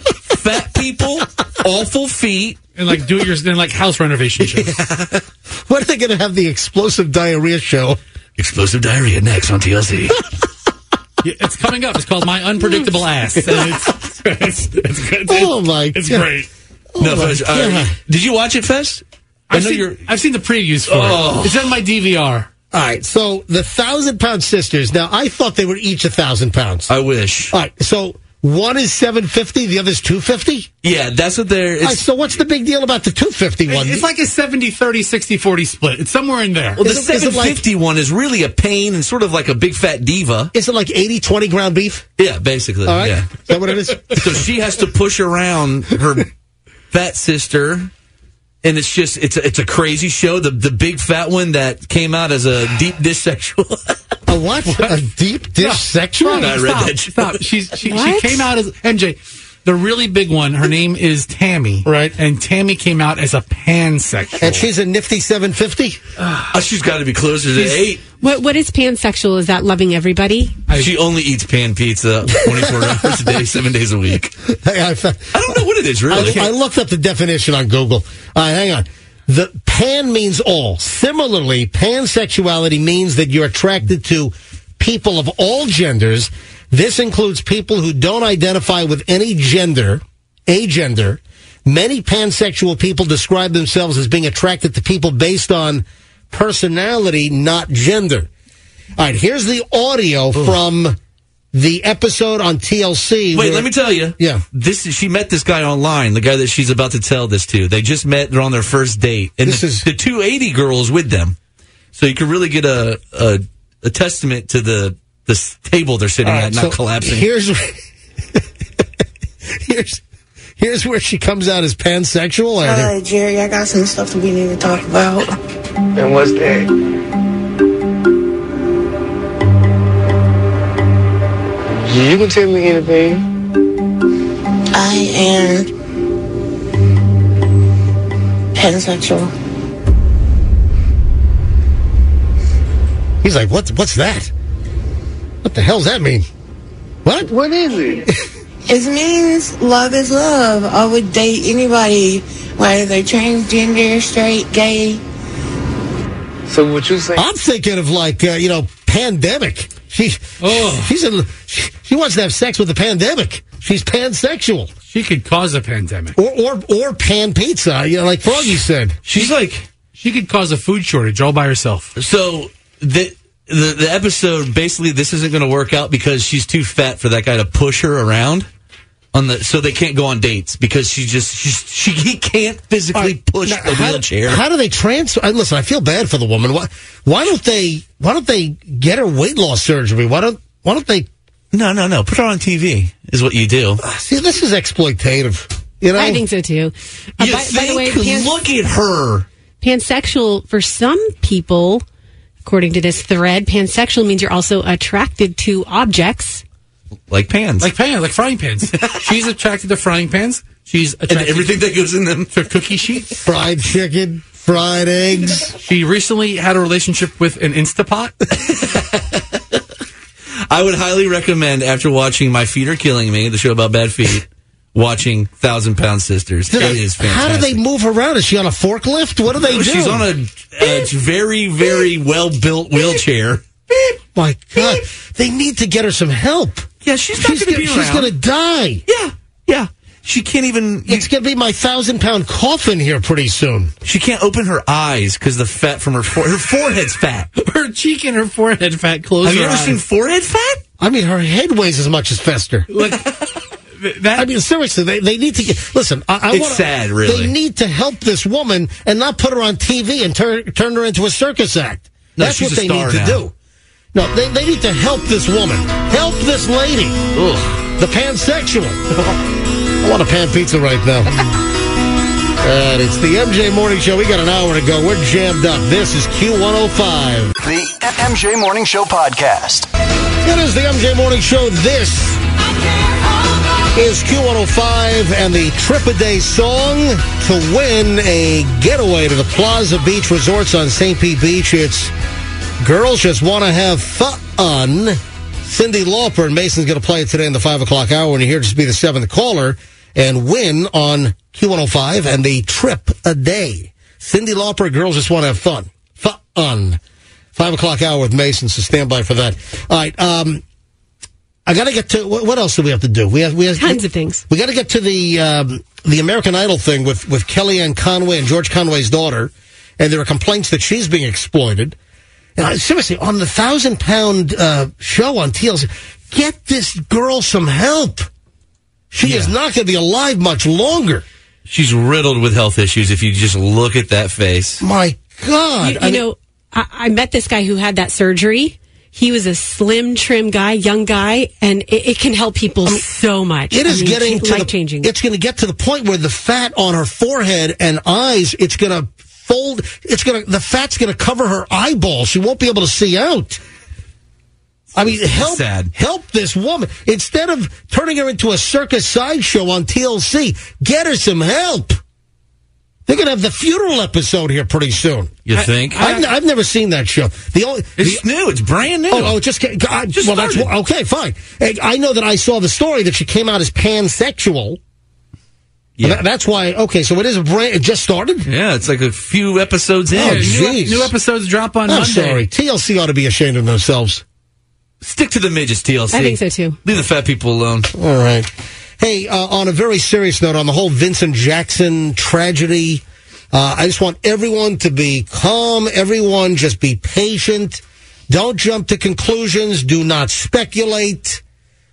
[SPEAKER 7] fat people, awful feet,
[SPEAKER 8] And like do it your and like house renovation shows.
[SPEAKER 5] When are they going to have the explosive diarrhea show?
[SPEAKER 7] explosive diarrhea next on T L C.
[SPEAKER 8] Yeah, it's coming up. It's called My Unpredictable Ass. And it's, it's, it's, good.
[SPEAKER 5] Oh, my
[SPEAKER 8] It's
[SPEAKER 5] God.
[SPEAKER 8] great.
[SPEAKER 7] no,
[SPEAKER 5] my
[SPEAKER 7] Fez, uh,
[SPEAKER 5] God.
[SPEAKER 7] did you watch it, Fest? I
[SPEAKER 8] I've
[SPEAKER 7] know
[SPEAKER 8] seen,
[SPEAKER 7] you're.
[SPEAKER 8] I've seen the previews for
[SPEAKER 7] Oh.
[SPEAKER 8] it. It's on my D V R.
[SPEAKER 5] All right, so the thousand pound sisters. Now, I thought they were each a thousand pounds.
[SPEAKER 7] I wish.
[SPEAKER 5] All right, so one is seven fifty, the other's two fifty.
[SPEAKER 7] Yeah, that's what they're.
[SPEAKER 5] All right,
[SPEAKER 7] It's,
[SPEAKER 5] so what's the big deal about the two fifty one?
[SPEAKER 8] It's like a seventy thirty, sixty forty split. It's somewhere in there.
[SPEAKER 7] well, the
[SPEAKER 5] is it- is it
[SPEAKER 7] seven fifty one is really a pain and sort of like a big fat diva.
[SPEAKER 5] Is it like eighty twenty ground beef?
[SPEAKER 7] Yeah, basically.
[SPEAKER 5] All right,
[SPEAKER 7] Yeah.
[SPEAKER 5] is that what it is?
[SPEAKER 7] So she has to push around her fat sister, and it's just it's a, it's a crazy show. The the big fat one that came out as a deep dish sexual.
[SPEAKER 5] A what? A deep dish sexual?
[SPEAKER 7] I read
[SPEAKER 8] Stop,
[SPEAKER 7] that.
[SPEAKER 8] stop. She's, she, she
[SPEAKER 6] What?
[SPEAKER 8] came out as M J. The really big one, her name is Tammy.
[SPEAKER 5] Right.
[SPEAKER 8] And Tammy came out as a pansexual.
[SPEAKER 5] And she's a nifty seven fifty?
[SPEAKER 7] Oh, she's got to be closer to eight.
[SPEAKER 6] What What is pansexual? Is that loving everybody?
[SPEAKER 7] She only eats pan pizza twenty-four hours a day, seven days a week.
[SPEAKER 5] Hey, I, found-
[SPEAKER 7] I don't know what it is, really.
[SPEAKER 5] I, I looked up the definition on Google. All right, hang on. The pan means all. Similarly, pansexuality means that you're attracted to people of all genders. This includes people who don't identify with any gender, a gender. Many pansexual people describe themselves as being attracted to people based on personality, not gender. All right, here's the audio from the episode on T L C.
[SPEAKER 7] Wait,
[SPEAKER 5] where-
[SPEAKER 7] let me tell you.
[SPEAKER 5] Yeah.
[SPEAKER 7] This is, she met this guy online, the guy that she's about to tell this to. They just met. They're on their first date, and
[SPEAKER 5] This
[SPEAKER 7] the,
[SPEAKER 5] is-
[SPEAKER 7] the two eighty girl is with them. So you can really get a a, a testament to the the s- table they're sitting
[SPEAKER 5] All right,
[SPEAKER 7] at, not
[SPEAKER 5] so
[SPEAKER 7] collapsing.
[SPEAKER 5] Here's here's here's where she comes out as pansexual. Or
[SPEAKER 16] Hi, Jerry. I got some stuff that we need to talk about.
[SPEAKER 17] And what's that? You can tell me anything.
[SPEAKER 16] I am pansexual.
[SPEAKER 5] He's like, what's what's that? What the hell's that mean? What?
[SPEAKER 17] What is it?
[SPEAKER 16] It means love is love. I would date anybody, whether they're transgender, straight, gay.
[SPEAKER 17] So what you say?
[SPEAKER 5] I'm thinking of like uh, you know, pandemic. She
[SPEAKER 8] Oh.
[SPEAKER 5] she's in, she, she wants to have sex with the pandemic. She's pansexual.
[SPEAKER 8] She could cause a pandemic.
[SPEAKER 5] Or or or pan pizza. You know, like Froggy said.
[SPEAKER 7] She's like,
[SPEAKER 8] She could cause a food shortage all by herself.
[SPEAKER 7] so the. The, the episode, basically, this isn't going to work out because she's too fat for that guy to push her around on the, so they can't go on dates because she just, she's, she, he can't physically push
[SPEAKER 5] Now,
[SPEAKER 7] the
[SPEAKER 5] how,
[SPEAKER 7] wheelchair.
[SPEAKER 5] How do they transfer? uh, Listen, I feel bad for the woman. Why, why don't they? Why don't they get her weight loss surgery? Why don't? Why don't they?
[SPEAKER 7] No, no, no. Put her on T V is what you do.
[SPEAKER 5] See, this is exploitative. You know,
[SPEAKER 6] I think so too. Uh,
[SPEAKER 7] You
[SPEAKER 6] by,
[SPEAKER 7] think?
[SPEAKER 6] by the way, pans-
[SPEAKER 7] Look at her.
[SPEAKER 6] pansexual for some people, according to this thread, pansexual means you're also attracted to objects.
[SPEAKER 7] Like pans.
[SPEAKER 8] Like pans, like frying pans. She's attracted to frying pans. She's attracted
[SPEAKER 7] and everything that goes in them.
[SPEAKER 8] to cookie sheets.
[SPEAKER 5] fried chicken, fried eggs.
[SPEAKER 8] She recently had a relationship with an Instapot.
[SPEAKER 7] I would highly recommend, after watching My Feet Are Killing Me, the show about bad feet, watching Thousand Pound Sisters.
[SPEAKER 5] Do
[SPEAKER 7] It
[SPEAKER 5] they-
[SPEAKER 7] is
[SPEAKER 5] how do
[SPEAKER 7] fantastic.
[SPEAKER 5] they move around? Is she on a forklift? What do they do?
[SPEAKER 7] She's on a, a very, very well-built wheelchair.
[SPEAKER 5] My God, they need to get her some help.
[SPEAKER 7] Yeah, she's not
[SPEAKER 5] She's
[SPEAKER 7] going to be
[SPEAKER 5] gonna- she's
[SPEAKER 7] around.
[SPEAKER 5] going to die.
[SPEAKER 7] Yeah, yeah. She can't even...
[SPEAKER 5] It's going to be my thousand pound coffin here pretty soon.
[SPEAKER 7] She can't open her eyes because the fat from her fore- her forehead's fat.
[SPEAKER 8] Her cheek and her forehead fat close
[SPEAKER 7] Have you
[SPEAKER 8] her
[SPEAKER 7] ever
[SPEAKER 8] eyes.
[SPEAKER 7] seen forehead fat?
[SPEAKER 5] I mean, her head weighs as much as Fester.
[SPEAKER 8] Like, that,
[SPEAKER 5] I mean, seriously, they, they need to get. Listen, I, I
[SPEAKER 7] It's
[SPEAKER 5] wanna,
[SPEAKER 7] sad, really.
[SPEAKER 5] They need to help this woman and not put her on T V and turn turn her into a circus act.
[SPEAKER 7] No,
[SPEAKER 5] That's
[SPEAKER 7] she's
[SPEAKER 5] what
[SPEAKER 7] a
[SPEAKER 5] they
[SPEAKER 7] star
[SPEAKER 5] need to
[SPEAKER 7] now.
[SPEAKER 5] do. No, they, they need to help this woman. Help this lady.
[SPEAKER 7] Ugh.
[SPEAKER 5] The pansexual. I want a pan pizza right now. And it's the M J Morning Show. We got an hour to go. We're jammed up. This is Q one oh five.
[SPEAKER 1] The M J Morning Show podcast.
[SPEAKER 5] It is the M J Morning Show. This is Q one oh five and the Trip-A-Day song to win a getaway to the Plaza Beach Resorts on Saint Pete Beach. It's Girls Just Want to Have Fun. Cyndi Lauper and Mason's going to play it today in the five o'clock hour, and you're here just to be the seventh caller and win on Q one oh five and the Trip-A-Day. Cyndi Lauper, Girls Just Want to Have Fun. Fun. Five o'clock hour with Mason, so stand by for that. All right, um, I got to get to, what else do we have to do? We have, we have
[SPEAKER 6] Tons of things.
[SPEAKER 5] We got to get to the um, the American Idol thing with, with Kellyanne Conway and George Conway's daughter, and there are complaints that she's being exploited. And I, seriously, on the thousand pound uh, show on T L C, get this girl some help. She
[SPEAKER 7] Yeah.
[SPEAKER 5] is not going to be alive much longer.
[SPEAKER 7] She's riddled with health issues if you just look at that face.
[SPEAKER 5] My God.
[SPEAKER 6] You, you
[SPEAKER 5] I mean-
[SPEAKER 6] know, I, I met this guy who had that surgery. He was a slim, trim guy, young guy, and it, it can help people so much.
[SPEAKER 5] It is
[SPEAKER 6] I mean,
[SPEAKER 5] getting to
[SPEAKER 6] life
[SPEAKER 5] the,
[SPEAKER 6] changing.
[SPEAKER 5] It's going to get to the point where the fat on her forehead and eyes, it's going to fold. It's going to the fat's going to cover her eyeballs. She won't be able to see out. I mean, help
[SPEAKER 7] sad.
[SPEAKER 5] help this woman instead of turning her into a circus sideshow on T L C. Get her some help. They're going to have the funeral episode here pretty soon.
[SPEAKER 7] You think?
[SPEAKER 5] I've, I've never seen that show. The only
[SPEAKER 7] It's
[SPEAKER 5] the,
[SPEAKER 7] new. It's brand new.
[SPEAKER 5] Oh, oh, just, ca- I,
[SPEAKER 7] Just
[SPEAKER 5] well, that's
[SPEAKER 7] started.
[SPEAKER 5] okay, fine. Hey, I know that I saw the story that she came out as pansexual.
[SPEAKER 7] Yeah.
[SPEAKER 5] That- that's why. Okay, so it is a brand. It just started.
[SPEAKER 7] Yeah, it's like a few episodes in.
[SPEAKER 5] Oh,
[SPEAKER 8] new,
[SPEAKER 5] jeez.
[SPEAKER 8] new episodes drop on
[SPEAKER 5] I'm
[SPEAKER 8] Monday.
[SPEAKER 5] sorry. T L C ought to be ashamed of themselves.
[SPEAKER 7] Stick to the midgets, T L C.
[SPEAKER 6] I think so, too.
[SPEAKER 7] Leave the fat people alone.
[SPEAKER 5] All right. Hey, uh, on a very serious note, on the whole Vincent Jackson tragedy, uh, I just want everyone to be calm. Everyone just be patient. Don't jump to conclusions. Do not speculate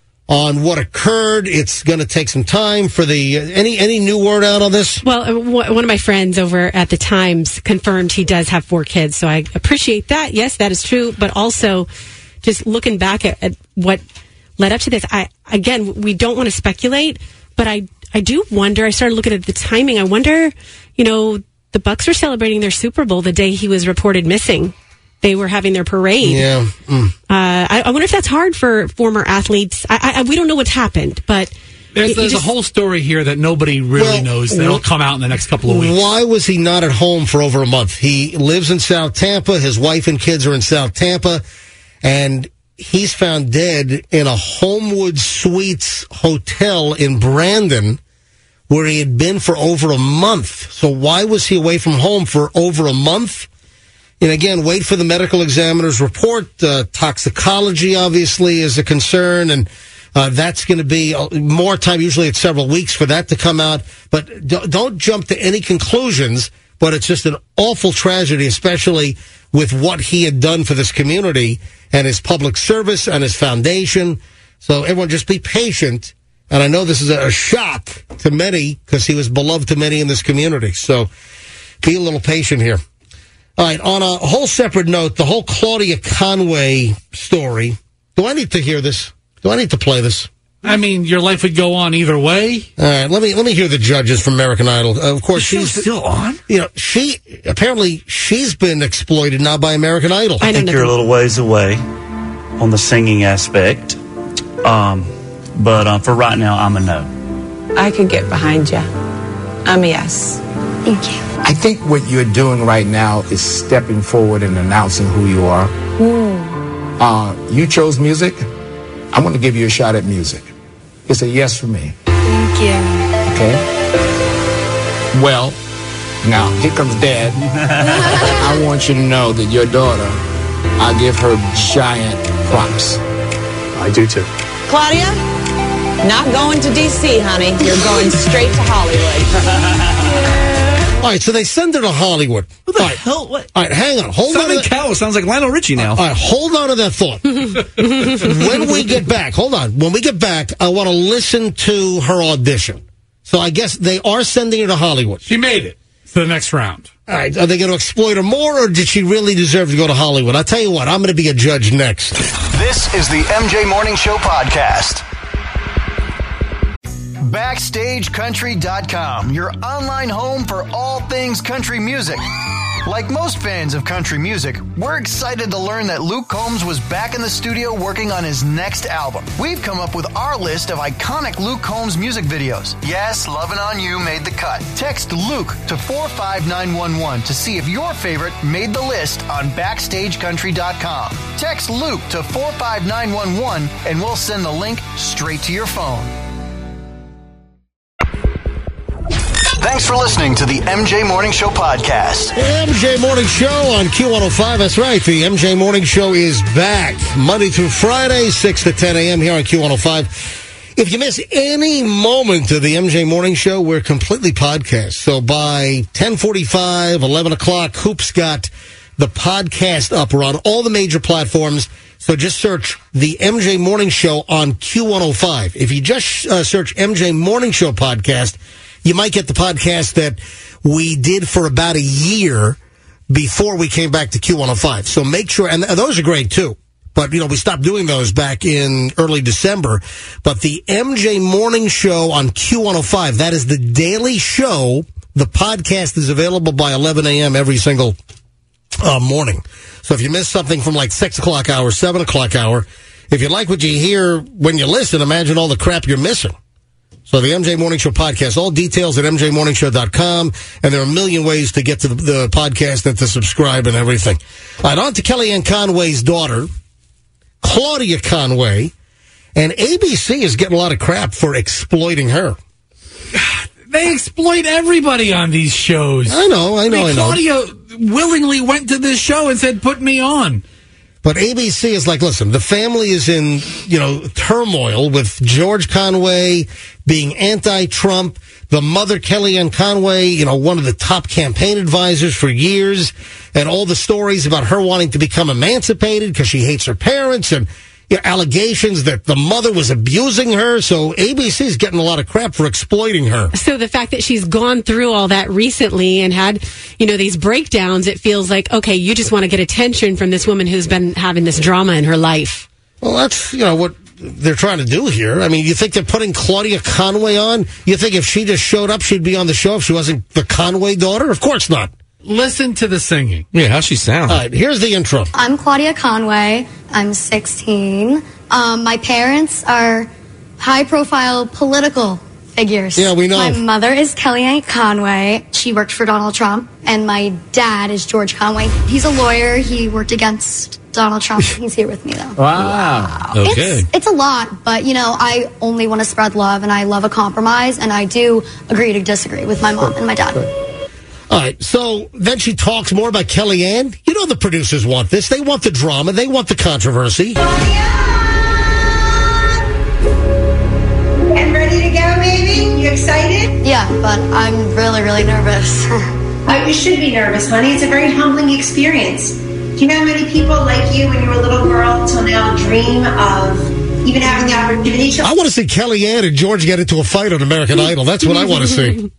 [SPEAKER 5] on what occurred. It's going to take some time for the uh, any any new word out on this.
[SPEAKER 6] Well, uh, w- one of my friends over at the Times confirmed he does have four kids, so I appreciate that. Yes, that is true, but also just looking back at, at what led up to this, I again, we don't want to speculate, but I I do wonder. I started looking at the timing. I wonder, you know, the Bucks were celebrating their Super Bowl the day he was reported missing. They were having their parade.
[SPEAKER 5] Yeah. Mm.
[SPEAKER 6] Uh, I, I wonder if that's hard for former athletes. I, I, we don't know what's happened, but
[SPEAKER 8] There's,
[SPEAKER 6] it- it
[SPEAKER 8] there's
[SPEAKER 6] just-
[SPEAKER 8] a whole story here that nobody really
[SPEAKER 5] Well,
[SPEAKER 8] knows. That'll
[SPEAKER 5] well,
[SPEAKER 8] come out in the next couple of weeks.
[SPEAKER 5] Why was he not at home for over a month? He lives in South Tampa. His wife and kids are in South Tampa. And he's found dead in a Homewood Suites hotel in Brandon where he had been for over a month. So why was he away from home for over a month? And again, wait for the medical examiner's report. Uh, toxicology, obviously, is a concern, and uh, that's going to be more time. Usually it's several weeks for that to come out. But d- don't jump to any conclusions, but it's just an awful tragedy, especially with what he had done for this community and his public service and his foundation. So everyone just be patient. And I know this is a shock to many because he was beloved to many in this community. So be a little patient here. All right, on a whole separate note, the whole Claudia Conway story. Do I need to hear this? Do I need to play this?
[SPEAKER 8] I mean, your life would go on either way.
[SPEAKER 5] All right, let me let me hear the judges from American Idol. Uh, of course, she's
[SPEAKER 7] still on.
[SPEAKER 5] You know, she apparently she's been exploited now by American Idol.
[SPEAKER 18] I think you're a little ways away on the singing aspect, um, but uh, for right now, I'm a no.
[SPEAKER 16] I could get behind you. I'm a yes. Thank you.
[SPEAKER 19] I think what you're doing right now is stepping forward and announcing who you are.
[SPEAKER 16] Mm.
[SPEAKER 19] Uh, you chose music. I want to give you a shot at music. It's a yes for me.
[SPEAKER 16] Thank you.
[SPEAKER 19] Okay? Well, now, here comes Dad. I want you to know that your daughter, I give her giant props. I do too.
[SPEAKER 20] Claudia, not going to D C, honey. You're going straight to Hollywood.
[SPEAKER 5] All right, so they send her to Hollywood.
[SPEAKER 7] What the
[SPEAKER 5] All right.
[SPEAKER 7] hell? What?
[SPEAKER 5] All right, hang on. Hold
[SPEAKER 7] Simon
[SPEAKER 5] on. to-
[SPEAKER 7] Cowell sounds like Lionel Richie now.
[SPEAKER 5] All right, hold on to that thought. When we get back, hold on. When we get back, I want to listen to her audition. So I guess they are sending her to Hollywood.
[SPEAKER 8] She made it to the next round.
[SPEAKER 5] All right, are they going to exploit her more, or did she really deserve to go to Hollywood? I'll tell you what, I'm going to be a judge next.
[SPEAKER 1] This is the M J Morning Show podcast. Backstage Country dot com, your online home for all things country music. Like most fans of country music, we're excited to learn that Luke Combs was back in the studio working on his next album. We've come up with our list of iconic Luke Combs music videos. Yes, Lovin' On You made the cut. Text Luke to four five nine one one to see if your favorite made the list on Backstage Country dot com. Text Luke to four five nine one one and we'll send the link straight to your phone. Thanks for listening to the M J Morning Show podcast.
[SPEAKER 5] M J Morning Show on Q one oh five. That's right. The M J Morning Show is back Monday through Friday, six to ten a.m. here on Q one oh five. If you miss any moment of the M J Morning Show, we're completely podcast. So by ten forty-five, eleven o'clock, Hoop's got the podcast up. We're on all the major platforms. So just search the M J Morning Show on Q one oh five. If you just uh, search M J Morning Show podcast, you might get the podcast that we did for about a year before we came back to Q one oh five. So make sure, and those are great too. But, you know, we stopped doing those back in early December. But the M J Morning Show on Q one oh five, that is the daily show. The podcast is available by eleven a.m. every single uh, morning. So if you miss something from like six o'clock hour, seven o'clock hour, if you like what you hear when you listen, imagine all the crap you're missing. So the M J Morning Show podcast, all details at M J morning show dot com, and there are a million ways to get to the, the podcast and to subscribe and everything. All right, on to Kellyanne Conway's daughter, Claudia Conway, and A B C is getting a lot of crap for exploiting her.
[SPEAKER 8] They exploit everybody on these shows.
[SPEAKER 5] I know, I know,
[SPEAKER 8] I, mean,
[SPEAKER 5] I know.
[SPEAKER 8] Claudia willingly went to this show and said, put me on.
[SPEAKER 5] But A B C is like, listen, the family is in, you know, turmoil with George Conway being anti-Trump, the mother, Kellyanne Conway, you know, one of the top campaign advisors for years, and all the stories about her wanting to become emancipated because she hates her parents, and you know, allegations that the mother was abusing her. So A B C is getting a lot of crap for exploiting her.
[SPEAKER 6] So the fact that she's gone through all that recently and had, you know, these breakdowns, it feels like, okay, you just want to get attention from this woman who's been having this drama in her life.
[SPEAKER 5] Well, that's, you know, what they're trying to do here. I mean, you think they're putting Claudia Conway on? You think if she just showed up, she'd be on the show if she wasn't the Conway daughter? Of course not.
[SPEAKER 8] Listen to the singing.
[SPEAKER 7] Yeah, how's she sound?
[SPEAKER 5] All right, here's the intro.
[SPEAKER 20] I'm Claudia Conway. I'm sixteen. Um, my parents are high-profile political figures.
[SPEAKER 5] Yeah, we know.
[SPEAKER 20] My mother is Kellyanne Conway. She worked for Donald Trump. And my dad is George Conway. He's a lawyer. He worked against Donald Trump. He's here with me, though.
[SPEAKER 11] Wow.
[SPEAKER 7] Okay.
[SPEAKER 20] It's, it's a lot, but, you know, I only want to spread love, and I love a compromise, and I do agree to disagree with my mom and my dad.
[SPEAKER 5] All right, so then she talks more about Kellyanne. You know the producers want this. They want the drama. They want the controversy.
[SPEAKER 21] And ready to go, baby? You excited?
[SPEAKER 20] Yeah, but I'm really, really nervous.
[SPEAKER 21] Oh, you should be nervous, honey. It's a very humbling experience. Do you know how many people like you when you were a little girl till now dream of even having the opportunity to...
[SPEAKER 5] I want to see Kellyanne and George get into a fight on American Idol. That's what I want to see.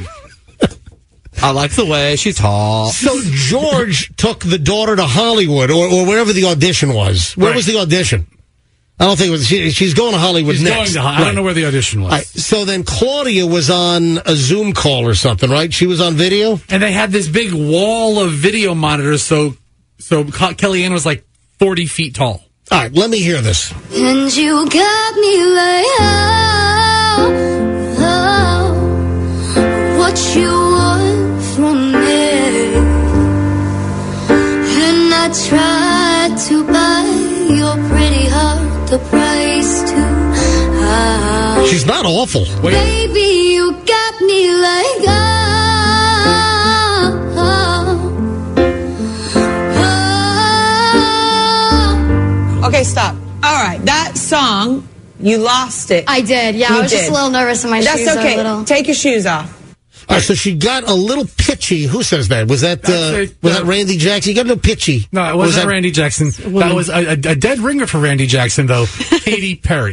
[SPEAKER 7] I like the way she talks.
[SPEAKER 5] So George took the daughter to Hollywood, or, or wherever the audition was. Where
[SPEAKER 8] Right.
[SPEAKER 5] was the audition? I don't think it was. She, she's going to Hollywood
[SPEAKER 8] She's
[SPEAKER 5] next.
[SPEAKER 8] going to, I
[SPEAKER 5] Right.
[SPEAKER 8] don't know where the audition was.
[SPEAKER 5] All right, so then Claudia was on a Zoom call or something, right? She was on video?
[SPEAKER 8] And they had this big wall of video monitors, so so Kellyanne was like forty feet tall.
[SPEAKER 5] All right, let me hear this.
[SPEAKER 20] And you got me like, oh, oh, what you want from me. And I tried to buy your pretty heart the price to high.
[SPEAKER 5] She's not awful. Wait.
[SPEAKER 20] Baby, you got me like, oh,
[SPEAKER 22] Okay, stop. All right, that song, you lost it.
[SPEAKER 20] I did, yeah.
[SPEAKER 22] You
[SPEAKER 20] I was just
[SPEAKER 22] did.
[SPEAKER 20] a little nervous in my
[SPEAKER 22] That's
[SPEAKER 20] shoes. are
[SPEAKER 22] okay.
[SPEAKER 20] A little...
[SPEAKER 22] Take your shoes off.
[SPEAKER 5] All right, so she got a little pitchy. Who says that? Was that uh,
[SPEAKER 8] That's
[SPEAKER 5] was
[SPEAKER 8] a-
[SPEAKER 5] that Randy Jackson? You got a little pitchy.
[SPEAKER 8] No, it
[SPEAKER 5] Was
[SPEAKER 8] wasn't
[SPEAKER 5] that-
[SPEAKER 8] Randy Jackson. That was a, a, a dead ringer for Randy Jackson, though. Katy Perry.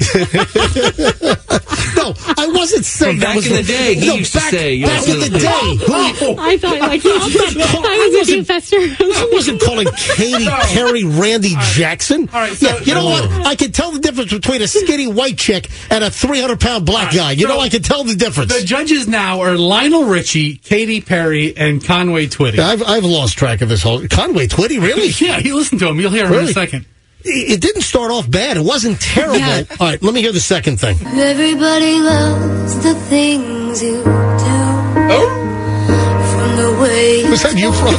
[SPEAKER 5] No, I wasn't saying
[SPEAKER 7] From
[SPEAKER 5] that
[SPEAKER 7] back
[SPEAKER 5] was
[SPEAKER 7] in the day, he
[SPEAKER 5] no,
[SPEAKER 7] used to
[SPEAKER 5] back,
[SPEAKER 7] say, you
[SPEAKER 5] back
[SPEAKER 7] know,
[SPEAKER 5] in the
[SPEAKER 7] no.
[SPEAKER 5] day. Who-
[SPEAKER 6] I thought like
[SPEAKER 5] I'm not call-
[SPEAKER 6] I was with you,
[SPEAKER 5] wasn't-
[SPEAKER 6] Fester.
[SPEAKER 5] I wasn't calling Katy Perry Randy Jackson.
[SPEAKER 8] All right, so-
[SPEAKER 5] yeah, you know what? I can tell the difference between a skinny white chick and a three hundred pound black guy. You
[SPEAKER 8] so
[SPEAKER 5] know, I can tell the difference.
[SPEAKER 8] The judges now are Lionel Richie, Katy Perry, and Conway Twitty.
[SPEAKER 5] I've I've lost track of this whole Conway Twitty. Really?
[SPEAKER 8] Yeah, you listen to him. You'll hear him in
[SPEAKER 5] Really?
[SPEAKER 8] a second.
[SPEAKER 5] It it didn't start off bad. It wasn't terrible.
[SPEAKER 6] Yeah.
[SPEAKER 5] All right, let me hear the second thing.
[SPEAKER 20] Everybody loves the things you do. From the way you
[SPEAKER 5] Was that you from?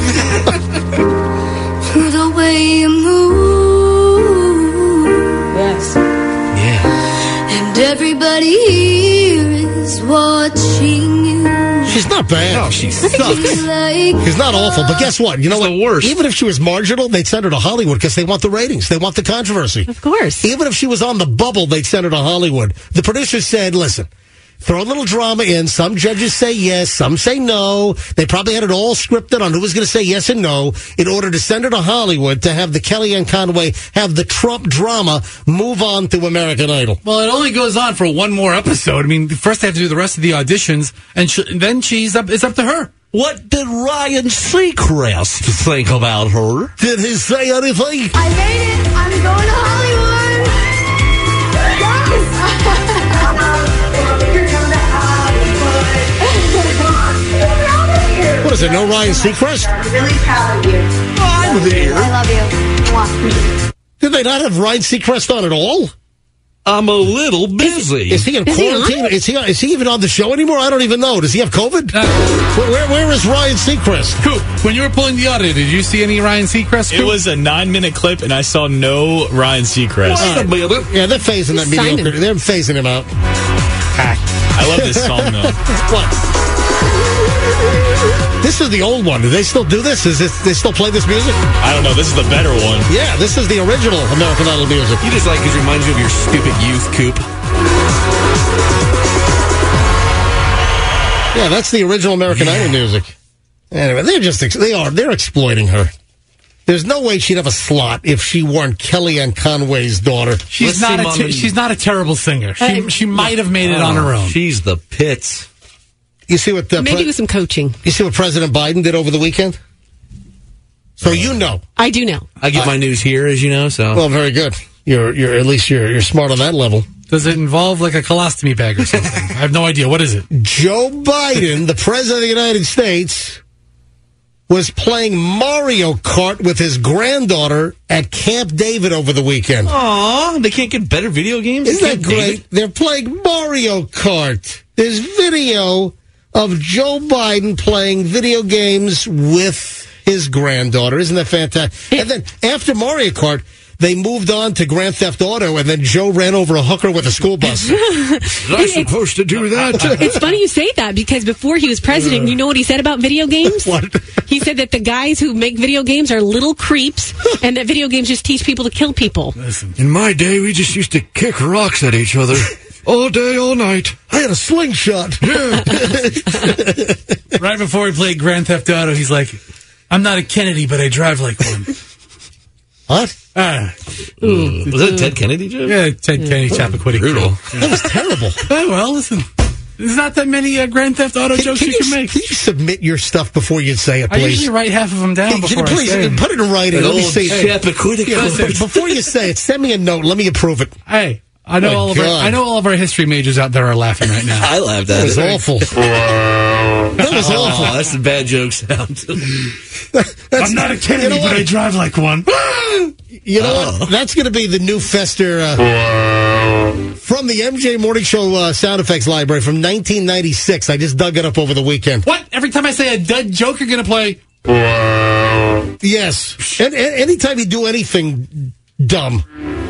[SPEAKER 20] to the way you move.
[SPEAKER 22] Yes.
[SPEAKER 20] And everybody here is watching you.
[SPEAKER 5] She's not bad.
[SPEAKER 7] No, she
[SPEAKER 20] Like
[SPEAKER 5] She's not awful, but guess what? You know what?
[SPEAKER 7] the worst.
[SPEAKER 5] Even if she was marginal, they'd send her to Hollywood because they want the ratings. They want the controversy.
[SPEAKER 6] Of course.
[SPEAKER 5] Even if she was on the bubble, they'd send her to Hollywood. The producers said, listen, throw a little drama in. Some judges say yes, some say no. They probably had it all scripted on who was going to say yes and no in order to send her to Hollywood to have the Kellyanne Conway have the Trump drama move on to American Idol.
[SPEAKER 8] Well, it only goes on for one more episode. I mean, first they have to do the rest of the auditions, and, sh- and then she's up. It's up to her.
[SPEAKER 7] What did Ryan Seacrest think about her?
[SPEAKER 5] Did he say anything?
[SPEAKER 20] I made it. I'm going to Hollywood.
[SPEAKER 5] What is it, no Ryan Seacrest?
[SPEAKER 21] I'm really proud of you.
[SPEAKER 5] I'm here.
[SPEAKER 20] I love you. Mwah.
[SPEAKER 5] Did they not have Ryan Seacrest on at all?
[SPEAKER 7] I'm a little busy.
[SPEAKER 5] Is he in
[SPEAKER 6] Is he
[SPEAKER 5] quarantine?
[SPEAKER 6] on?
[SPEAKER 5] Is he is he even on the show anymore? I don't even know. Does he have COVID?
[SPEAKER 8] Uh,
[SPEAKER 5] where, where where is Ryan Seacrest?
[SPEAKER 8] Coop, when you were pulling the audio, did you see any Ryan Seacrest?
[SPEAKER 11] It
[SPEAKER 8] Coop?
[SPEAKER 11] was a nine-minute clip, and I saw no Ryan Seacrest.
[SPEAKER 5] Wait a minute. Yeah, they're phasing that
[SPEAKER 6] Simon.
[SPEAKER 5] mediocre. They're phasing him out.
[SPEAKER 11] I love this song, though.
[SPEAKER 5] What? This is the old one. Do they still do this? Is this they still play this music?
[SPEAKER 11] I don't know. This is the better one.
[SPEAKER 5] Yeah, this is the original American Idol music.
[SPEAKER 7] You just like because it reminds you of your stupid youth, Coop.
[SPEAKER 5] Yeah, that's the original American
[SPEAKER 7] Yeah.
[SPEAKER 5] Idol music. Anyway, they're just ex- they are they're exploiting her. There's no way she'd have a slot if she weren't Kellyanne Conway's daughter.
[SPEAKER 8] She's
[SPEAKER 7] Let's
[SPEAKER 8] not
[SPEAKER 7] see,
[SPEAKER 8] a
[SPEAKER 7] Mom,
[SPEAKER 8] te-
[SPEAKER 7] and-
[SPEAKER 8] she's not a terrible singer. She
[SPEAKER 6] Uh,
[SPEAKER 8] she might have made it on her own.
[SPEAKER 7] She's the pits.
[SPEAKER 5] You see what the
[SPEAKER 6] Maybe with some coaching.
[SPEAKER 5] you see what President Biden did over the weekend? So you know.
[SPEAKER 6] I do know.
[SPEAKER 7] I get my news here, as you know. So
[SPEAKER 5] Well, very good. You're you're at least you're you're smart on that level.
[SPEAKER 8] Does it involve like a colostomy bag or something? I have no idea. What is it?
[SPEAKER 5] Joe Biden, the president of the United States, was playing Mario Kart with his granddaughter at Camp David over the weekend.
[SPEAKER 7] Aw, they can't get better video games.
[SPEAKER 5] Isn't
[SPEAKER 7] They
[SPEAKER 5] that
[SPEAKER 7] can't
[SPEAKER 5] great?
[SPEAKER 7] date.
[SPEAKER 5] They're playing Mario Kart. There's video of Joe Biden playing video games with his granddaughter. Isn't that fantastic? And then after Mario Kart, they moved on to Grand Theft Auto, and then Joe ran over a hooker with a school bus.
[SPEAKER 7] Was I supposed to do that?
[SPEAKER 6] It's funny you say that because before he was president, you know what he said about video games?
[SPEAKER 5] What?
[SPEAKER 6] He said that the guys who make video games are little creeps and that video games just teach people to kill people.
[SPEAKER 10] In my day, we just used to kick rocks at each other all day, all night.
[SPEAKER 5] I had a slingshot.
[SPEAKER 8] Right before he played Grand Theft Auto, he's like, "I'm not a Kennedy, but I drive like one."
[SPEAKER 5] What?
[SPEAKER 8] Ah,
[SPEAKER 7] Was that a Ted Kennedy joke?
[SPEAKER 8] yeah, Ted Kennedy, Chappaquiddick.
[SPEAKER 7] Brutal.
[SPEAKER 5] That was terrible.
[SPEAKER 8] Oh, well, listen, there's not that many uh, Grand Theft Auto jokes you can make.
[SPEAKER 5] Can you submit your stuff before you say it,
[SPEAKER 8] I
[SPEAKER 5] please?
[SPEAKER 8] usually write half of them down
[SPEAKER 5] Can you
[SPEAKER 8] before I
[SPEAKER 5] please
[SPEAKER 8] say them.
[SPEAKER 5] put it in writing?
[SPEAKER 7] An
[SPEAKER 5] Let me
[SPEAKER 7] old
[SPEAKER 5] see.
[SPEAKER 7] Chappaquiddick
[SPEAKER 5] Yeah,
[SPEAKER 7] quote.
[SPEAKER 5] before you say it, send me a note. Let me approve it.
[SPEAKER 8] Hey, I know
[SPEAKER 5] My
[SPEAKER 8] all of our,
[SPEAKER 5] God.
[SPEAKER 8] I know all of our history majors out there are laughing right now.
[SPEAKER 7] I laughed
[SPEAKER 5] That
[SPEAKER 7] at
[SPEAKER 5] was
[SPEAKER 7] it.
[SPEAKER 5] awful. That was
[SPEAKER 7] Oh,
[SPEAKER 5] awful.
[SPEAKER 7] that's a bad joke sound.
[SPEAKER 5] That's-
[SPEAKER 8] I'm not a Kennedy,
[SPEAKER 5] you know
[SPEAKER 8] but
[SPEAKER 5] what?
[SPEAKER 8] I drive like one.
[SPEAKER 5] You know
[SPEAKER 7] Oh.
[SPEAKER 5] what? That's going to be the new Fester uh, from the M J Morning Show uh, sound effects library from nineteen ninety-six. I just dug it up over the weekend.
[SPEAKER 8] What? Every time I say a dud joke, you're going to play.
[SPEAKER 5] Yes. And, and anytime you do anything dumb.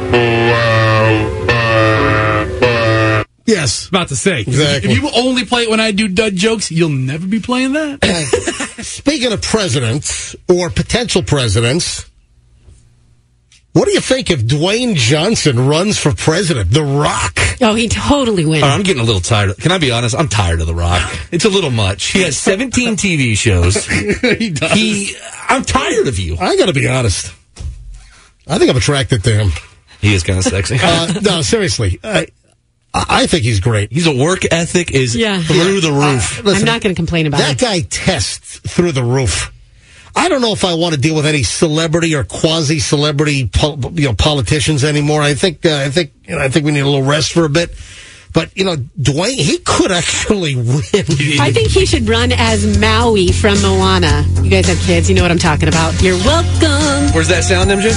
[SPEAKER 5] Yes.
[SPEAKER 8] About to say. 'Cause
[SPEAKER 5] Exactly.
[SPEAKER 8] If you only play it when I do dud jokes, you'll never be playing that.
[SPEAKER 5] Speaking of presidents or potential presidents, What do you think if Dwayne Johnson runs for president? The Rock.
[SPEAKER 6] Oh, he totally wins.
[SPEAKER 7] Oh, I'm getting a little tired. Can I be honest? I'm tired of The Rock. It's a little much. He has seventeen T V shows.
[SPEAKER 8] He does.
[SPEAKER 7] He, I'm tired of you.
[SPEAKER 5] I got to be honest. I think I'm attracted to him.
[SPEAKER 7] He is kind of sexy.
[SPEAKER 5] uh, no, seriously. Uh, I think he's great.
[SPEAKER 7] He's a work ethic is
[SPEAKER 6] Yeah.
[SPEAKER 7] through the roof.
[SPEAKER 5] Uh, listen,
[SPEAKER 6] I'm not going to complain about
[SPEAKER 5] that
[SPEAKER 6] it.
[SPEAKER 5] guy tests through the roof. I don't know if I want to deal with any celebrity or quasi-celebrity, pol- you know, politicians anymore. I think, uh, I think, you know, I think we need a little rest for a bit. But you know, Dwayne, he could actually win.
[SPEAKER 6] I think he should run as Maui from Moana. You guys have kids, you know what I'm talking about. You're welcome.
[SPEAKER 7] Where's that sound, M J?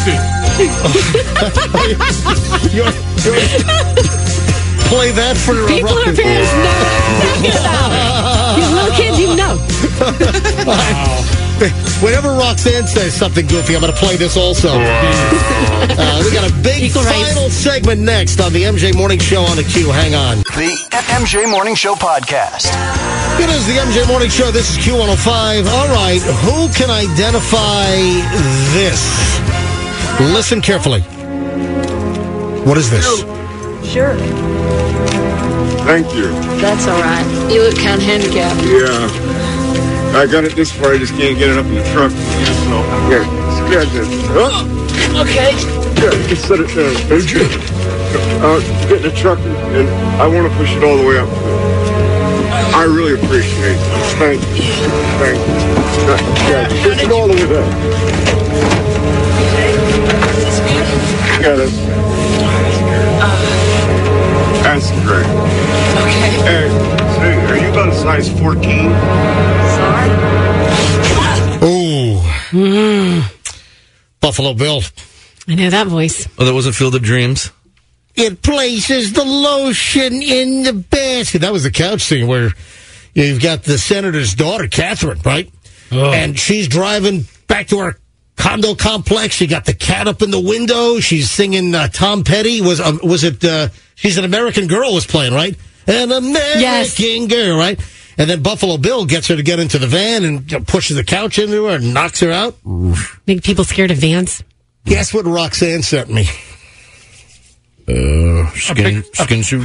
[SPEAKER 5] you're, you're, play that for uh,
[SPEAKER 6] people who are parents know what I'm talking about. You little kids, you know.
[SPEAKER 5] Wow. Whenever Roxanne says something goofy, I'm going to play this also. Uh, we got a big
[SPEAKER 6] Equal
[SPEAKER 5] final
[SPEAKER 6] rights.
[SPEAKER 5] segment next on the M J Morning Show on the Q. Hang on.
[SPEAKER 1] The M J Morning Show podcast.
[SPEAKER 5] It is the M J Morning Show. This is Q one oh five. All right, who can identify this? Listen carefully. What is this?
[SPEAKER 2] Sure.
[SPEAKER 9] Thank you.
[SPEAKER 2] That's all right. You look kind of handicapped.
[SPEAKER 9] Yeah. I got it this far, I just can't get it up in the truck. So, here, scratch it. Oh,
[SPEAKER 2] Okay.
[SPEAKER 9] yeah, you can set it there. Thank you. Uh, get in the truck, and I want to push it all the way up. I really appreciate it. Thank you. Thank you. Yeah, push it all the way there. Yeah, that's, that's great.
[SPEAKER 2] Okay.
[SPEAKER 9] Hey, say, are you about a size fourteen?
[SPEAKER 5] Ooh. Mm. Buffalo Bill.
[SPEAKER 6] I know that voice.
[SPEAKER 7] Oh, that wasn't Field of Dreams?
[SPEAKER 5] It places the lotion in the basket. That was the couch scene where you've got the senator's daughter, Catherine, right?
[SPEAKER 8] Oh.
[SPEAKER 5] And she's driving back to her condo complex. She got the cat up in the window. She's singing uh, Tom Petty. Was uh, was it? Uh, she's an American Girl was playing, right? An American
[SPEAKER 6] Yes.
[SPEAKER 5] Girl, right? And then Buffalo Bill gets her to get into the van and you know, pushes the couch into her and knocks her out.
[SPEAKER 6] Make people scared of vans.
[SPEAKER 5] Guess what Roxanne sent me?
[SPEAKER 7] Uh, skin, skin suit.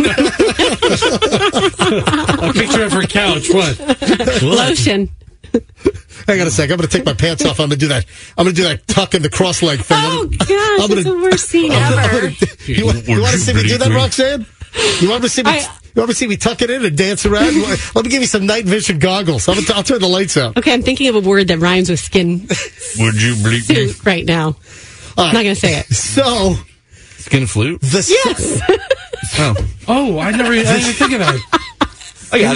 [SPEAKER 8] A picture of her couch. What?
[SPEAKER 6] Lotion.
[SPEAKER 5] Hang on a second. I'm going to take my pants off. I'm going to do that. I'm going to do that tuck in the cross leg thing.
[SPEAKER 6] Oh,
[SPEAKER 5] I'm
[SPEAKER 6] gosh,
[SPEAKER 5] gonna-
[SPEAKER 6] that's the worst scene
[SPEAKER 5] I'm
[SPEAKER 6] ever.
[SPEAKER 5] gonna- you want, you want to see me do that, Roxanne? You want to see me?
[SPEAKER 6] I-
[SPEAKER 5] you want to see me tuck it in and dance around? Let me give you some night vision goggles. I'm gonna, I'll turn the lights out.
[SPEAKER 6] Okay, I'm thinking of a word that rhymes with skin
[SPEAKER 7] Would you bleep me?
[SPEAKER 6] suit right now. I'm not going to say it.
[SPEAKER 5] So
[SPEAKER 7] Skin flute?
[SPEAKER 5] the
[SPEAKER 6] Yes.
[SPEAKER 7] Oh.
[SPEAKER 8] Oh, I never I didn't even think of that.
[SPEAKER 7] I got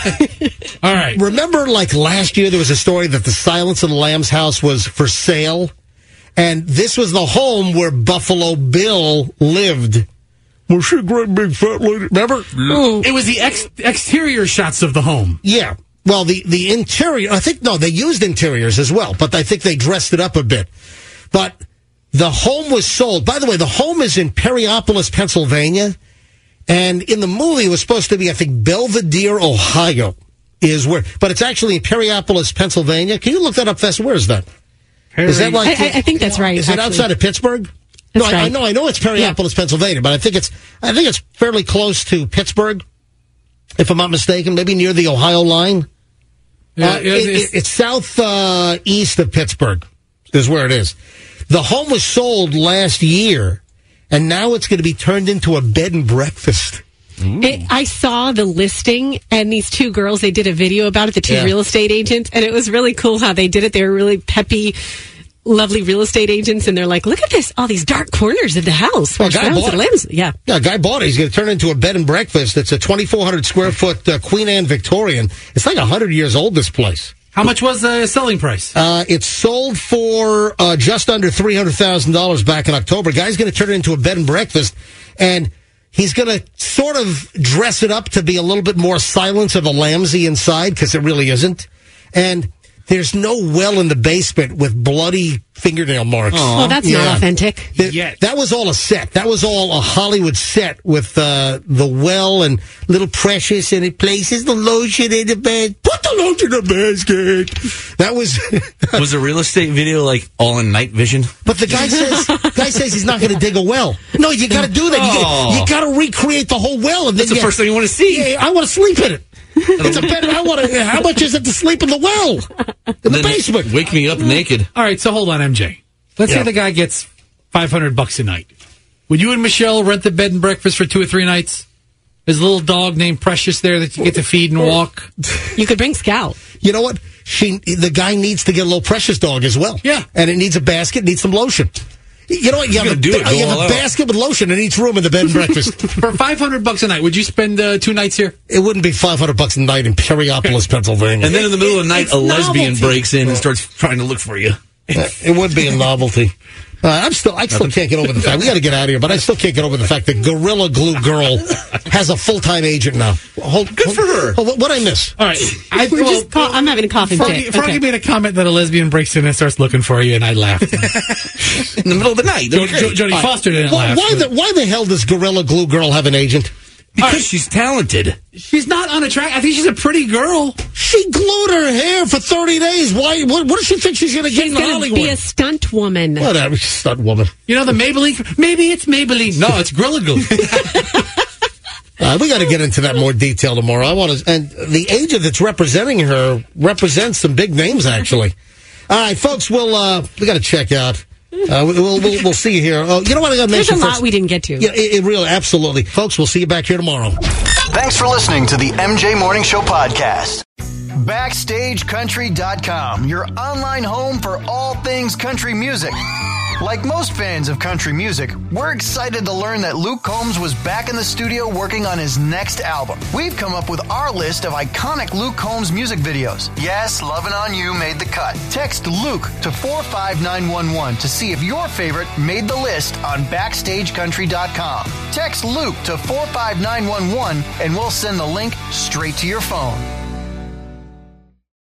[SPEAKER 7] it.
[SPEAKER 8] All right.
[SPEAKER 5] remember, like last year, there was a story that the Silence of the Lambs house was for sale, and this was the home where Buffalo Bill lived. Was she a great big fat lady? Remember?
[SPEAKER 8] It was the ex- exterior shots of the home.
[SPEAKER 5] Yeah. Well, the, the interior, I think, no, they used interiors as well, but I think they dressed it up a bit. But the home was sold. By the way, the home is in Perryopolis, Pennsylvania. And in the movie, it was supposed to be, I think, Belvedere, Ohio is where, but it's actually in Perryopolis, Pennsylvania. Can you look that up, Fess? Where is that? Is that like,
[SPEAKER 6] I, I- I think that's right.
[SPEAKER 5] is it
[SPEAKER 6] actually.
[SPEAKER 5] outside of Pittsburgh?
[SPEAKER 6] That's
[SPEAKER 5] no, I, I
[SPEAKER 6] right.
[SPEAKER 5] know, I know it's Perryopolis, Pennsylvania, but I think it's, I think it's fairly close to Pittsburgh, if I'm not mistaken, maybe near the Ohio line.
[SPEAKER 8] Yeah,
[SPEAKER 5] Uh,
[SPEAKER 8] yeah,
[SPEAKER 5] it-
[SPEAKER 8] it's-
[SPEAKER 5] it- it's south uh, east of Pittsburgh is where it is. The home was sold last year, and now it's going to be turned into a bed and breakfast.
[SPEAKER 6] It, I saw the listing, and these two girls, they did a video about it, the two
[SPEAKER 5] Yeah.
[SPEAKER 6] real estate agents, and it was really cool how they did it. They were really peppy, lovely real estate agents, and they're like, look at this, all these dark corners of the house.
[SPEAKER 5] Well,
[SPEAKER 6] where
[SPEAKER 5] guy
[SPEAKER 6] Silence
[SPEAKER 5] bought
[SPEAKER 6] of the
[SPEAKER 5] it.
[SPEAKER 6] Lambs- Yeah.
[SPEAKER 5] Yeah, a guy bought it. He's going to turn it into a bed and breakfast. It's a twenty-four hundred square foot uh, Queen Anne Victorian. It's like one hundred years old, this place.
[SPEAKER 8] How much was the selling price?
[SPEAKER 5] Uh, it sold for uh, just under three hundred thousand dollars back in October. Guy's going to turn it into a bed and breakfast, and he's going to sort of dress it up to be a little bit more Silence of the Lambsy inside, because it really isn't. And there's no well in the basement with bloody fingernail marks.
[SPEAKER 6] Well, that's not authentic.
[SPEAKER 5] Th-
[SPEAKER 8] Yet.
[SPEAKER 5] That was all a set. That was all a Hollywood set with uh, the well and little Precious, and it places the lotion in the bed. Put the load in the basket. That was
[SPEAKER 7] was a real estate video like all in night vision.
[SPEAKER 5] But the guy says guy says he's not going to dig a well. No, you got to do that.
[SPEAKER 7] Oh.
[SPEAKER 5] You, you got to recreate the whole well. And
[SPEAKER 7] That's
[SPEAKER 5] then
[SPEAKER 7] the
[SPEAKER 5] you,
[SPEAKER 7] first thing you want to see.
[SPEAKER 5] Yeah, I want to sleep in it. It's a better. I want to. How much is it to sleep in the well in the basement?
[SPEAKER 7] Wake me up naked.
[SPEAKER 8] All right, so hold on, M J. Let's
[SPEAKER 5] Yeah.
[SPEAKER 8] say the guy gets five hundred bucks a night. Would you and Michelle rent the bed and breakfast for two or three nights? There's a little dog named Precious there that you get to feed and walk.
[SPEAKER 6] You could bring Scout.
[SPEAKER 5] You know what? She, the guy needs to get a little Precious dog as well.
[SPEAKER 8] Yeah.
[SPEAKER 5] And it needs a basket, needs some lotion. You know what? You
[SPEAKER 7] You
[SPEAKER 5] have, a,
[SPEAKER 7] gotta do it. Go
[SPEAKER 5] you have
[SPEAKER 7] all
[SPEAKER 5] a
[SPEAKER 7] out.
[SPEAKER 5] basket with lotion in each room in the bed and breakfast.
[SPEAKER 8] For five hundred bucks a night, would you spend uh, two nights here?
[SPEAKER 5] It wouldn't be five hundred bucks a night in Periopolis, Pennsylvania.
[SPEAKER 7] And then in the middle of the night,
[SPEAKER 6] It's
[SPEAKER 7] a lesbian
[SPEAKER 6] novelty.
[SPEAKER 7] breaks in and starts trying to look for you.
[SPEAKER 5] Uh, it would be a novelty. Uh, I'm still, I still can't get over the fact. We got to get out of here, but I still can't get over the fact that Gorilla Glue Girl has a full time agent now. Hold,
[SPEAKER 7] Good for her.
[SPEAKER 5] Hold, what I miss?
[SPEAKER 8] All right. I,
[SPEAKER 6] We're
[SPEAKER 8] well,
[SPEAKER 6] just call, I'm having a coughing
[SPEAKER 8] Froggy,
[SPEAKER 6] fit.
[SPEAKER 8] Froggy
[SPEAKER 6] Okay.
[SPEAKER 8] made a comment that a lesbian breaks in and starts looking for you, and I laughed.
[SPEAKER 7] In the middle of the night.
[SPEAKER 8] Jo- Jo- Jodie
[SPEAKER 5] All right.
[SPEAKER 8] Foster didn't
[SPEAKER 5] Why,
[SPEAKER 8] laugh.
[SPEAKER 5] why the why the hell does Gorilla Glue Girl have an agent?
[SPEAKER 7] Because she's talented.
[SPEAKER 8] She's not unattractive. I think she's a pretty girl.
[SPEAKER 5] She glued her hair for thirty days. Why? What, what does she think she's going to get
[SPEAKER 6] She's
[SPEAKER 5] in
[SPEAKER 6] going to
[SPEAKER 5] Hollywood?
[SPEAKER 6] be a stunt woman.
[SPEAKER 5] Whatever, stunt woman.
[SPEAKER 8] You know the Maybelline? Maybe it's Maybelline. No, it's Gorilla Glue.
[SPEAKER 5] Uh, we got to get into that more detail tomorrow. I want to, and the agent that's representing her represents some big names, actually. All right, folks, we'll uh, we got to check out. Uh, we'll, we'll we'll see you here. Oh, you know what I got to
[SPEAKER 6] There's
[SPEAKER 5] mention
[SPEAKER 6] a lot
[SPEAKER 5] first?
[SPEAKER 6] we didn't get to.
[SPEAKER 5] Yeah, it, it really, absolutely, folks. We'll see you back here tomorrow.
[SPEAKER 1] Thanks for listening to the M J Morning Show podcast. Backstage Country dot com, your online home for all things country music. Like most fans of country music, we're excited to learn that Luke Combs was back in the studio working on his next album. We've come up with our list of iconic Luke Combs music videos. Yes, Lovin' On You made the cut. Text Luke to four five nine one one to see if your favorite made the list on Backstage Country dot com. Text Luke to four five nine one one and we'll send the link straight to your phone.